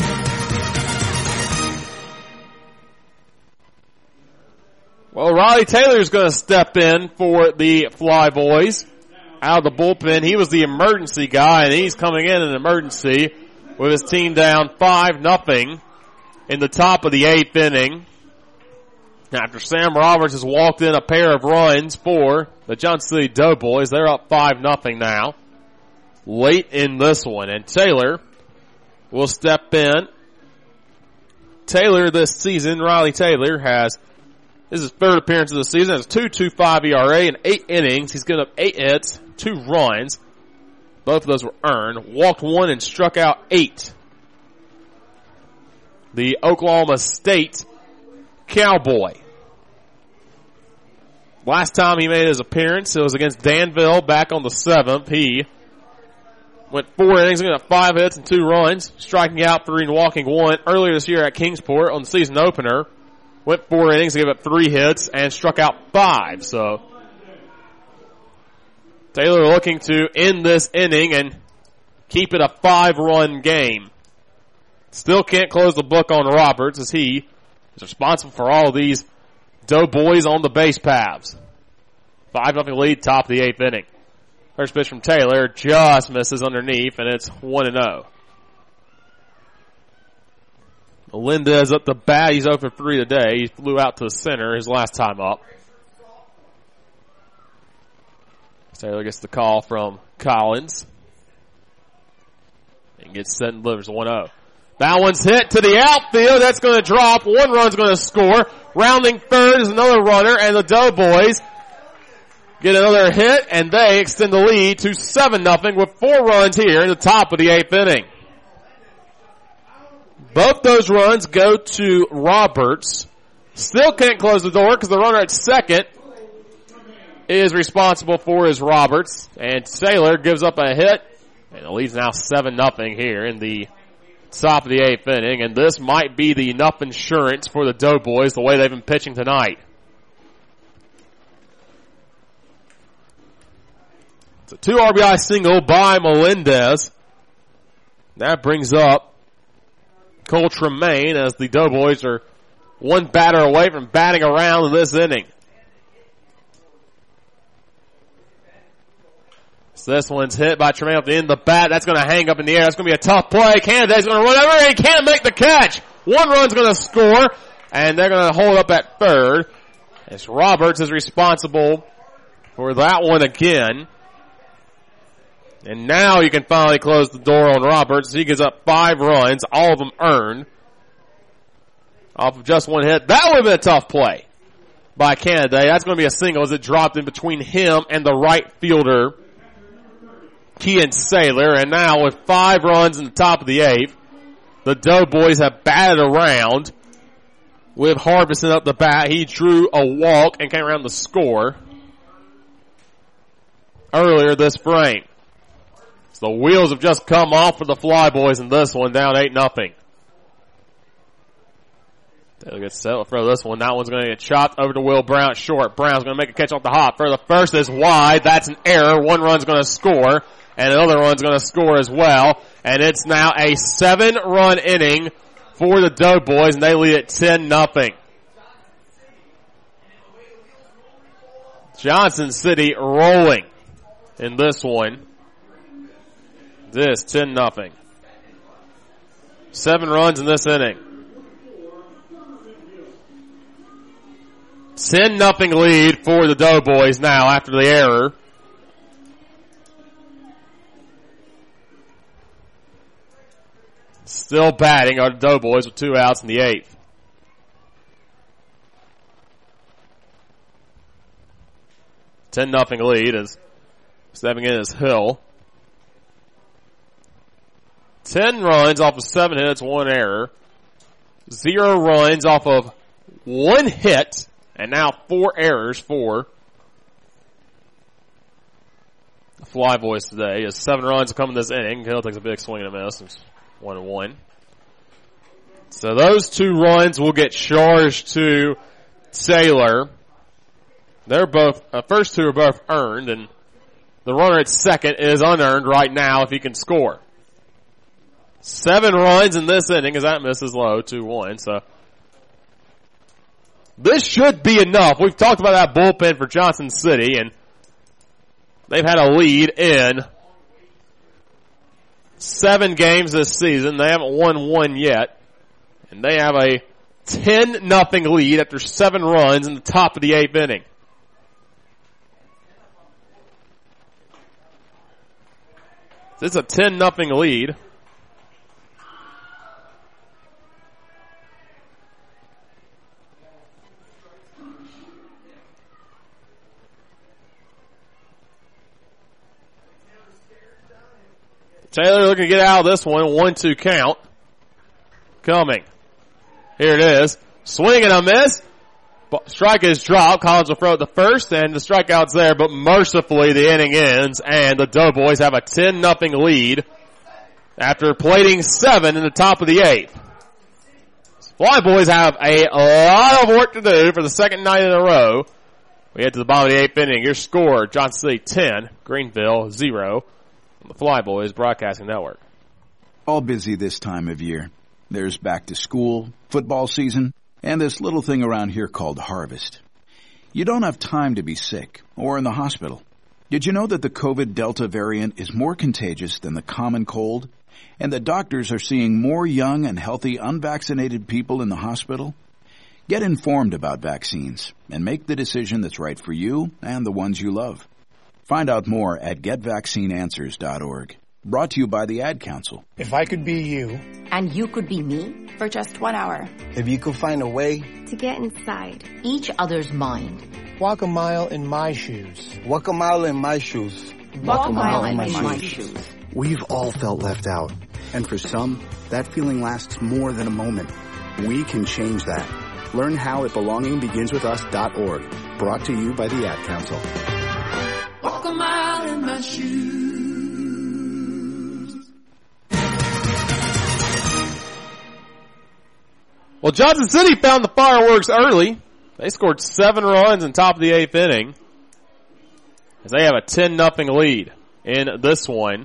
Well, Riley Taylor's going to step in for the Flyboys out of the bullpen. He was the emergency guy, and he's coming in an emergency with his team down 5-0 in the top of the 8th inning. After Sam Roberts has walked in a pair of runs for the Johnson City Doughboys, they're up 5-0 now. Late in this one, and Taylor will step in. Taylor this season, Riley Taylor this is his 3rd appearance of the season, has a 2.25 ERA in 8 innings. He's given up 8 hits, 2 runs. Both of those were earned. Walked 1 and struck out 8. The Oklahoma State Cowboy. Last time he made his appearance, it was against Danville back on the 7th. He went 4 innings, got 5 hits and 2 runs, striking out 3 and walking 1. Earlier this year at Kingsport on the season opener, went 4 innings, gave up 3 hits, and struck out 5. So Taylor looking to end this inning and keep it a 5-run game. Still can't close the book on Roberts, as he is responsible for all of these Doughboys on the base paths. 5-0 lead, top of the 8th inning. First pitch from Taylor just misses underneath, and it's 1-0. Melendez up the bat. He's 0 for 3 today. He flew out to the center his last time up. Taylor gets the call from Collins. And gets set and delivers 1-0. That one's hit to the outfield. That's going to drop. 1 run's going to score. Rounding third is another runner, and the Doughboys get another hit, and they extend the lead to 7-0 with 4 runs here in the top of the 8th inning. Both those runs go to Roberts. Still can't close the door because the runner at second is responsible for his Roberts. And Taylor gives up a hit, and the lead's now 7-0 here in the top of the 8th inning. And this might be the enough insurance for the Doughboys the way they've been pitching tonight. It's a 2 RBI single by Melendez. That brings up Cole Tremaine as the Doughboys are one batter away from batting around in this inning. So this one's hit by Tremaine at the end of the bat. That's going to hang up in the air. That's going to be a tough play. Canada's going to run over and he can't make the catch. One run's going to score, and they're going to hold up at third. As Roberts is responsible for that one again. And now you can finally close the door on Roberts. He gives up 5 runs, all of them earned, off of just one hit. That would have been a tough play by Canada. That's going to be a single as it dropped in between him and the right fielder, Kean Saylor. And now with 5 runs in the top of the 8th, the Doughboys have batted around with Harbison up the bat. He drew a walk and came around to score earlier this frame. So the wheels have just come off for the Flyboys in this one, down 8-0. They'll get set for this one. That one's going to get chopped over to Will Brown short. Brown's going to make a catch off the hop. For the first is wide. That's an error. One run's going to score, and another run's going to score as well. And it's now a 7-run inning for the Doughboys, and they lead at 10-0. Johnson City rolling in this one. This 10-0. 7 runs in this inning. 10-0 lead for the Doughboys now after the error. Still batting are the Doughboys with 2 outs in the 8th. $10-0 lead as stepping in is Hill. 10 runs off of 7 hits, 1 error. 0 runs off of 1 hit, and now 4 errors for the Flyboys today. As 7 runs come in this inning, Hill takes a big swing and a miss. It's 1-1. So those 2 runs will get charged to Saylor. They're both, first 2 are both earned, and the runner at second is unearned right now if he can score. 7 runs in this inning as that misses low, 2-1. So this should be enough. We've talked about that bullpen for Johnson City, and they've had a lead in 7 games this season. They haven't won 1 yet, and they have a 10-0 lead after 7 runs in the top of the 8th inning. It's a 10-0 lead. Taylor looking to get out of this one. 1-2 count. Coming. Here it is. Swing and a miss. Strike is dropped. Collins will throw it to first, and the strikeout's there, but mercifully the inning ends, and the Doughboys have a 10-0 lead after plating 7 in the top of the 8th. Flyboys have a lot of work to do for the second night in a row. We head to the bottom of the 8th inning. Your score, Johnson City 10, Greenville 0. On the Flyboys Broadcasting Network. All busy this time of year. There's back to school, football season, and this little thing around here called harvest. You don't have time to be sick or in the hospital. Did you know that the COVID Delta variant is more contagious than the common cold, and that doctors are seeing more young and healthy unvaccinated people in the hospital? Get informed about vaccines and make the decision that's right for you and the ones you love. Find out more at GetVaccineAnswers.org. Brought to you by the Ad Council. If I could be you. And you could be me. For just 1 hour. If you could find a way. To get inside. Each other's mind. Walk a mile in my shoes. Walk a mile in my shoes. Walk a mile in my shoes. We've all felt left out. And for some, that feeling lasts more than a moment. We can change that. Learn how at belongingbeginswithus.org. Brought to you by the Ad Council. Walk a mile in my shoes. Well, Johnson City found the fireworks early. They scored 7 runs in top of the 8th inning as they have a 10-0 lead in this one.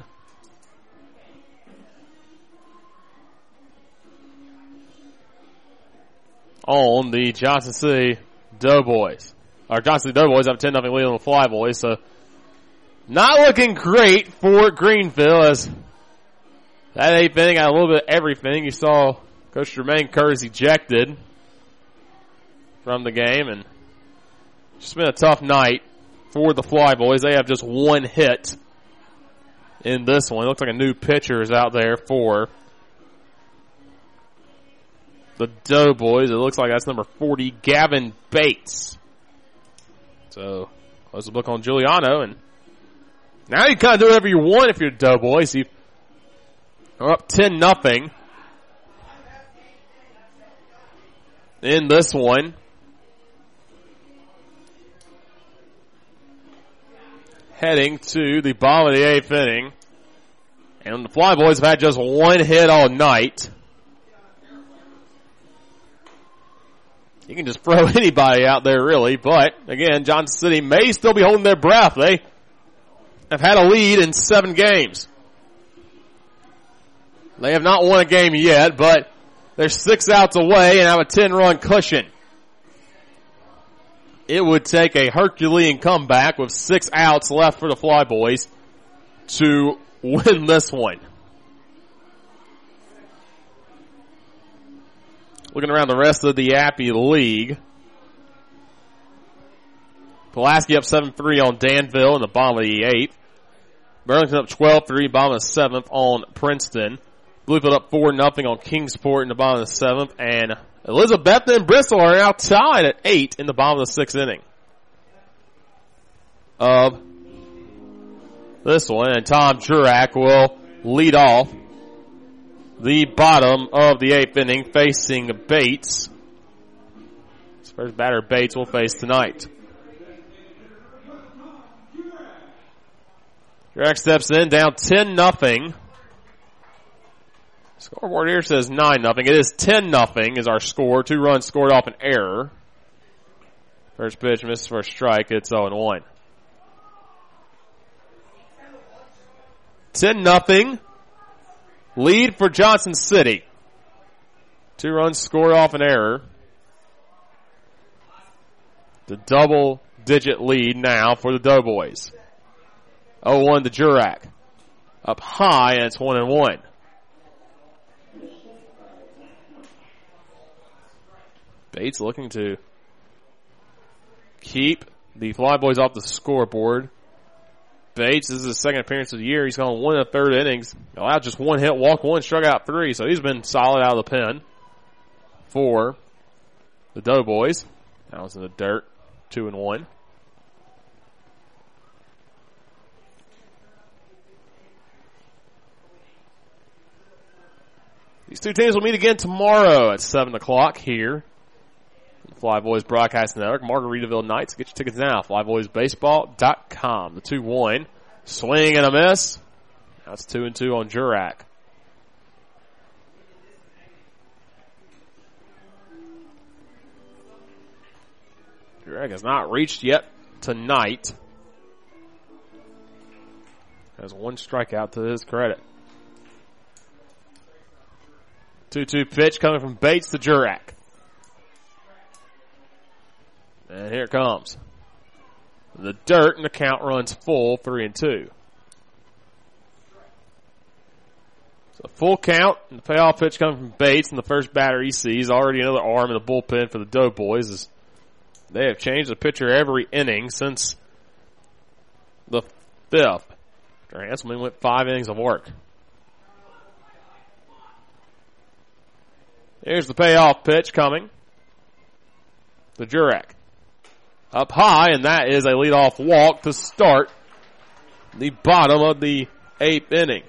on the Johnson City Doughboys. Or Johnson City Doughboys have a 10-0 lead on the Flyboys, so not looking great for Greenville as that 8th inning had a little bit of everything. You saw Coach Jermaine Curtis ejected from the game, and it's been a tough night for the Flyboys. They have just one hit in this one. It looks like a new pitcher is out there for the Doughboys. It looks like that's number 40, Gavin Bates. So, close the book on Giuliano, and now you kind of do whatever you want if you're Doughboys. You are up 10-0 in this one. Heading to the bottom of the 8th inning. And the Flyboys have had just one hit all night. You can just throw anybody out there, really. But, again, Johnson City may still be holding their breath. They have had a lead in 7 games. They have not won a game yet, but they're 6 outs away and have a 10-run cushion. It would take a Herculean comeback with 6 outs left for the Flyboys to win this one. Looking around the rest of the Appy League. Pulaski up 7-3 on Danville in the bottom of the 8th. Burlington up 12-3, bottom of the 7th on Princeton. Bluefield up 4-0 on Kingsport in the bottom of the 7th. And Elizabeth and Bristol are now tied at 8 in the bottom of the 6th inning of this one. And Tom Jurak will lead off the bottom of the 8th inning facing Bates. His first batter Bates will face tonight. Jurak steps in, down 10-0. Scoreboard here says 9-0. It is 10-0 is our score. 2 runs scored off an error. First pitch misses for a strike. It's 0-1. 10-0. Lead for Johnson City. 2 runs scored off an error. The double-digit lead now for the Doughboys. 0-1 to Jurak. Up high, and it's 1-1. Bates looking to keep the Flyboys off the scoreboard. Bates, this is his second appearance of the year. He's gone 1 1/3 innings. Allowed just 1 hit, walk 1, struck out 3. So he's been solid out of the pen for the Doughboys. Now it's in the dirt, 2-1. These two teams will meet again tomorrow at 7 o'clock here. Flyboys Broadcasting Network, Margaritaville Knights. Get your tickets now. FlyboysBaseball.com. The 2-1. Swing and a miss. That's 2-2 on Jurak. Jurak has not reached yet tonight. Has 1 strikeout to his credit. 2-2 pitch coming from Bates to Jurak. And here it comes. The dirt, and the count runs full, 3-2. So full count, and the payoff pitch coming from Bates, and the first batter he sees. Already another arm in the bullpen for the Doughboys, as they have changed the pitcher every inning since the 5th. Hanselman went 5 innings of work. Here's the payoff pitch coming. The Jurak. Up high, and that is a leadoff walk to start the bottom of the 8th inning.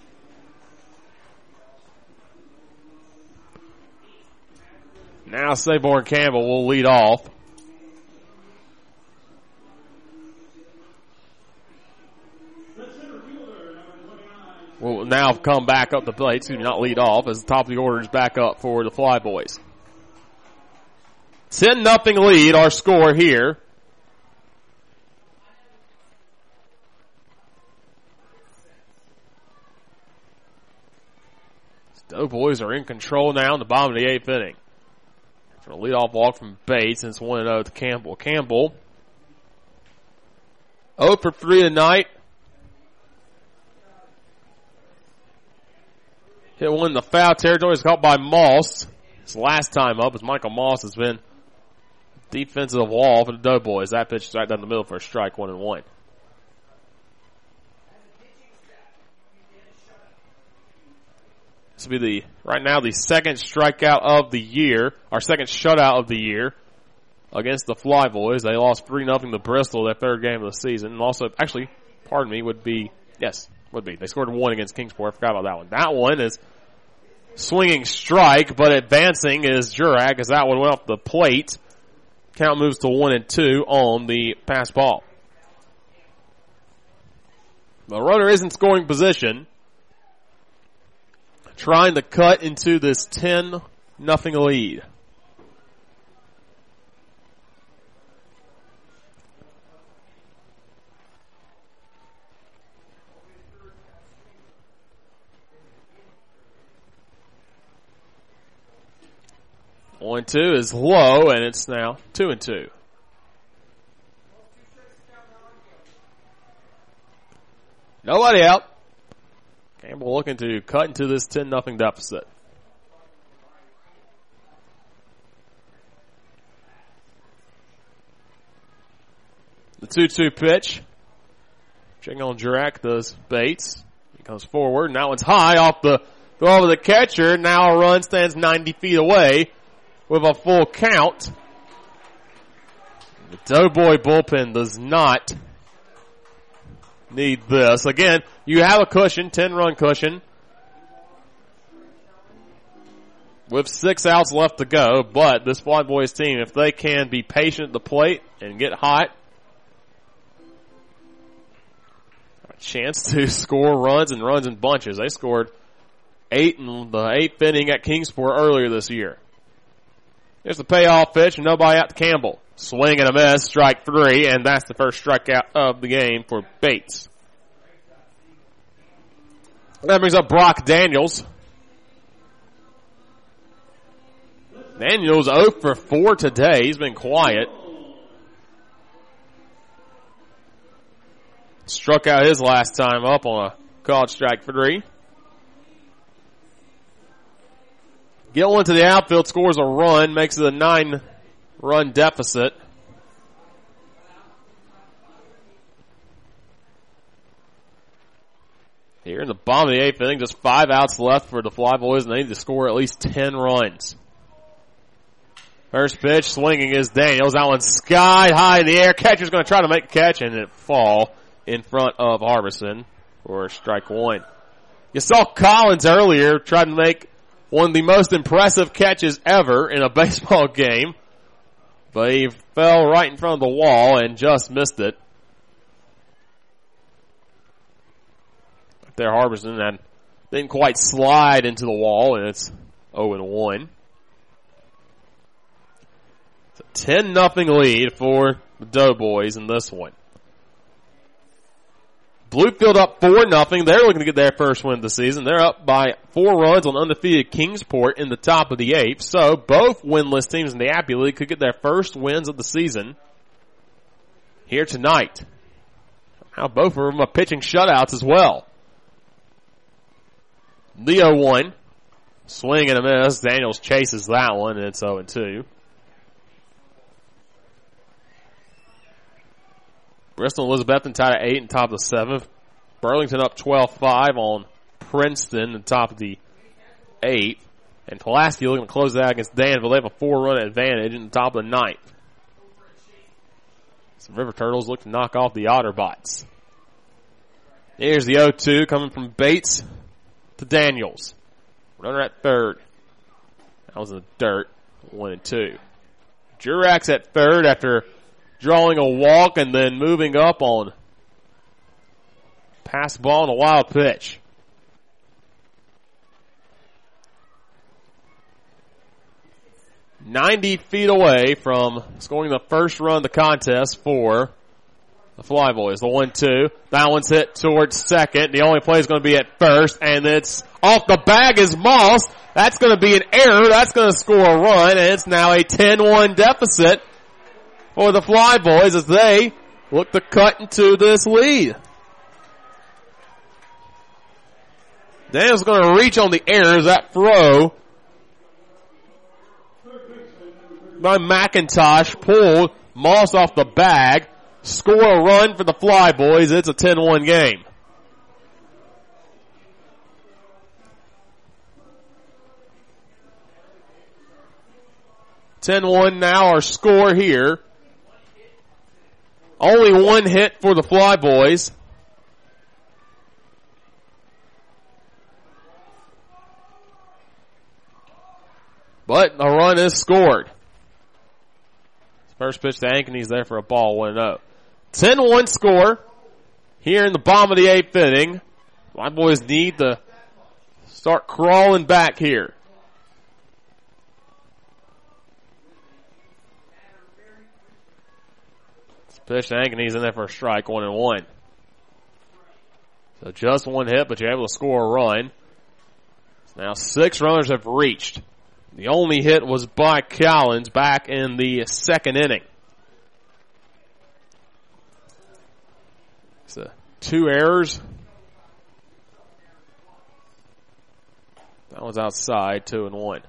Now Sayborn Campbell will lead off. Will now come back up the plate, not lead off, as the top of the order is back up for the Flyboys. 10-0 lead, our score here. Doughboys are in control now in the bottom of the 8th inning. For a leadoff walk from Bates, and it's 1-0 to Campbell. Campbell 0 for 3 tonight. Hit one in the foul territory. It's caught by Moss. His last time up, as Michael Moss has been defensive wall for the Doughboys. That pitch is right down the middle for a strike, 1-1. This will be right now the second strikeout of the year, our second shutout of the year against the Fly Boys. They lost 3-0 to Bristol, their third game of the season. And also, actually, would be. They scored 1 against Kingsport. I forgot about that one. That one is swinging strike, but advancing is Jurak as that one went off the plate. Count moves to 1-2 on the pass ball. The runner is in scoring position, trying to cut into this 10-0 lead. One, 2 is low, and it's now 2-2. Nobody out. Campbell looking to cut into this 10-0 deficit. The 2-2 pitch. Checking on Jurak does Bates. He comes forward, and that one's high off the throw of the catcher. Now a run stands 90 feet away with a full count. The Doughboy bullpen does not need this. Again, you have a cushion, 10-run cushion, with 6 outs left to go, but this Fly Boys team, if they can be patient at the plate and get hot, a chance to score runs in bunches. They scored 8 in the 8th inning at Kingsport earlier this year. Here's the payoff pitch, and nobody out to Campbell. Swing and a miss, strike 3, and that's the first strikeout of the game for Bates. That brings up Brock Daniels. Daniels 0 for 4 today. He's been quiet. Struck out his last time up on a called strike 3. Get one to the outfield, scores a run, makes it a 9-run deficit. Here in the bottom of the 8th inning, just 5 outs left for the Fly Boys, and they need to score at least 10 runs. First pitch, swinging is Daniels. That one's sky high in the air. Catcher's going to try to make a catch, and it fall in front of Harbison for strike 1. You saw Collins earlier try to make one of the most impressive catches ever in a baseball game, but he fell right in front of the wall and just missed it. There, Harbison and didn't quite slide into the wall, and it's 0-1. It's a 10-0 lead for the Doughboys in this one. Bluefield up 4-0. They're looking to get their first win of the season. They're up by 4 runs on undefeated Kingsport in the top of the 8th. So both winless teams in the Appy League could get their first wins of the season here tonight. Now both of them are pitching shutouts as well. Leo 1. Swing and a miss. Daniels chases that one, and it's 0-2. Bristol Elizabethton tied at 8 and top of the 7th. Burlington up 12-5 on Princeton in top of the 8th. And Pulaski looking to close that against Danville. They have a 4-run advantage in the top of the 9th. Some River Turtles look to knock off the Otterbots. Here's the 0-2 coming from Bates to Daniels. Runner at third. That was in the dirt. 1-2. Jurak's at third after drawing a walk and then moving up on pass ball and a wild pitch. "90 feet away from scoring the first run of the contest for The Flyboys, the 1-2. That one's hit towards second. The only play is going to be at first, and it's off the bag is Moss. That's going to be an error. That's going to score a run, and it's now a 10-1 deficit for the Flyboys as they look to cut into this lead. Daniels going to reach on the errors. That throw by McIntosh pulled Moss off the bag. Score a run for the Flyboys. It's a 10-1 game. Now our score here. Only one hit for the Flyboys. But a run is scored. First pitch to Ankeny's there for a ball, 1-0. 10-1 score here in the bottom of the 8th inning. Flyboys need to start crawling back here. Pitch to Ankeny's in there for a strike, 1-1. So just one hit, but you're able to score a run. Now 6 runners have reached. The only hit was by Collins back in the 2nd inning. So 2 errors. That one's outside, 2-1.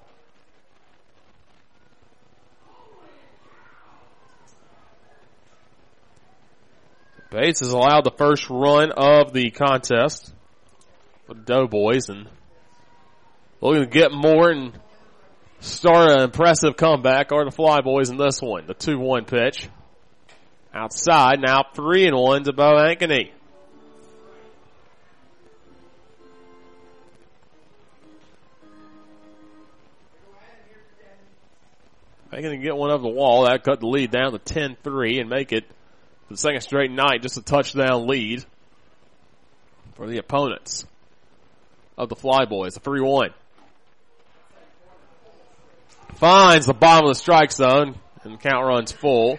Bates has allowed the first run of the contest for the Doughboys, and looking to get more and start an impressive comeback are the Flyboys in this one. The 2-1 pitch. Outside, now 3-1 to Bo Ankeny. Ankeny can get one over the wall. That cut the lead down to 10-3 and make it the second straight night just a touchdown lead for the opponents of the Flyboys. The 3-1. Finds the bottom of the strike zone and the count runs full.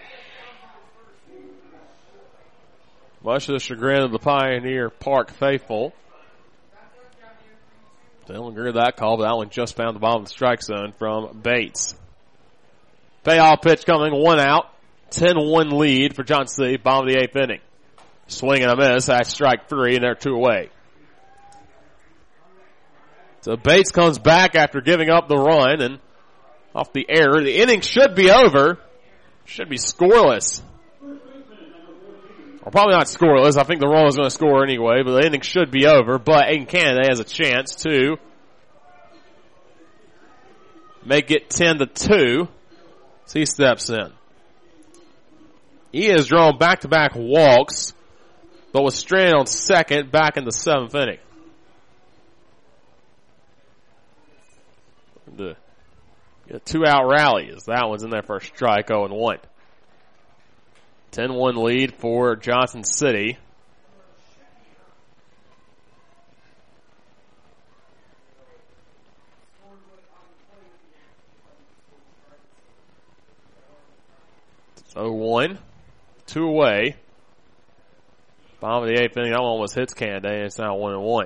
Much to the chagrin of the Pioneer Park faithful. They don't agree with that call, but that one just found the bottom of the strike zone from Bates. Payoff pitch coming, 1 out. 10-1 lead for Johnson City, bottom of the 8th inning. Swing and a miss, that's strike 3, and they're 2 away. So Bates comes back after giving up the run, and off the error, the inning should be over. Should be scoreless. Or probably not scoreless. I think the Royals going to score anyway, but the inning should be over. But Aiden Canada has a chance to make it 10-2. So he steps in. He has drawn back-to-back walks, but was stranded on second back in the 7th inning. A 2-out rally as that one's in there for a strike, 0-1. 10-1 lead for Johnson City. It's 0-1. 2 away. Bottom of the 8th inning. That one was hits Canada, and it's now 1-1.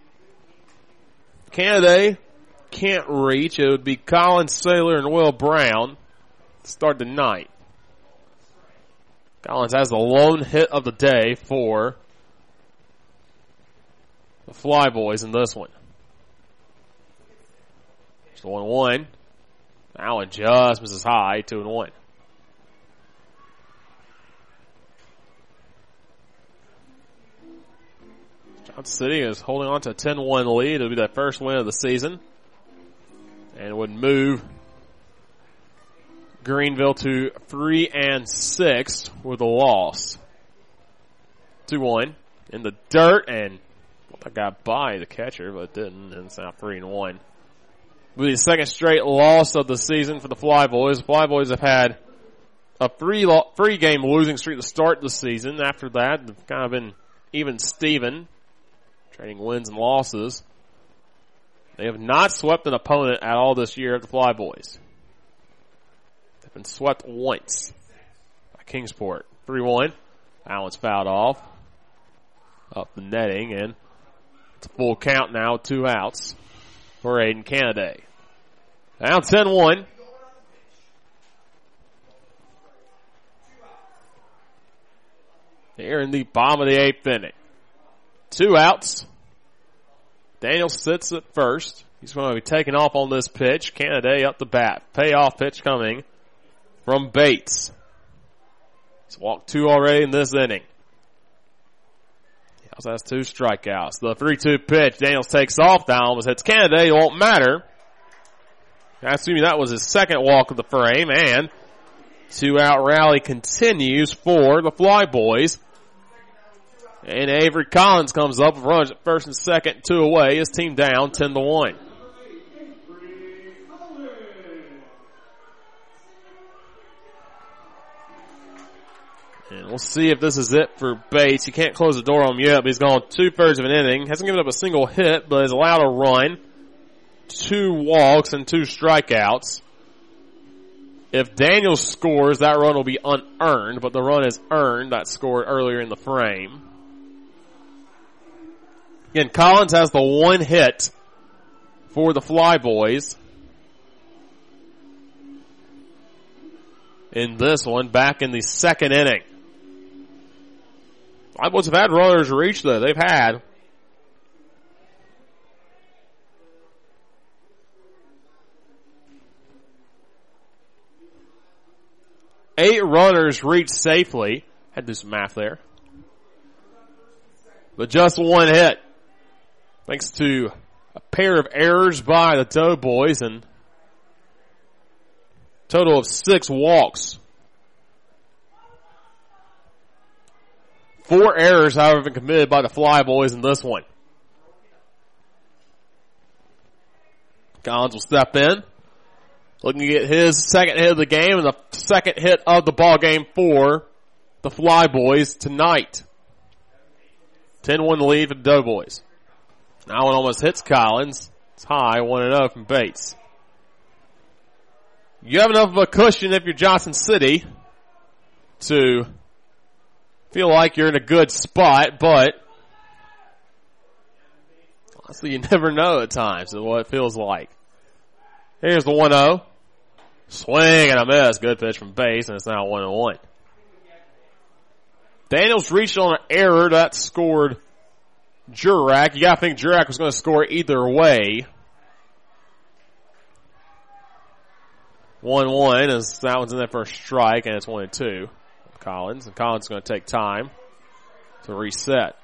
Canada can't reach. It would be Colin Saylor and Will Brown to start the night. Collins has the lone hit of the day for the Flyboys in this one. It's 1-1. Allen just misses high, 2-1. Johnson City is holding on to a 10-1 lead. It'll be their first win of the season. And would move Greenville to 3-6 with a loss. 2-1 in the dirt, and that got by the catcher, but it didn't, and it's now 3-1. With the second straight loss of the season for the Flyboys. The Flyboys have had a three-game losing streak to start the season. After that, they've kind of been even Steven, trading wins and losses. They have not swept an opponent at all this year at the Flyboys. They've been swept once by Kingsport. 3-1. That one's fouled off. Up the netting, and it's a full count now, 2 outs for Aiden Canaday. Now 10-1. Here in the bottom of the 8th inning. 2 outs. Daniel sits at first. He's going to be taking off on this pitch. Canaday up the bat. Payoff pitch coming from Bates. He's walked 2 already in this inning. He also has 2 strikeouts. The 3-2 pitch. Daniels takes off. That almost hits Canaday. It won't matter. I assume that was his second walk of the frame. And 2-out rally continues for the Fly Boys. And Avery Collins comes up with runs at first and second, 2 away. His team down 10-1. And we'll see if this is it for Bates. He can't close the door on him yet, but he's gone 2/3 of an inning. Hasn't given up a single hit, but has allowed a run, 2 walks, and 2 strikeouts. If Daniels scores, that run will be unearned, but the run is earned. That scored earlier in the frame. Again, Collins has the 1 hit for the Fly Boys. In this one, back in the 2nd inning. Fly Boys have had runners reach, though. They've had. Eight runners reached safely. Had to do some math there. But just 1 hit. Thanks to a pair of errors by the Doughboys and total of 6 walks. 4 errors, however, have been committed by the Fly Boys in this one. Collins will step in. Looking to get his second hit of the game and the second hit of the ball game for the Fly Boys tonight. 10-1 lead for the Doughboys. Now one almost hits Collins. It's high, 1-0 from Bates. You have enough of a cushion if you're Johnson City to feel like you're in a good spot, but honestly, you never know at times what it feels like. Here's the 1-0. Swing and a miss. Good pitch from Bates, and it's now 1-1. Daniels reached on an error that scored Jurak. You gotta think Jurak was going to score either way. 1-1 as that one's in there for a strike, and it's 1-2. Collins, and Collins is going to take time to reset.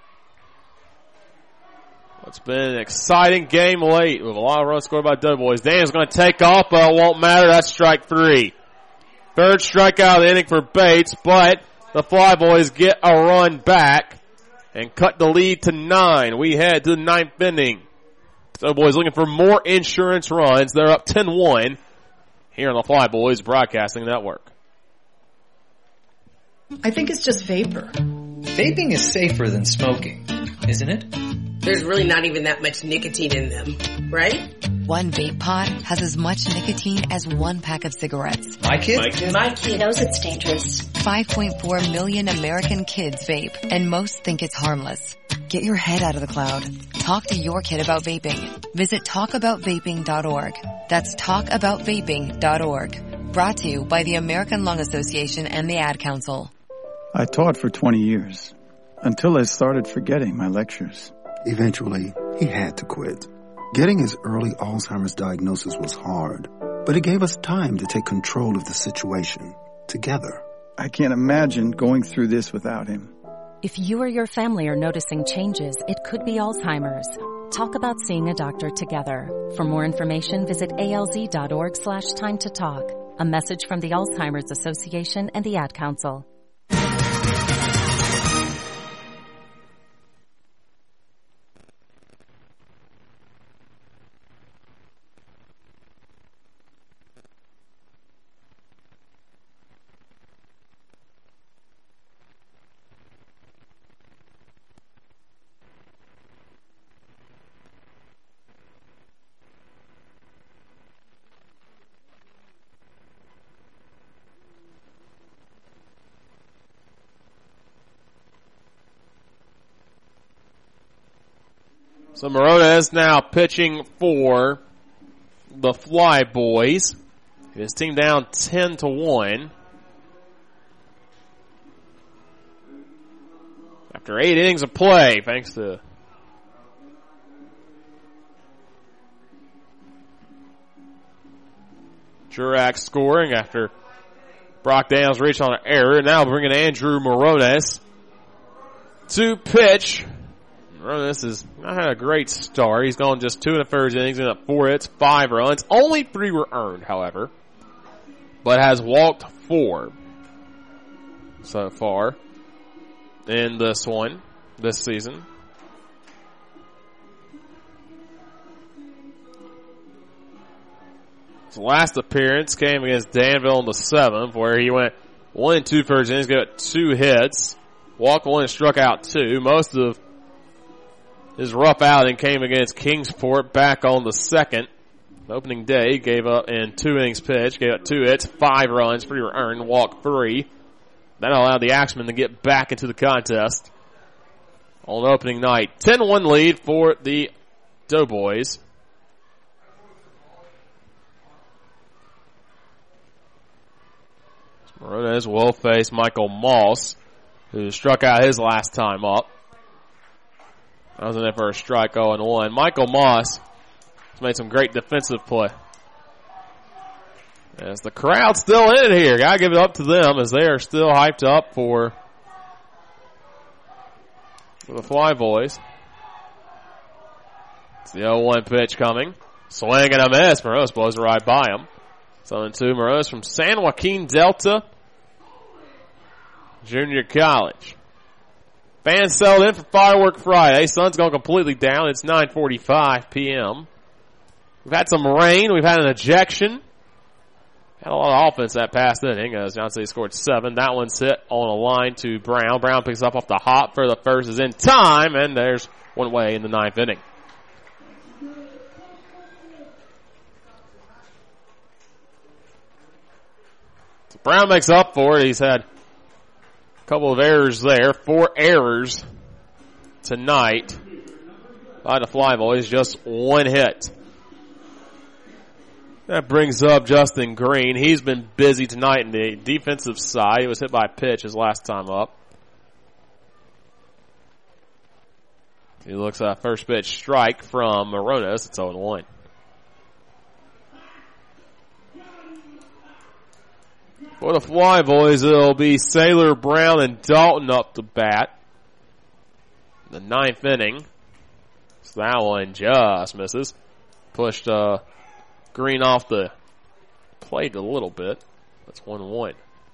It's been an exciting game late with a lot of runs scored by Doughboys. Daniels going to take off, but it won't matter. That's strike 3. 3rd strikeout of the inning for Bates, but the Fly Boys get a run back and cut the lead to 9. We head to the 9th inning. Doughboys looking for more insurance runs. They're up 10-1 here on the Fly Boys Broadcasting Network. I think it's just vapor. Vaping is safer than smoking, isn't it? There's really not even that much nicotine in them, right? One vape pod has as much nicotine as 1 pack of cigarettes. My kid knows it's dangerous. 5.4 million American kids vape, and most think it's harmless. Get your head out of the cloud. Talk to your kid about vaping. Visit talkaboutvaping.org. That's talkaboutvaping.org. Brought to you by the American Lung Association and the Ad Council. I taught for 20 years, until I started forgetting my lectures. Eventually, he had to quit. Getting his early Alzheimer's diagnosis was hard, but it gave us time to take control of the situation, together. I can't imagine going through this without him. If you or your family are noticing changes, it could be Alzheimer's. Talk about seeing a doctor together. For more information, visit alz.org/time to talk. A message from the Alzheimer's Association and the Ad Council. So Morones now pitching for the Fly Boys. His team down 10-1. After 8 innings of play, thanks to Jurak scoring after Brock Daniels reached on an error. Now bringing Andrew Morones to pitch. Morones has not had a great start. He's gone just 2 1/3 innings, ended up 4 hits, 5 runs. Only 3 were earned, however, but has walked 4 so far in this season. His last appearance came against Danville in the 7th, where he went 1 2/3 innings, got 2 hits, walked 1 and struck out 2. Most of his rough outing came against Kingsport back on the 2nd. Opening day, gave up in 2 innings pitched, gave up 2 hits, 5 runs, 3 were earned, walked 3. That allowed the Axemen to get back into the contest on opening night. 10-1 lead for the Doughboys. Morones will face Michael Moss, who struck out his last time up. I was in there for a strike 0-1. Michael Moss has made some great defensive play. As the crowd's still in it here. Gotta give it up to them as they are still hyped up for the Fly Boys. It's the 0-1 pitch coming. Swing and a miss. Morones blows right by him. 0-2 Morones from San Joaquin Delta Junior College. Fans settled in for Firework Friday. Sun's gone completely down. It's 9:45 p.m. We've had some rain. We've had an ejection. Had a lot of offense that past inning as Johnson scored 7. That one's hit on a line to Brown. Brown picks up off the hop for the first, is in time, and there's one away in the 9th inning. So Brown makes up for it. He's had a couple of errors there. 4 errors tonight by the Fly Boys. Just 1 hit. That brings up Justin Green. He's been busy tonight in the defensive side. He was hit by a pitch his last time up. He looks at first pitch strike from Morones. It's 0-1. For the Fly Boys, it'll be Sailor, Brown, and Dalton up to bat. The 9th inning. So that one just misses. Pushed Green off the plate a little bit. That's 1-1.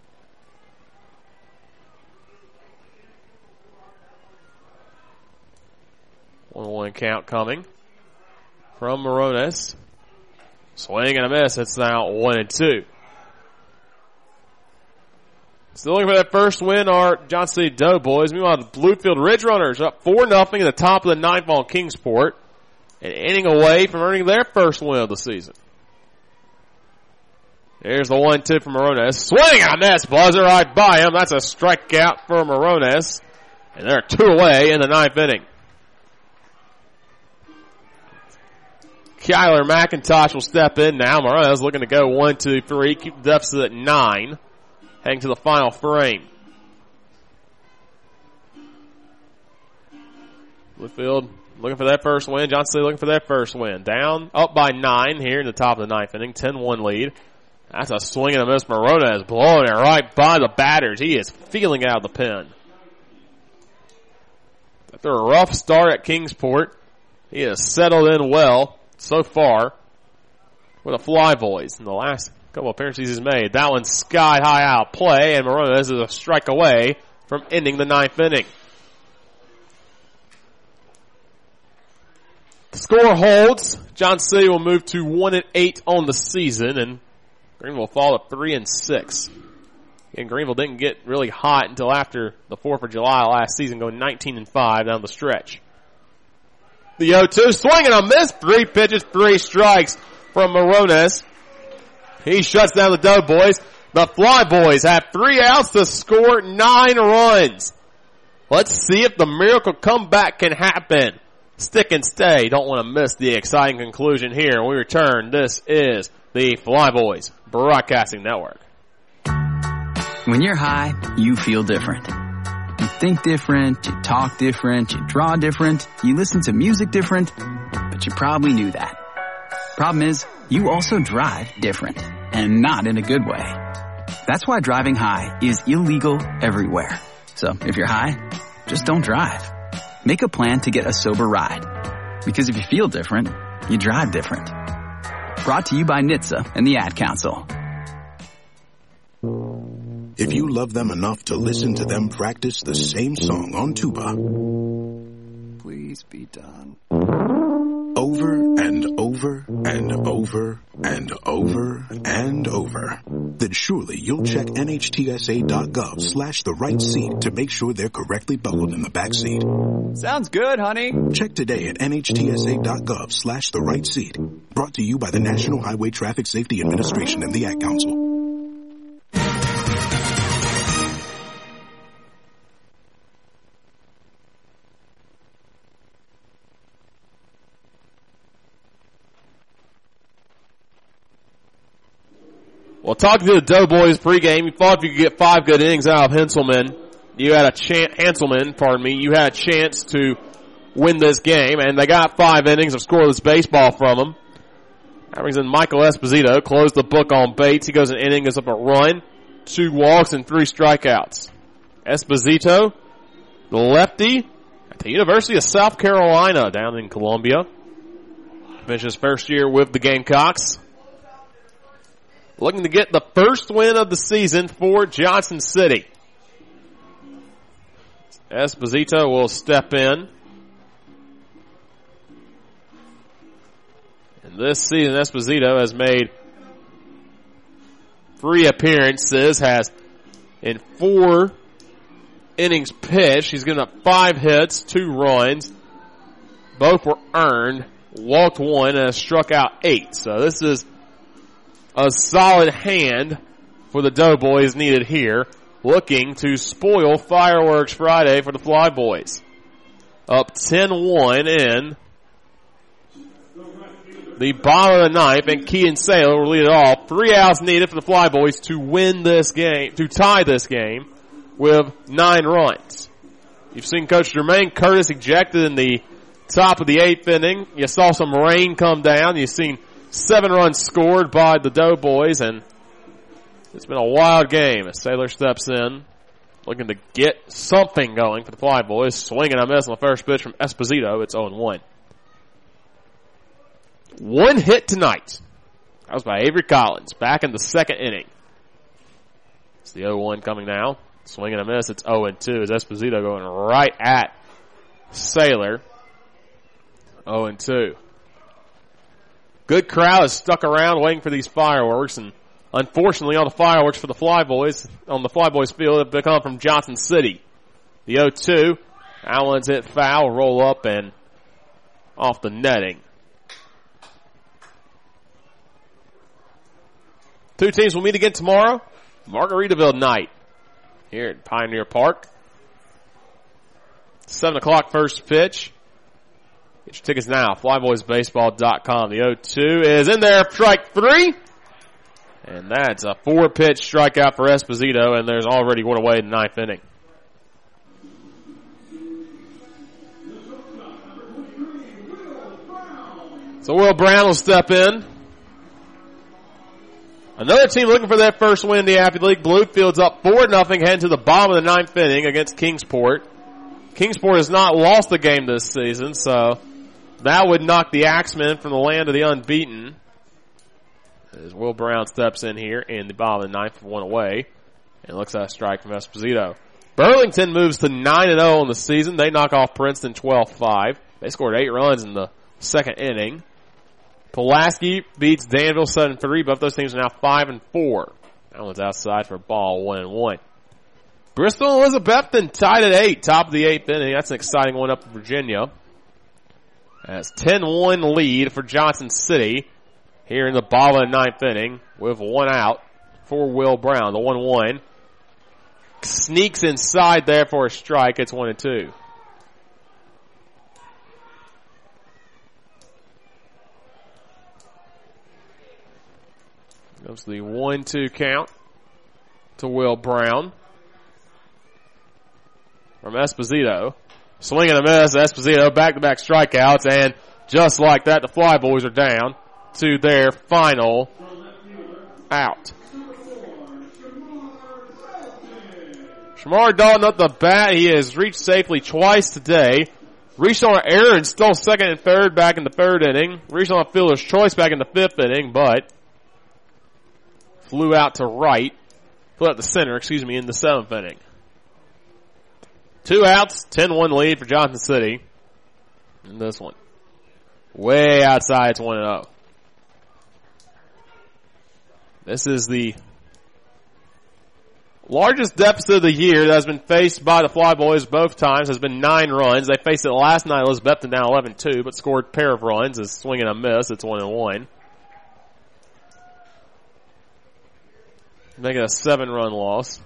One count coming from Morones. Swing and a miss. It's now 1-2. Still looking for that first win are Johnson City Doughboys. Meanwhile, the Bluefield Ridge Runners up 4-0 in the top of the 9th on Kingsport. An inning away from earning their first win of the season. Here's the 1-2 from Morones. Swing and a miss. Buzzer right by him. That's a strikeout for Morones. And they're 2 away in the 9th inning. Kyler McIntosh will step in now. Morones looking to go 1, 2, 3. Keep the deficit at 9. Heading to the final frame. Bluefield looking for that first win. Johnson City looking for that first win. Down, up by 9 here in the top of the 9th inning. 10-1 lead. That's a swing and a miss. Morones blowing it right by the batters. He is feeling out of the pen. After a rough start at Kingsport, he has settled in well so far with the Fly Boys in the last couple of appearances he's made. That one's sky high out play, and Morones is a strike away from ending the 9th inning. The score holds. Johnson City will move to 1-8 on the season, and Greenville will fall to 3-6. And Greenville didn't get really hot until after the 4th of July last season, going 19-5 down the stretch. The 0-2, swing and a miss. 3 pitches, 3 strikes from Morones. He shuts down the Doughboys. The Fly Boys have 3 outs to score 9 runs. Let's see if the miracle comeback can happen Stick and stay. Don't want to miss the exciting conclusion here. When we return, this is the Flyboys Broadcasting Network. When you're high, you feel different. You think different, you talk different, you draw different, you listen to music different, but you probably knew that. Problem is, you also drive different, and not in a good way. That's why driving high is illegal everywhere. So if you're high, just don't drive. Make a plan to get a sober ride. Because if you feel different, you drive different. Brought to you by NHTSA and the Ad Council. If you love them enough to listen to them practice the same song on tuba, Please be done. over and over and over and over and over, then surely you'll check NHTSA.gov/the right seat to make sure they're correctly buckled in the back seat. Sounds good, honey. Check today at NHTSA.gov/the right seat. Brought to you by the National Highway Traffic Safety Administration and the Ad Council. Well, talking to the Doughboys pregame, you thought if you could get 5 good innings out of Hanselman, you had a chance to win this game, and they got 5 innings of scoreless baseball from him. That brings in Michael Esposito, closed the book on Bates. He goes an inning, gives up a run, 2 walks, and 3 strikeouts. Esposito, the lefty, at the University of South Carolina down in Columbia. Finished his first year with the Gamecocks. Looking to get the first win of the season for Johnson City. Esposito will step in. And this season, Esposito has made 3 appearances, has in 4 innings pitched. He's given up 5 hits, 2 runs. Both were earned, walked 1, and has struck out 8. So this is a solid hand for the Doughboys needed here, looking to spoil Fireworks Friday for the Flyboys. Up 10-1 in the bottom of the 9th, and Keaton Saylor will lead it off. 3 outs needed for the Flyboys to win this game, to tie this game with 9 runs. You've seen Coach Jermaine Curtis ejected in the top of the 8th inning. You saw some rain come down. You've seen 7 runs scored by the Doughboys, and it's been a wild game as Saylor steps in, looking to get something going for the Flyboys. Swinging a miss on the first pitch from Esposito. It's 0-1. 1 hit tonight. That was by Avery Collins, back in the 2nd inning. It's the 0-1 coming now. Swinging a miss. It's 0-2 as Esposito going right at Saylor. 0-2. Good crowd is stuck around waiting for these fireworks, and unfortunately all the fireworks for the Flyboys on the Flyboys field have come from Johnson City. The 0-2, that one's hit foul, roll up and off the netting. 2 teams will meet again tomorrow. Margaritaville night here at Pioneer Park. 7 o'clock first pitch. Get your tickets now, flyboysbaseball.com. The 0-2 is in there, strike 3. And that's a 4-pitch strikeout for Esposito, and there's already one away in the 9th inning. So Will Brown will step in. Another team looking for their first win in the Happy League. Bluefield's up 4-0 heading to the bottom of the 9th inning against Kingsport. Kingsport has not lost a game this season, so that would knock the Axemen from the land of the unbeaten. As Will Brown steps in here in the bottom of the 9th for 1 away. And looks at a strike from Esposito. Burlington moves to 9-0 in the season. They knock off Princeton 12-5. They scored 8 runs in the 2nd inning. Pulaski beats Danville 7-3. Both those teams are now 5-4. That one's outside for a ball, 1-1. Bristol Elizabethton tied at 8, top of the 8th inning. That's an exciting one up in Virginia. That's 10-1 lead for Johnson City here in the bottom of the 9th inning with 1 out for Will Brown. The 1-1 sneaks inside there for a strike. It's 1-2. Goes the 1-2 count to Will Brown. From Esposito. Swing and a miss. Esposito back-to-back strikeouts, and just like that, the Flyboys are down to their final out. Shamar Dalton up the bat. He has reached safely twice today. Reached on an error and stole second and third back in the third inning. Reached on a fielder's choice back in the fifth inning, but flew out to right. Flew out to center, in the seventh inning. 2 outs, 10-1 lead for Johnson City. In this one. Way outside, it's 1-0. This is the largest deficit of the year that has been faced by the Flyboys both times. Has been 9 runs. They faced it last night. Elizabethton down 11-2, but scored a pair of runs. It's swing and a miss. It's 1-1. Making a 7-run loss.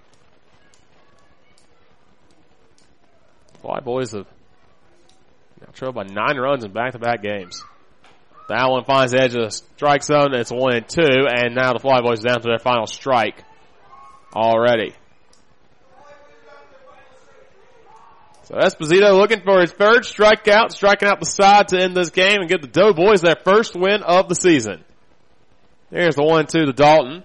Flyboys have now trailed by 9 runs in back-to-back games. That one finds the edge of the strike zone. It's 1-2, and now the Flyboys down to their final strike already. So Esposito looking for his third strikeout, striking out the side to end this game and give the Doughboys their first win of the season. Here's the 1-2 to Dalton.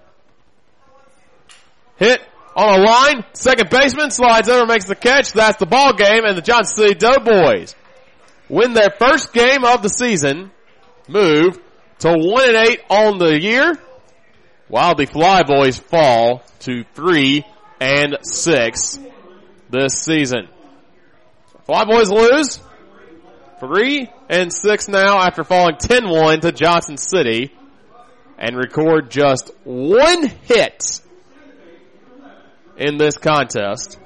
Hit on a line. Second baseman slides over, makes the catch. That's the ball game, and the Johnson City Doughboys win their first game of the season, move to 1-8 on the year, while the Flyboys fall to 3-6 this season. Flyboys lose 3-6 now after falling 10-1 to Johnson City and record just 1 hit in this contest.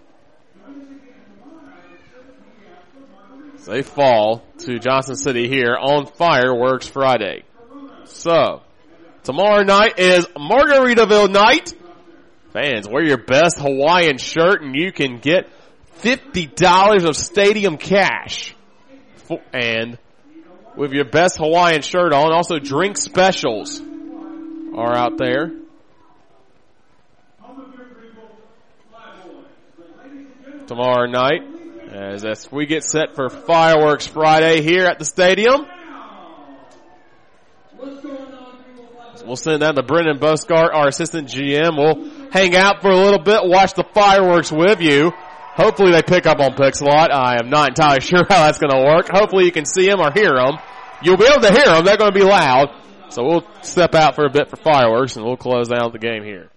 They fall to Johnson City here on Fireworks Friday. So, tomorrow night is Margaritaville night. Fans, wear your best Hawaiian shirt and you can get $50 of stadium cash. And with your best Hawaiian shirt on, also drink specials are out there. Tomorrow night, as we get set for Fireworks Friday here at the stadium. We'll send down to Brendan Boscart, our assistant GM. We'll hang out for a little bit, watch the fireworks with you. Hopefully they pick up on Pixelot. I am not entirely sure how that's going to work. Hopefully you can see them or hear them. You'll be able to hear them. They're going to be loud. So we'll step out for a bit for fireworks, and we'll close out the game here.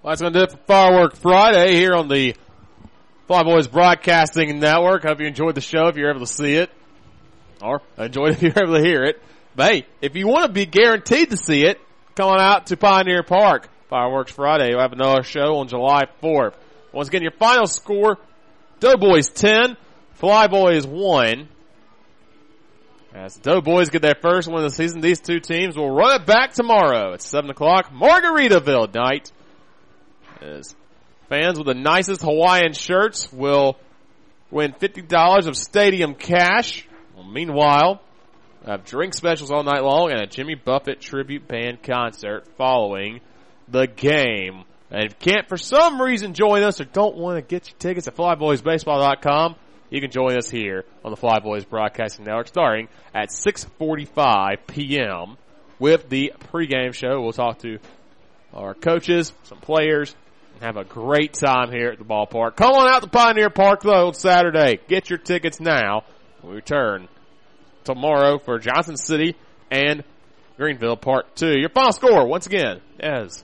Well, that's going to do it for Firework Friday here on the Fly Boys Broadcasting Network. Hope you enjoyed the show if you're able to see it, or enjoyed it if you're able to hear it. But hey, if you want to be guaranteed to see it, come on out to Pioneer Park. Fireworks Friday. We'll have another show on July 4th. Once again, your final score, Doughboys 10, Flyboys 1. As the Doughboys get their first win of the season, these two teams will run it back tomorrow at 7 o'clock, Margaritaville night. As fans with the nicest Hawaiian shirts will win $50 of stadium cash. Well, meanwhile, we have drink specials all night long and a Jimmy Buffett tribute band concert following the game. And if you can't for some reason join us or don't want to get your tickets at flyboysbaseball.com, you can join us here on the Fly Boys Broadcasting Network starting at 6:45 p.m. with the pregame show. We'll talk to our coaches, some players, and have a great time here at the ballpark. Come on out to Pioneer Park, though, on Saturday. Get your tickets now. We return tomorrow for Johnson City and Greenville Part 2. Your final score, once again, is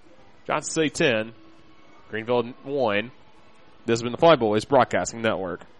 Johnson City 10, Greenville 1. This has been the Fly Boys Broadcasting Network.